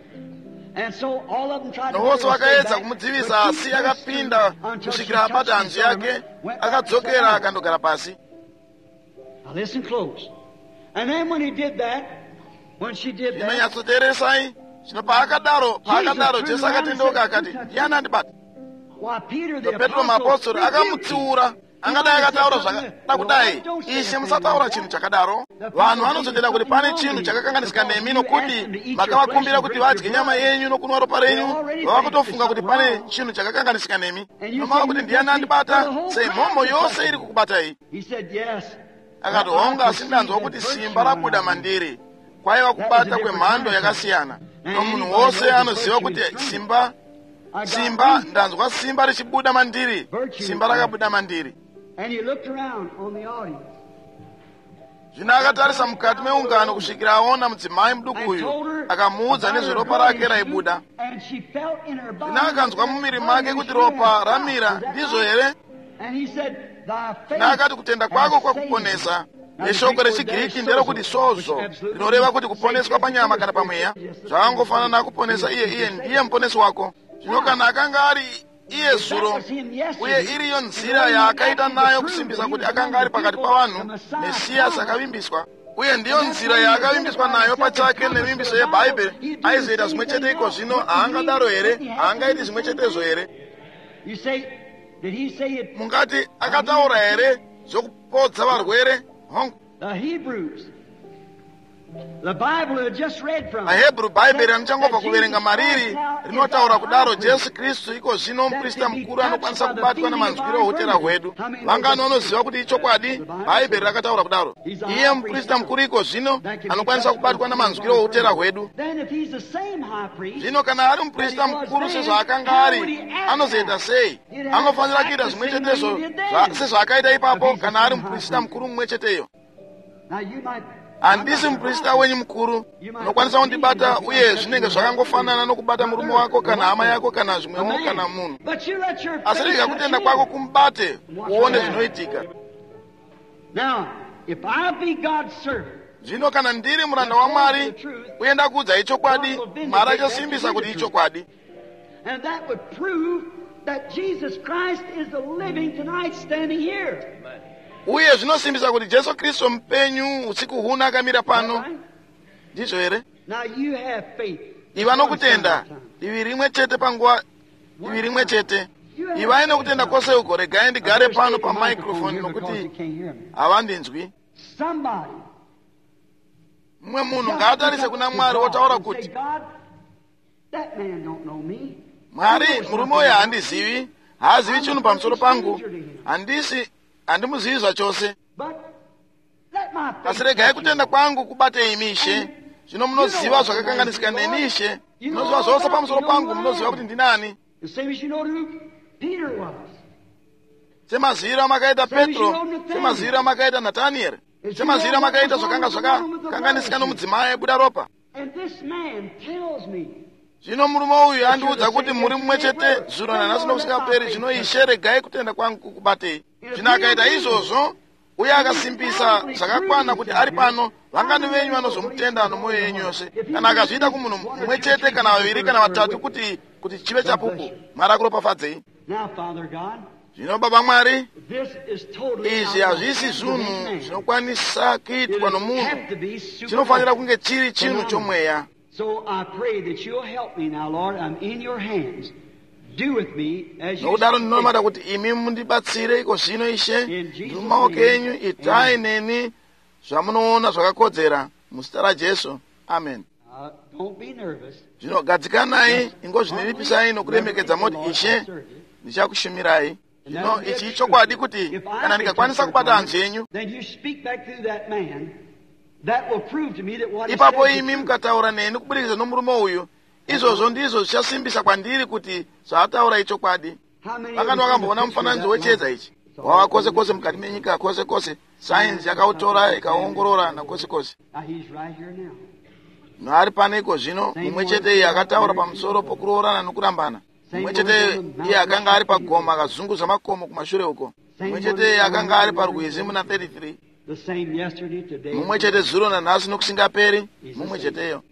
Novose vakaedza kumudzivisa, asi akapinda kusvikira abata hanzu yake, akadzokera akandogara pasi. Now listen close. And then when he did that, when she did that, inonyatsoteeresai. Zvino paakadaro Jesu akatendeukira akati, ndiani andibata? Petro muapostoli akamutsiura. Angadai akataura zvakada kudai, Ishe musataura chinhu chakadaro. Vanhu vanozotenda kuti pane chinhu chakakanganisika nemi, nokuti makavakumbira kuti vadye nyama yenyu nokunwa ropa renyu. Vava kutofunga kuti pane chinhu chakakanganisika nemi. Nomava kuti ndiani andibata? Sei mhomho yose iri kukubatai? Akati honga, asi ndanzwa kuti simba rabuda mandiri. Kwaiva kubata kwemhando yakasiyana. munhu wose anoziva kuti simba ndanzwa simba richibuda mandiri, simba rakabuda mandiri. Zvino akatarisa mukati meungano kusvikira aona mudzimai muduku uyu, akamuudza nezveropa rake raibuda. Zvino akanzwa mumwiri make kuti ropa ramira, ndizvo here? Akati kutenda kwako kwakuponesa. Neshoko rechiGiriki nderokuti sozo, rinoreva kuti kuponeswa panyama kana pamweya. Zvakangofanana nakuponesa iye ndiye muponesi wako. Zvino kana akanga ari iye zuro, uye iriyo nzira yaakaita nayo kusimbisa kuti akanga ari pakati pavanhu, Mesiyasi akavimbiswa, uye ndiyo nzira yaakavimbiswa nayo pachake nevimbiso yeBhaibheri, aizoita zvimwe chete iko zvino. Haangadaro here? Haangaiti zvimwe chetezvo here? Mungati akataura here zvokupodza varwere? VaHebheru, Bhaibheri anochangobva kuverenga mariri rinotaura kudaro. Jesu Kristu iko zvino muprista mukuru anokwanisa kubatwa namanzwiro ohutera hwedu. Vangano vanoziva kuti ichokwadi, Bhaibheri rakataura kudaro. Iye muprista mukuru iko zvino anokwanisa kubatwa namanzwiro ohutera hwedu. Zvino kana ari muprista mukuru sezvaakanga ari, anozoita sei? Anofanira kuita zvimwe chetezvo sezvaakaita ipapo kana ari muprista mukuru mumwe cheteyo. Handisi muprista wenyu mukuru, unokwanisa kundibata uye zvinenge zvakangofanana nokubata murume wako kana hama yako kana zvimwewo kana munhu. Asi rega kutenda kwako kumubate uone zvinoitika. Zvino kana ndiri muranda waMwari uye ndakuudza ichokwadi, Mwari achasimbisa kuti ichokwadi. Uye zvinosimbisa kuti Jesu Kristu mupenyu usiku huno akamira pano. Ndizvo here? Iva nokutenda divi rimwe chete panguva divi rimwe chete. Ivai nokutenda kwose uko. Regai ndigare pano pamaikrofoni nokuti havandinzwi. Mumwe munhu ngaatarise kuna Mwari wotaura kuti, Mwari, murume uyu handizivi, haazivi chinhu pamusoro pangu, handimuzivi zvachose. Asi regai kutenda kwangu kubate imishe. Zvino munoziva zvakakanganisika nenishe. Munoziva zvose pamusoro pangu, munoziva kuti ndinani. Semaziviro amakaita Petro, semaziviro amakaita Nathanieri, semaziviro amakaita zvakanga zvakakanganisika nomudzimai buda ropa. Zvino murume uyu andiudza kuti muri mumwe chete zuro nanhasi nokusingaperi. Zvino Ishe, regai kutenda kwangu kubatei. Zvino akaita izvozvo uye akasimbisa zvakakwana kuti ari pano, vangani venyu vanozomutenda nomwoyo yenyu yose. Kana akazviita kumunhu mumwe chete kana vaviri kana vatatu kuti chive chapupu, Mwari akuropafadzei. Zvino Baba Mwari, izvi hazvisi zvinhu zvinokwanisa kuitwa nomunhu, chinofanira kunge chiri chinhu chomweya. So I pray that you'll help me now, Lord. I'm in your hands. Do with me as you nokudaro ndinomada kuti imi mundibatsire iko zvino Ishe, ndiri mumaoko enyu. Itai neni zvamunoona zvakakodzera muzita raJesu. Amen. Don't be nervous. Zvino gadzikanai, ingozvininipisai nokuremekedza moti, Ishe, ndichakushumirai. Zvino ichi ichokwadi kuti kana ndikakwanisa kubata hanzu yenyu, ipapo imi mukataura neni kubudikidza nomurume uyu, izvozvo ndizvo zvichasimbisa kwandiri kuti zvaataura ichokwadi. Vakati vakamboona mufananidzo wechiedza ichi wava kwose kwose mukati menyika, kwose kwose sainzi yakautora ikaongorora nakwose kwose. Ari pane iko zvino, mumwe chete iye akataura pamusoro pokuroorana nokurambana. Mumwe chete iye akanga ari pagomo akazunguza makomo kumashure uko. Mumwe chete iye akanga ari parwizi muna 33. Mumwe chete zuro nanhasi nokusingaperi. Mumwe cheteyo.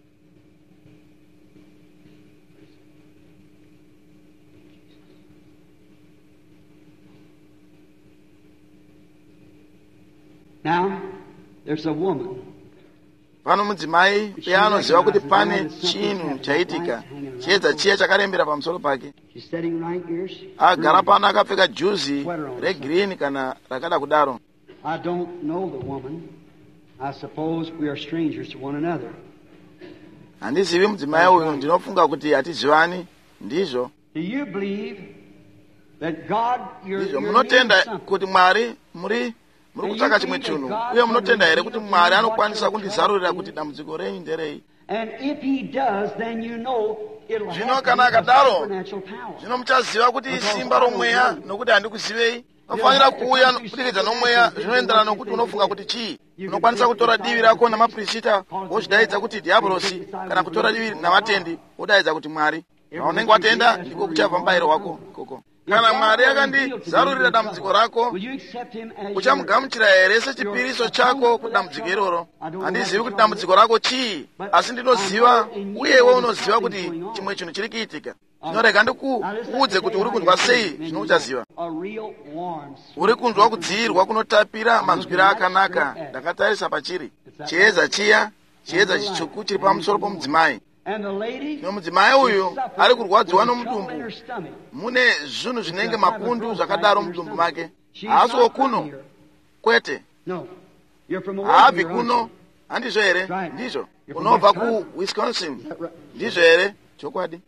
Now, there's a woman. Pano mudzimai peanoziva kuti pane chinhu chaitika, chiedza chiya chakarembera pamusoro pake. Agara pano akapfeka juzi regirini kana rakada kudaro. I don't know the woman. I suppose we are strangers to one another. Handizivi mudzimai uyu, ndinofunga kuti hatizivani. Ndizvo. Do you believe that God, ndizvo munotenda kuti Mwari muri kutsvaka chimwe chinhu, uye munotenda here kuti Mwari anokwanisa kundizarurira kuti dambudziko renyu nderei? And if he does, then you know it'll Zvino have kana to be a akadaro, supernatural power. zvino muchaziva kuti simba romweya nokuti handikuzivei. Unofanira kuuya kupirikidza nomweya zvinoenderana nokuti unofunga kuti chii. Unokwanisa kutora divi rako namaprofita wozvidaidza kuti dhiabhorosi, kana kutora divi navatendi wodaidza kuti Mwari. Paunenge watenda ndiko kuchabva mubayiro wako ikoko. Kana Mwari akandizarurira dambudziko rako, uchamugamuchira here sechipiriso chako kudambudziko iroro? Handizivi kuti dambudziko rako chii, asi ndinoziva, uyewo unoziva kuti chimwe chinhu chiri kuitika. Zvinorega ndikuudze kuti uri kunzwa sei zvino uchaziva. Uri kunzwa kudziirwa kunotapira manzwiro akanaka. Ndakatarisa pachiri chiedza chiya, chiedza chitsvuku chiri pamusoro pomudzimai. Nomudzimai uyu ari kurwadziwa nomudumbu. Mune zvinhu zvinenge mapundu zvakadaro mudumbu make. Haasiwo kuno, kwete. Haabvi kuno, handizvo here? Ndizvo. Unobva kuWisconsin, ndizvo here? Chokwadi.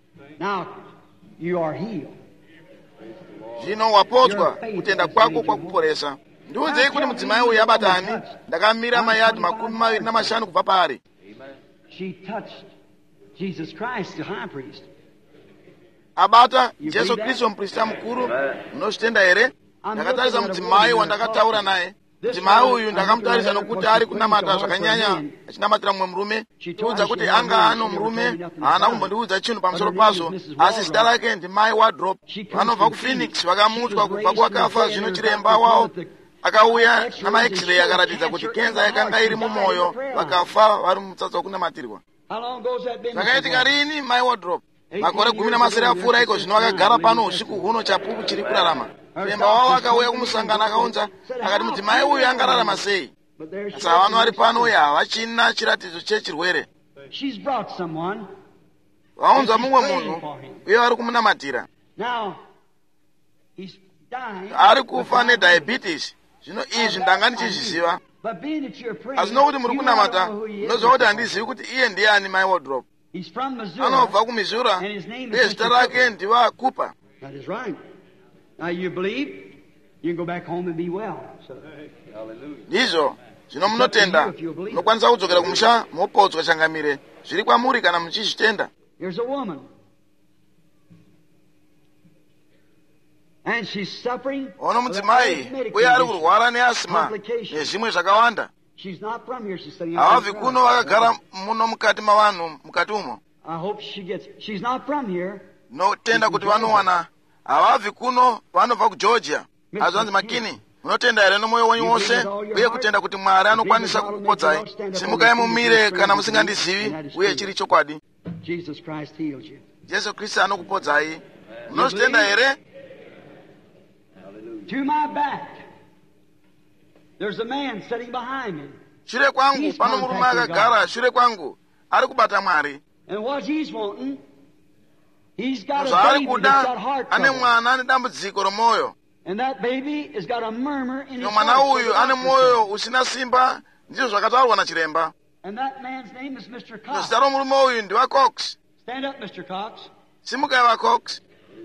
Zvino wapodzwa, kutenda kwako kwakuporesa. Ndiudzei kuti mudzimai uyu abatani. Ndakamira mayadhi 25 kubva paari. Jesus Christ, the high priest. Abata Jesu Kristu muprista mukuru. Munozvitenda here? Ndakatarisa mudzimai wandakataura naye. Mudzimai uyu ndakamutarisa nokuti ari kunamata zvakanyanya achinamatira mumwe murume. Tiudza kuti anga ano murume haana kumbondiudza chinhu pamusoro pazvo, asi zita rake ndimai Wardrop. Vanobva kuPhoenix vakamutswa kubva kuwakafa. Zvino chiremba wavo akauya namaX-ray akaratidza kuti kenza yakanga iri mumwoyo, vakafa vari mutsatsa wokunamatirwa. Zvakaitika rini mai Wardrop? Makore 10 apfuura iko zvino akagara pano usiku huno chapupu chiri kurarama. Chiremba wavo akauya kumusangana akaunza akati mudzimai uyu angararama sei? Asi havano vari pano uye havachina chiratidzo chechirwere. Vaunza mumwe munhu uye vari kumunamatira. Ari kufa nedhiabetes. Zvino izvi ndanga ndichizviziva. Asi nokuti muri kunamata, ndinoziva kuti handizivi kuti iye ndiani mai Wardrop. Anobva kuMissouri uye zita rake ndiva Cooper. Ndizvo. Zvino munotenda, munokwanisa kudzokera kumusha mopodzwa changamire. Zviri kwamuri kana muchizvitenda. Ono mudzimai uye ari kurwara neasima nezvimwe zvakawanda. Havabvi kuno, vakagara muno mukati mavanhu mukati umo. Notenda kuti vanowana. Havabvi kuno, vanobva kuGeorgia. Hazvanzi Makini. Munotenda here nomwoyo wenyu wose uye kutenda kuti Mwari anokwanisa kukupodzai. Simukai mumire kana musingandizivi uye chiri chokwadi. Jesu Kristu anokupodzai. Munozvitenda here? To my back, there's a man sitting behind me. Shure kwangu pano murume akagara shure kwangu ari kubata Mwari. And what he's wanting, he's got a Zvaari baby that's got kuda heart ane trouble. mwana ane dambudziko romwoyo. And that baby has got a murmur in his Mwana heart. uyu ane mwoyo usina simba, ndizvo zvakataurwa nachiremba. And that man's name is Mr. Cox. Zita romurume uyu ndiwa Cox. Stand up, Mr. Cox. Simukai vaCox.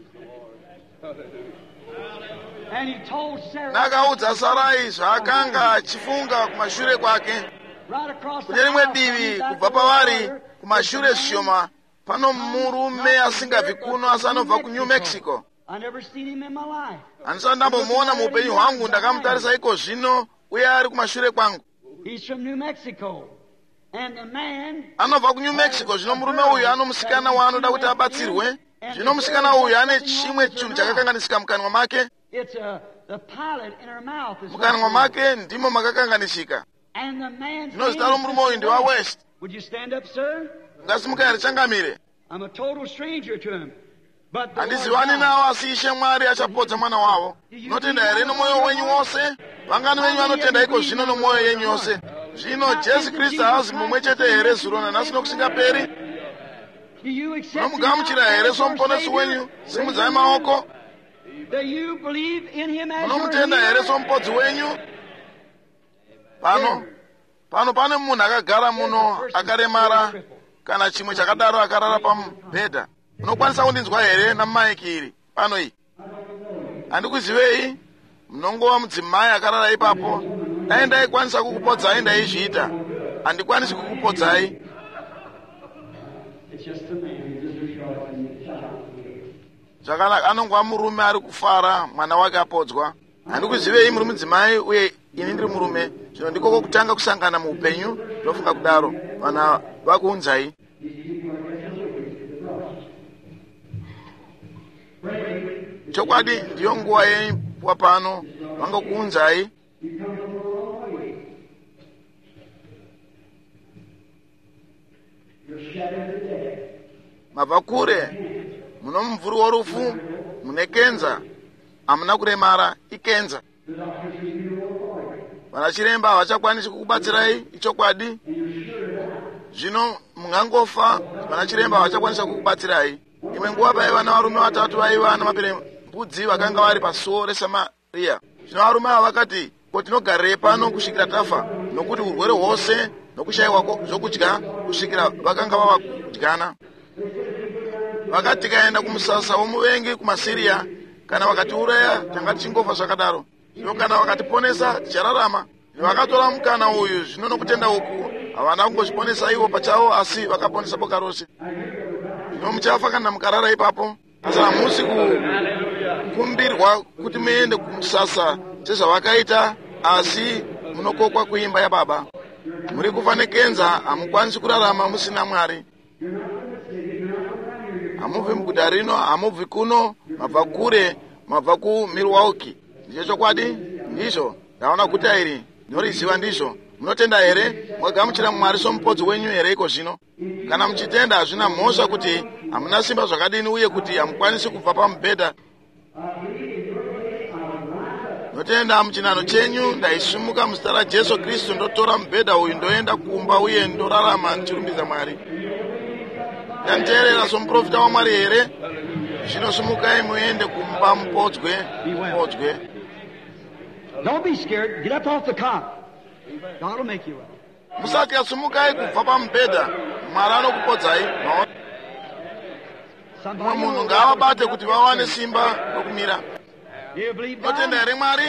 And he told Sarah, Nakaudza Sarai zvaakanga achifunga kumashure kwake. right across the Kune rimwe house, divi back kubva to the pavari water, kumashure zvishoma pano murume asingabvi kuno asi anobva kuNew Mexico. I never seen him in my life. Handisati ndambomuona muupenyu hwangu. Ndakamutarisa iko zvino uye ari kumashure kwangu. He's from New Mexico. And the man, Anobva kuNew Mexico. Zvino murume uyu ano musikana waanoda kuti abatsirwe. Zvino musikana uyu ane chimwe chinhu chakakanganisika mukanwa make. it's the pilot in her mouth. Is Mukanwa make ndimo makakanganisika. and the man's Zvino name zita romurume uyu is ndiwa West. West. Would you stand up, sir? Ngasimukai richangamire. I'm a total stranger to him. But the Lord Handizivani God, nawo asi Ishe Mwari achapodza mwana wavo. Munotenda here nomwoyo wenyu wose? Vangani venyu vanotenda iko zvino nomwoyo yenyu yose. Zvino Jesu Kristu haazi mumwe chete here zuro nanhasi nokusingaperi? do you accept him Munomugamuchira now here as your somuponesi Savior? wenyu? Simudzai maoko. Do you believe in him as your Munomutenda here healer? somupodzi wenyu? Pano pane munhu akagara muno akaremara kana chimwe chakadaro akarara pamubhedha. Munokwanisa kundinzwa here namaiki iri pano iyi? Handikuzivei? Munongova mudzimai akarara ipapo. Dai ndaikwanisa kukupodzai ndaizviita. Handikwanisi kukupodzai. zvakanaka. Anongwa murume ari kufara, mwana wake apodzwa. Handikuzivei muri mudzimai uye ini ndiri murume. Zvino ndiko kutanga kusangana muupenyu. Ndofunga kudaro vana vakuunzai. Chokwadi ndiyo nguva yewa pano vangokuunzai. Mabva kure, muno mumvuri worufu, mune kenza, hamuna kuremara, ikenza. Vanachiremba havachakwanisi kukubatsirai, ichokwadi. Zvino mungangofa, vanachiremba havachakwanisa kukubatsirai. Imwe nguva paiva navarume vatatu vaiva namaperembudzi vakanga vari pasuo reSamaria. Zvino varume ava vakati, ko tinogarei pano kusvikira tafa, nokuti urwere hwose nokushayiwa zvokudya kusvikira vakanga vava kudyana. Vakati tikaenda kumusasa womuvengi kumaSiria, kana vakatiuraya tanga tichingofa zvakadaro. Zvino kana vakatiponesa tichararama. Vakatora mukana uyu, zvino nokutenda uku havana kungozviponesa ivo pachavo, asi vakaponesa boka rose. Zvino muchafa kana mukarara ipapo. Asi hamusi kukumbirwa kuti muende kumusasa sezvavakaita, asi munokokwa kuimba yaBaba. Muri kufa nekenza, hamukwanisi kurarama musina Mwari. Hamubvi muguta rino, hamubvi kuno, mabva kure, mabva kuMilwaukee. Ndicho chokwadi? Ndizvo. Ndaona guta iri, ndinoriziva ndizvo. Munotenda here? Mwagamuchira Mwari somupodzi wenyu here iko zvino? Kana muchitenda hazvina mhosva kuti hamuna simba zvakadini uye kuti hamukwanisi kubva pamubhedha. Notenda muchinano chenyu ndaisumuka muzita raJesu Kristu, ndotora mubhedha uyu ndoenda kumba uye ndorarama ndichirumbidza Mwari. Ndanteerera somuprofita waMwari here? Zvino sumukai muende kumba mupodzwe. Don't be scared. Get up off the cot. God will make you well. Musatya, sumukai kubva pamubhedha. Mwari anokupodzai. Mumwe munhu ngaavabate kuti vawane simba rokumira. Notenda here Mwari?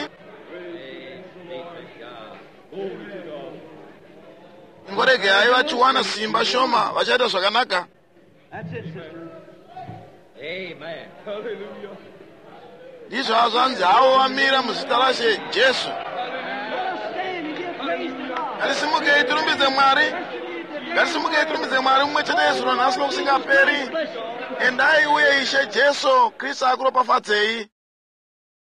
Ngoregai vachiwana simba shoma vachaita zvakanaka. That's it, sister. Amen. Hallelujah. Ndizvo hazvanzi havo vamira muzita raShe Jesu. Ngatisimukei tirumbidze Mwari. Ngatisimukei tirumbidze Mwari mumwe chete Yesu nhasi nokusingaperi. Endai uye Ishe Jesu Kristu akuropafadzei.